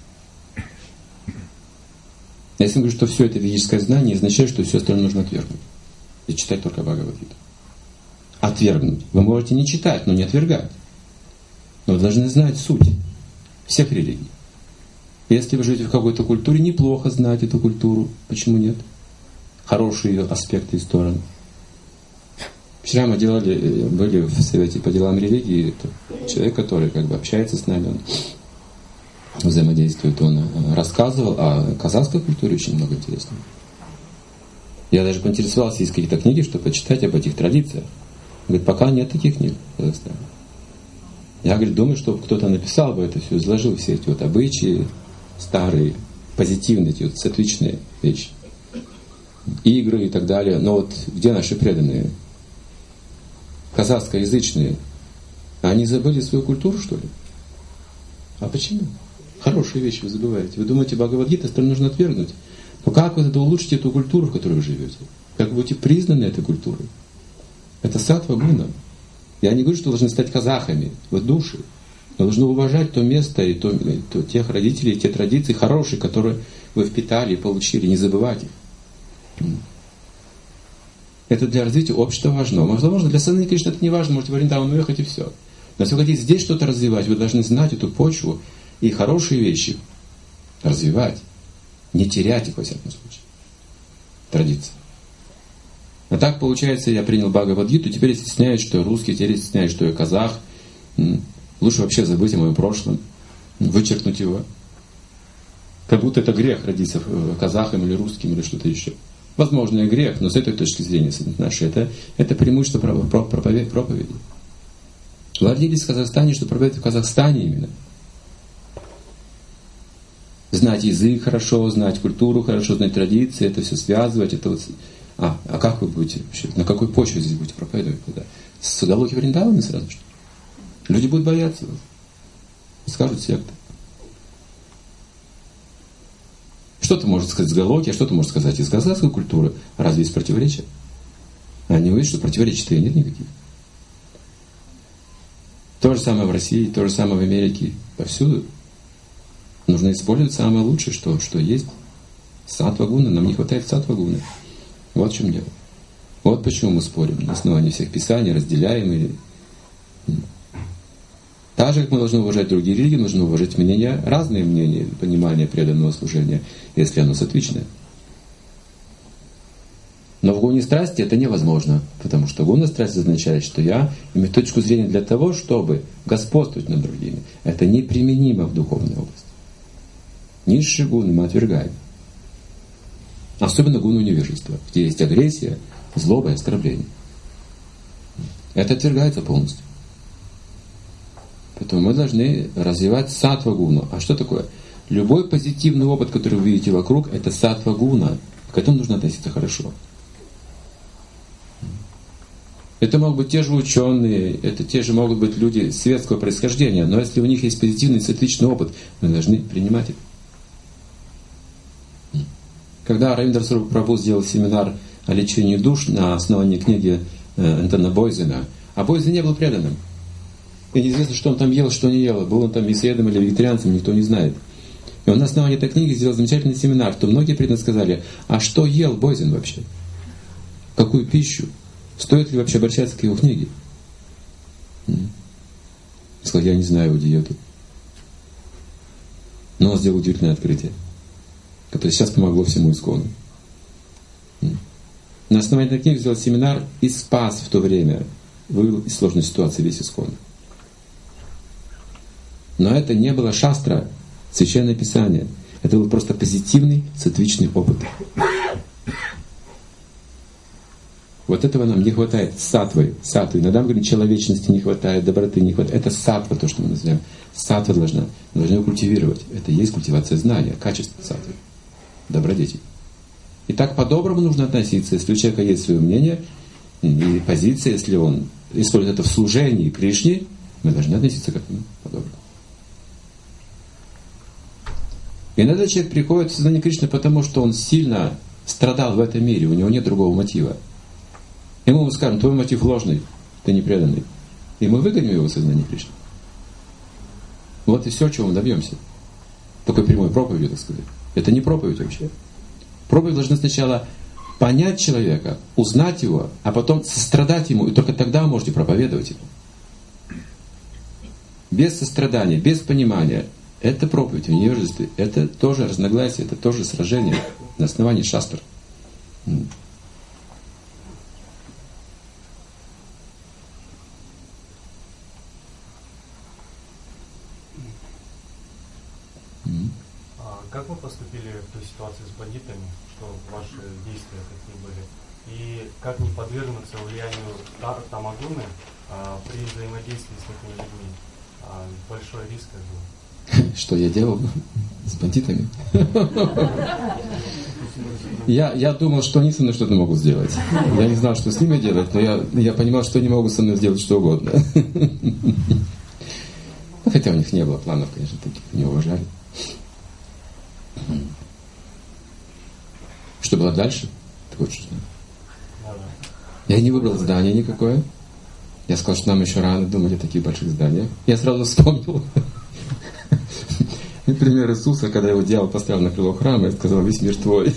Если я говорю, что все это ведическое знание, означает, что все остальное нужно отвергнуть. И читать только Бхагавад-гиту. Отвергнуть. Вы можете не читать, но не отвергать. Но вы должны знать суть всех религий. Если вы живете в какой-то культуре, неплохо знать эту культуру. Почему нет? Хорошие ее аспекты и стороны. Вчера мы делали, были в совете по делам религии. Это человек, который как бы общается с нами, он взаимодействует, он рассказывал о казахской культуре очень много интересного. Я даже поинтересовался, есть какие-то книги, чтобы почитать об этих традициях. Говорит, пока нет таких книг в Казахстане. Я, говорит, думаю, что кто-то написал бы это все, изложил все эти вот обычаи, старые, позитивные, эти вот сатвичные вещи, игры и так далее. Но вот где наши преданные? Казахскоязычные. Они забыли свою культуру, что ли? А почему? Хорошие вещи вы забываете. Вы думаете, Бхагавад-гита, что нужно отвергнуть? Но как вы тогда улучшите эту культуру, в которой вы живете? Как вы будете признаны этой культурой? Это саттва гуна. Я не говорю, что вы должны стать казахами, вы души. Вы должны уважать то место и, то, и то, тех родителей, и те традиции хорошие, которые вы впитали и получили. Не забывайте их. Это для развития общества важно. Возможно, для Саны Кришны это не важно, можете в Вриндаван уехать и все. Но если вы хотите здесь что-то развивать, вы должны знать эту почву и хорошие вещи развивать. Не терять их, во всяком случае. Традиции. А так получается, я принял Бхагавад-гиту, теперь я стесняюсь, что я русский, теперь я стесняюсь, что я казах. Лучше вообще забыть о моем прошлом, вычеркнуть его. Как будто это грех родиться казахом или русским или что-то еще. Возможно, и грех, но с этой точки зрения, с нашей, это, это преимущество проповеди. проповеди. Вы родились в Казахстане, что проповедовать в Казахстане именно. Знать язык хорошо, знать культуру хорошо, знать традиции, это все связывать. Это вот... а, а как вы будете вообще, на какой почве здесь будете проповедовать? Куда? С Галоки Вриндавана сразу что? Люди будут бояться вас. Скажут секта. Что-то может сказать с Галоки, а что-то может сказать из казахской культуры. Разве есть противоречия? Они увидят, что противоречий-то и нет никаких. То же самое в России, то же самое в Америке. Повсюду. Нужно использовать самое лучшее, что, что есть. Саттва-гуна. Нам не хватает саттва-гуны. Вот в чем дело. Вот почему мы спорим на основании всех писаний, разделяем или... Так же, как мы должны уважать другие религии, нужно уважать мнения, разные мнения, понимание преданного служения, если оно сатвичное. Но в гуне страсти это невозможно, потому что гуна страсти означает, что я имею точку зрения для того, чтобы господствовать над другими. Это неприменимо в духовной области. Низшие гуны мы отвергаем. Особенно гуну невежества, где есть агрессия, злоба и оскорбление. Это отвергается полностью. Поэтому мы должны развивать саттва-гуну. А что такое? Любой позитивный опыт, который вы видите вокруг, это саттва-гуна. К этому нужно относиться хорошо. Это могут быть те же ученые, это те же могут быть люди светского происхождения, но если у них есть позитивный саттвичный опыт, мы должны принимать это. Когда Равиндра Прабху сделал семинар о лечении душ на основании книги Энтона Бойзена, а Бойзен не был преданным. И неизвестно, что он там ел, что не ел. Был он там мясоедом или вегетарианцем, никто не знает. И он на основании этой книги сделал замечательный семинар, то многие преданные сказали, а что ел Бойзен вообще? Какую пищу? Стоит ли вообще обращаться к его книге? Он сказал, я не знаю его диету. Но он сделал удивительное открытие, которое сейчас помогло всему Искону. На основании этой книги сделал семинар и спас в то время, вывел из сложной ситуации весь Искон. Но это не было шастра, священное писание. Это был просто позитивный, саттвичный опыт. Вот этого нам не хватает. Саттвы. Саттвы. Иногда мы говорим, человечности не хватает, доброты не хватает. Это саттва, то, что мы называем. Саттва должна. Мы должны его культивировать. Это и есть культивация знания, качество саттвы. Добродетель. И так по-доброму нужно относиться. Если у человека есть свое мнение и позиция, если он использует это в служении Кришне, мы должны относиться к этому по-доброму. Иногда человек приходит в сознание Кришны, потому что он сильно страдал в этом мире, у него нет другого мотива. И мы ему скажем, твой мотив ложный, ты не преданный. И мы выгоним его в сознание Кришны. Вот и все, чего мы добьемся. Такой прямой проповедью, так сказать. Это не проповедь вообще. Проповедь должна сначала понять человека, узнать его, а потом сострадать ему, и только тогда вы можете проповедовать ему. Без сострадания, без понимания. Это проповедь в невежестве. Это тоже разногласие, это тоже сражение на основании шастр. Как вы поступили в той ситуации с бандитами, что ваши действия какие были? И как не подвергнуться влиянию тамагуны а, при взаимодействии с такими людьми? А, большой риск как бы. Что я делал с бандитами? Я, я думал, что они со мной что-то могут сделать. Я не знал, что с ними делать, но я, я понимал, что они могут со мной сделать что угодно. Хотя у них не было планов, конечно, таких, не уважали. было дальше? Ты хочешь знать? Я не выбрал здание никакое. Я сказал, что нам еще рано думать о таких больших зданиях. Я сразу вспомнил пример Иисуса, когда его дьявол поставил на крыло храма и сказал: весь мир твой.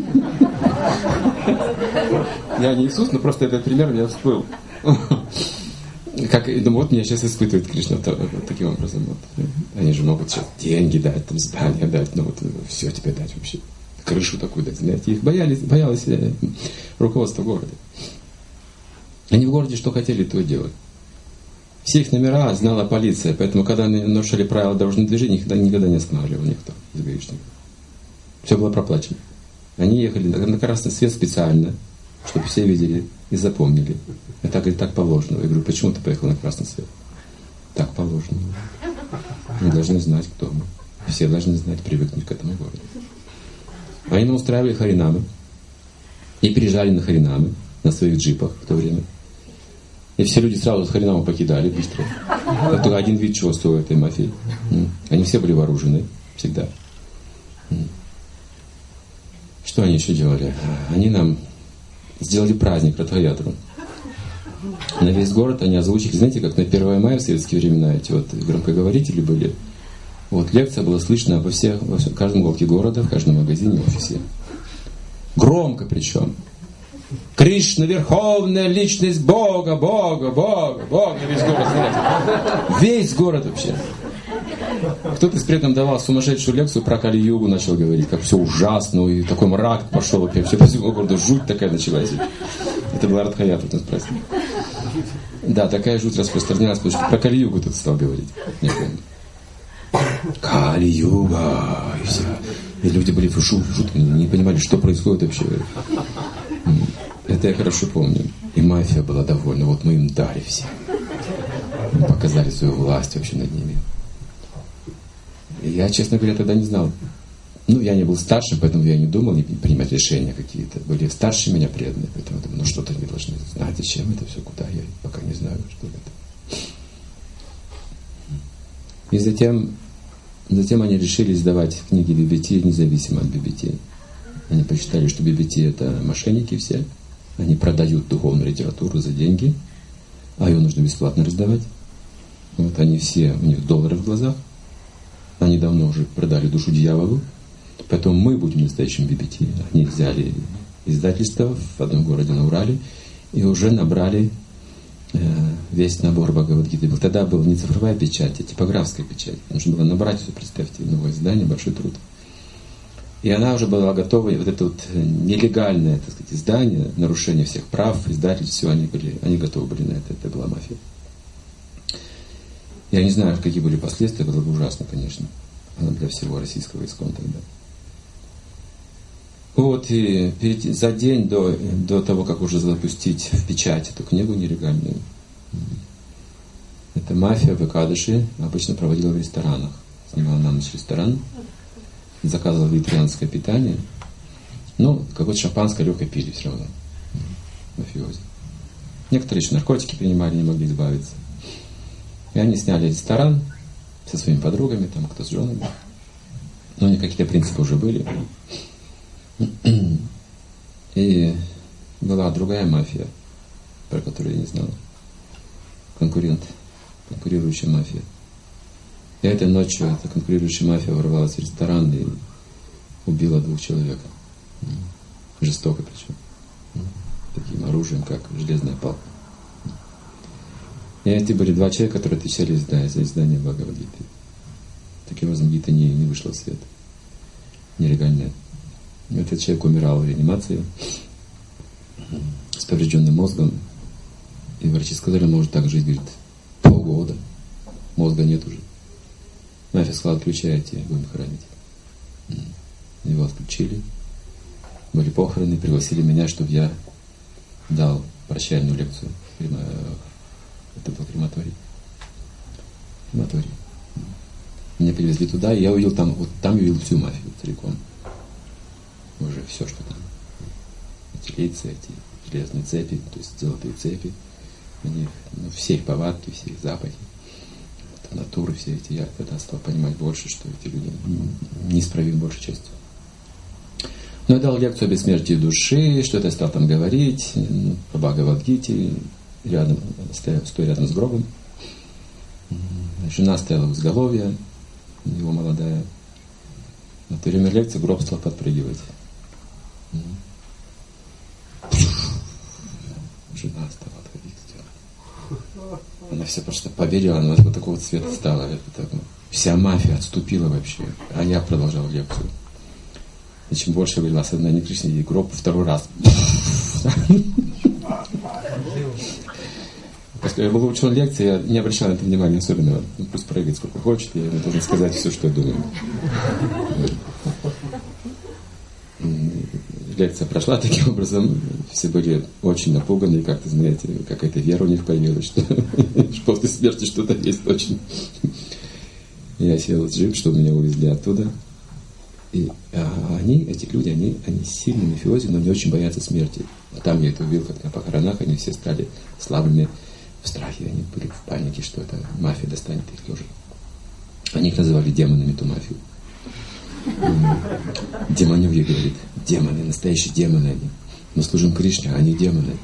Я не Иисус, но просто этот пример меня всплыл. Как, ну вот меня сейчас испытывает Кришна таким образом. Вот. Они же могут сейчас деньги дать, там, здания дать, ну вот все тебе дать вообще. Крышу такую дать, знаете. Их боялись, боялось руководство города. Они в городе что хотели, то и делали. Все их номера знала полиция, поэтому когда они нарушили правила дорожного движения, их никогда не останавливал никто из гаишников. Все было проплачено. Они ехали на красный свет специально, чтобы все видели и запомнили. Я так, говорит, так положено. Я говорю: почему ты поехал на красный свет? Так положено. Мы должны знать, кто мы. Все должны знать, привыкнуть к этому городу. Они нам устраивали харинамы и приезжали на харинамы на своих джипах в то время. И все люди сразу с харинаму покидали быстро. Это один вид, чего стоит этой мафии. Они все были вооружены. Всегда. Что они еще делали? Они нам сделали праздник Ратха-ятру. На весь город они озвучили, знаете, как на первое мая в советские времена эти вот громкоговорители были. Вот лекция была слышна во всех, во всем, в каждом уголке города, в каждом магазине, офисе. Громко причем. Кришна — верховная личность Бога, Бога, Бога, Бога. Весь город, знаете. Весь город вообще. Кто-то из преданных давал сумасшедшую лекцию про Кали-югу, начал говорить, как все ужасно, и такой мрак пошел, вообще все по всему городу, жуть такая началась. Это была Ратха-ятра, тут праздник. Да, такая жуть распространялась, потому что про Кали-югу тут стал говорить. Не помню. Кали-юга. И, все. И люди были жут, жутко, не понимали, что происходит вообще. Это я хорошо помню. И мафия была довольна. Вот мы им дали всем. Мы показали свою власть вообще над ними. И я, честно говоря, тогда не знал. Ну, я не был старшим, поэтому я не думал не принимать решения какие-то. Были старше меня преданные, поэтому думаю, ну что-то они должны знать, зачем это все, куда, я пока не знаю, что это. И затем, затем они решили издавать книги би би ти независимо от би би ти. Они посчитали, что би би ти это мошенники все. Они продают духовную литературу за деньги, а ее нужно бесплатно раздавать. Вот они все, у них доллары в глазах. Они давно уже продали душу дьяволу. Поэтому мы будем настоящим би би ти. Они взяли издательство в одном городе на Урале и уже набрали э, весь набор Бхагавад-гиты. Тогда была не цифровая печать, а типографская печать. Нужно было набрать все, представьте, новое издание, большой труд. И она уже была готова, и вот это вот нелегальное, так сказать, издание, нарушение всех прав, издательств, все, они были, они готовы были на это. Это была мафия. Я не знаю, какие были последствия, было бы ужасно, конечно, для всего российского искон тогда. Вот, и перед, за день до, до того, как уже запустить в печать эту книгу нелегальную, эта мафия в Экадаши обычно проводила в ресторанах. Снимала на ночь ресторан, заказывала вегетарианское питание, ну, какое-то шампанское легкое пили все равно, мафиози. Некоторые еще наркотики принимали, не могли избавиться. И они сняли ресторан со своими подругами, там кто с женами. Ну, у них какие-то принципы уже были. И была другая мафия, про которую я не знал. Конкурент, конкурирующая мафия. И этой ночью эта конкурирующая мафия ворвалась в ресторан и убила двух человек. Жестоко причем. Таким оружием, как железная палка. И эти были два человека, которые отвечали за издание Бхагавад-гиты. Таким образом, Гита не, не вышла в свет. Нелегальная. И этот человек умирал в реанимации с поврежденным мозгом. И врачи сказали, может так жить, говорит, полгода. Мозга нет уже. Мафия сказала, отключайте, будем хоронить. Его отключили. Были похороны, пригласили меня, чтобы я дал прощальную лекцию. Это был крематорий. Крематорий. Меня привезли туда, и я увидел там, вот там я увидел всю мафию целиком. Уже все, что там. Эти лица, эти железные цепи, то есть золотые цепи. У них, ну, все их повадки, все их запахи, натуры все эти. Я тогда стал понимать больше, что эти люди неисправимы большей частью. Но я дал лекцию о бессмертии души, что-то я стал там говорить, по Бхагавад-гите, рядом, стоя, стоя рядом с гробом. Жена стояла в изголовье, его молодая. На то время лекции гроб стал подпрыгивать. Жена стала отходить. Она вся просто поверила, она вот такого цвета стала. Это так, вся мафия отступила вообще. А я продолжал лекцию. И чем больше говорила с одной Кришне, и гроб второй раз. Поскольку я был учен лекции, я не обращал на это внимания особенно. Ну, пусть прыгает сколько хочет, я ему должен сказать все, что я думаю. Лекция прошла таким образом, все были очень напуганы, как-то, знаете, какая-то вера у них появилась, что после смерти что-то есть очень. Я сел в джип, чтобы меня увезли оттуда. И а, они, эти люди, они, они сильные мафиози, но не очень боятся смерти. Там я это увидел, как на похоронах, они все стали слабыми в страхе, они были в панике, что эта мафия достанет их тоже. Они их называли демонами, ту мафию. Демонюги, говорит, демоны, настоящие демоны они. Мы служим Кришне, а они демоны.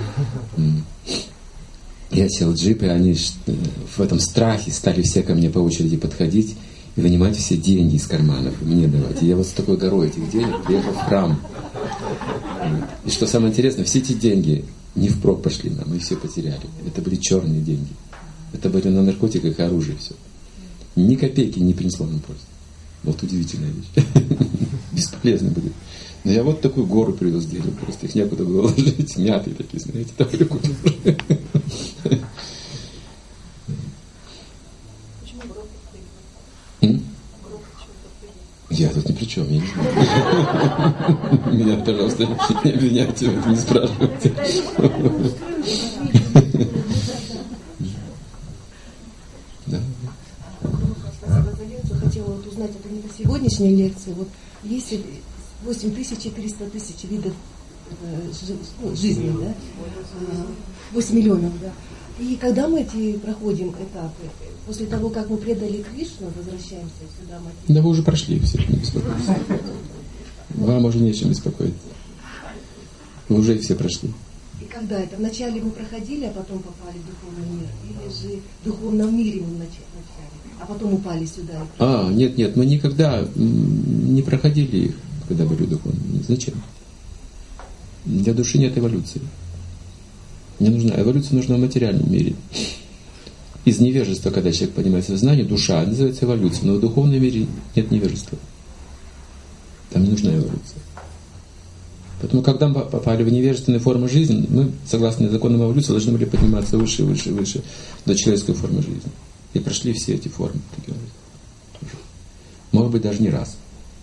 Я сел в джип, и они в этом страхе стали все ко мне по очереди подходить и вынимать все деньги из карманов и мне давать. И я вот с такой горой этих денег приехал в храм. И что самое интересное, все эти деньги не впрок пошли нам, мы все потеряли. Это были черные деньги. Это были на наркотиках и оружие все. Ни копейки не принесло нам пользы. Вот удивительная вещь. Бесполезно были. Но я вот такую гору привез денег, просто их некуда было ложить. Мятые такие, знаете, там были куча. Я тут ни при чем, я не знаю. Меня, пожалуйста, не обвиняйте, не спрашивайте. Да. Хотела вот узнать, это не по сегодняшней лекции. Вот есть восемь тысяч и триста тысяч видов жизни, да? восемь миллионов, да. И когда мы эти проходим этапы, после того, как мы предали Кришну, возвращаемся сюда, мы... Да вы уже прошли все, не беспокойтесь. Вам уже нечем беспокоиться. Вы уже все прошли. И когда это? Вначале мы проходили, а потом попали в духовный мир? Или же в духовном мире мы вначале, а потом упали сюда? А, нет, нет, мы никогда не проходили их, когда были в духовном мире. Зачем? Для души нет эволюции. Не нужна. Эволюция нужна в материальном мире. Из невежества, когда человек понимает сознание, душа называется эволюцией, но в духовном мире нет невежества. Там не нужна эволюция. Поэтому, когда мы попали в невежественную форму жизни, мы, согласно законам эволюции, должны были подниматься выше, выше, выше до человеческой формы жизни. И прошли все эти формы. Может быть, даже не раз.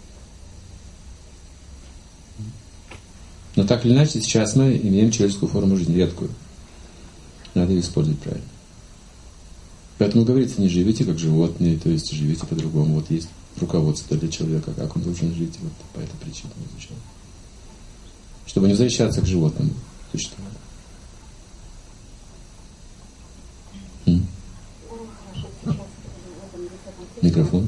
Но так или иначе, сейчас мы имеем человеческую форму жизни, редкую. Надо ее использовать правильно. Поэтому говорится, не живите как животные, то есть живите по-другому. Вот есть руководство для человека, как он должен жить, вот по этой причине изучал. Чтобы не возвращаться к животному существованию. М? Микрофон.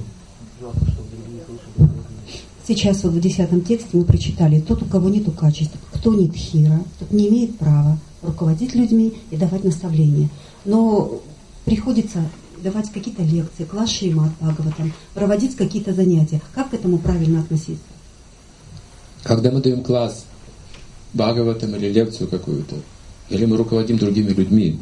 Сейчас вот в десятом тексте мы прочитали: тот, у кого нет качеств, кто не тхира, тот не имеет права руководить людьми и давать наставления. Но приходится давать какие-то лекции, класс Шримад Бхагаватам, проводить какие-то занятия. Как к этому правильно относиться? Когда мы даем класс Бхагаватам или лекцию какую-то, или мы руководим другими людьми,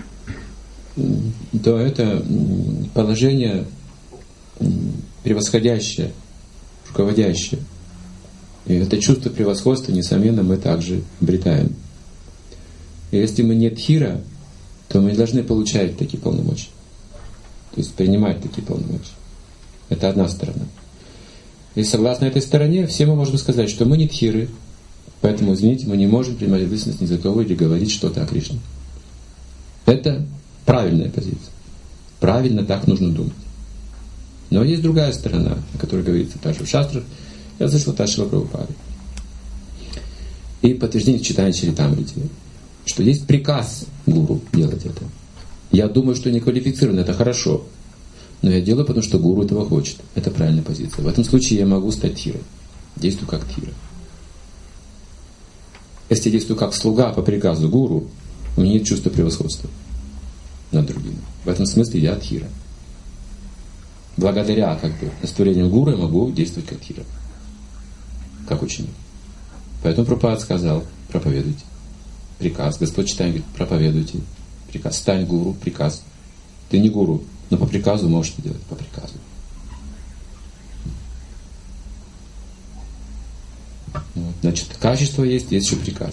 то это положение превосходящее, руководящее. И это чувство превосходства, несомненно, мы также обретаем. И если мы не тхира, то мы не должны получать такие полномочия. То есть принимать такие полномочия. Это одна сторона. И согласно этой стороне, все мы можем сказать, что мы не тхиры, поэтому, извините, мы не можем принимать ответственность ни за кого или говорить что-то о Кришне. Это правильная позиция. Правильно так нужно думать. Но есть другая сторона, о которой говорится также в шастрах. Я слышал от Шрила Прабхупады. И подтверждение читания Чаритамрити, что есть приказ гуру делать это. Я думаю, что не квалифицировано, это хорошо. Но я делаю, потому что гуру этого хочет. Это правильная позиция. В этом случае я могу стать тхирой. Действую как тхира. Если я действую как слуга по приказу гуру, у меня нет чувства превосходства над другими. В этом смысле я адхира. Благодаря как бы наставлению гуру я могу действовать как адхира, как ученик. Поэтому Прабхупада сказал: проповедуйте. Приказ. Господь Чайтанья говорит: проповедуйте. Приказ. Стань гуру. Приказ. Ты не гуру, но по приказу можешь это делать. По приказу. Вот. Значит, качество есть, есть еще приказ.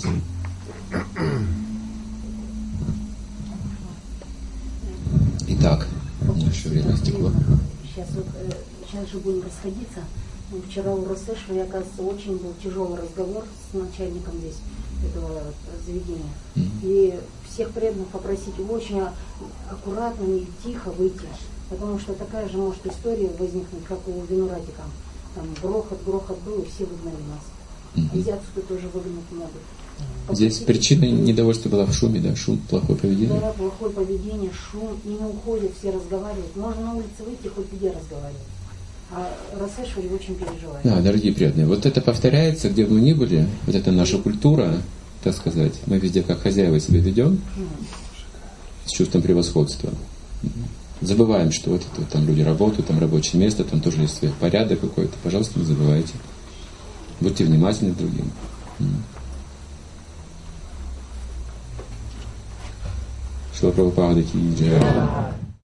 Итак, наше время стекло. Сейчас, вот, э, сейчас же будем расходиться. Вчера у Росешвы, оказывается, очень был тяжелый разговор с начальником здесь этого заведения. Mm-hmm. И всех преданных попросить очень аккуратно и тихо выйти. Потому что такая же может история возникнуть, как у Винурадика. Там грохот, грохот был, и все выгнали нас. Mm-hmm. А отсюда тоже выгнать могут. По Здесь сути, причина недовольства была в шуме, да, шум, плохое поведение. Да, плохое поведение, шум, и не уходят, все разговаривают. Можно на улице выйти, хоть где разговаривать. А Росешвари очень переживает. Да, дорогие преданные, вот это повторяется, где бы мы ни были, вот это наша культура, так сказать, мы везде как хозяева себя ведем, mm-hmm. с чувством превосходства. Забываем, что вот это вот, там люди работают, там рабочее место, там тоже есть свой порядок какой-то. Пожалуйста, не забывайте. Будьте внимательны к другим. Шила Прабхупада ки джай.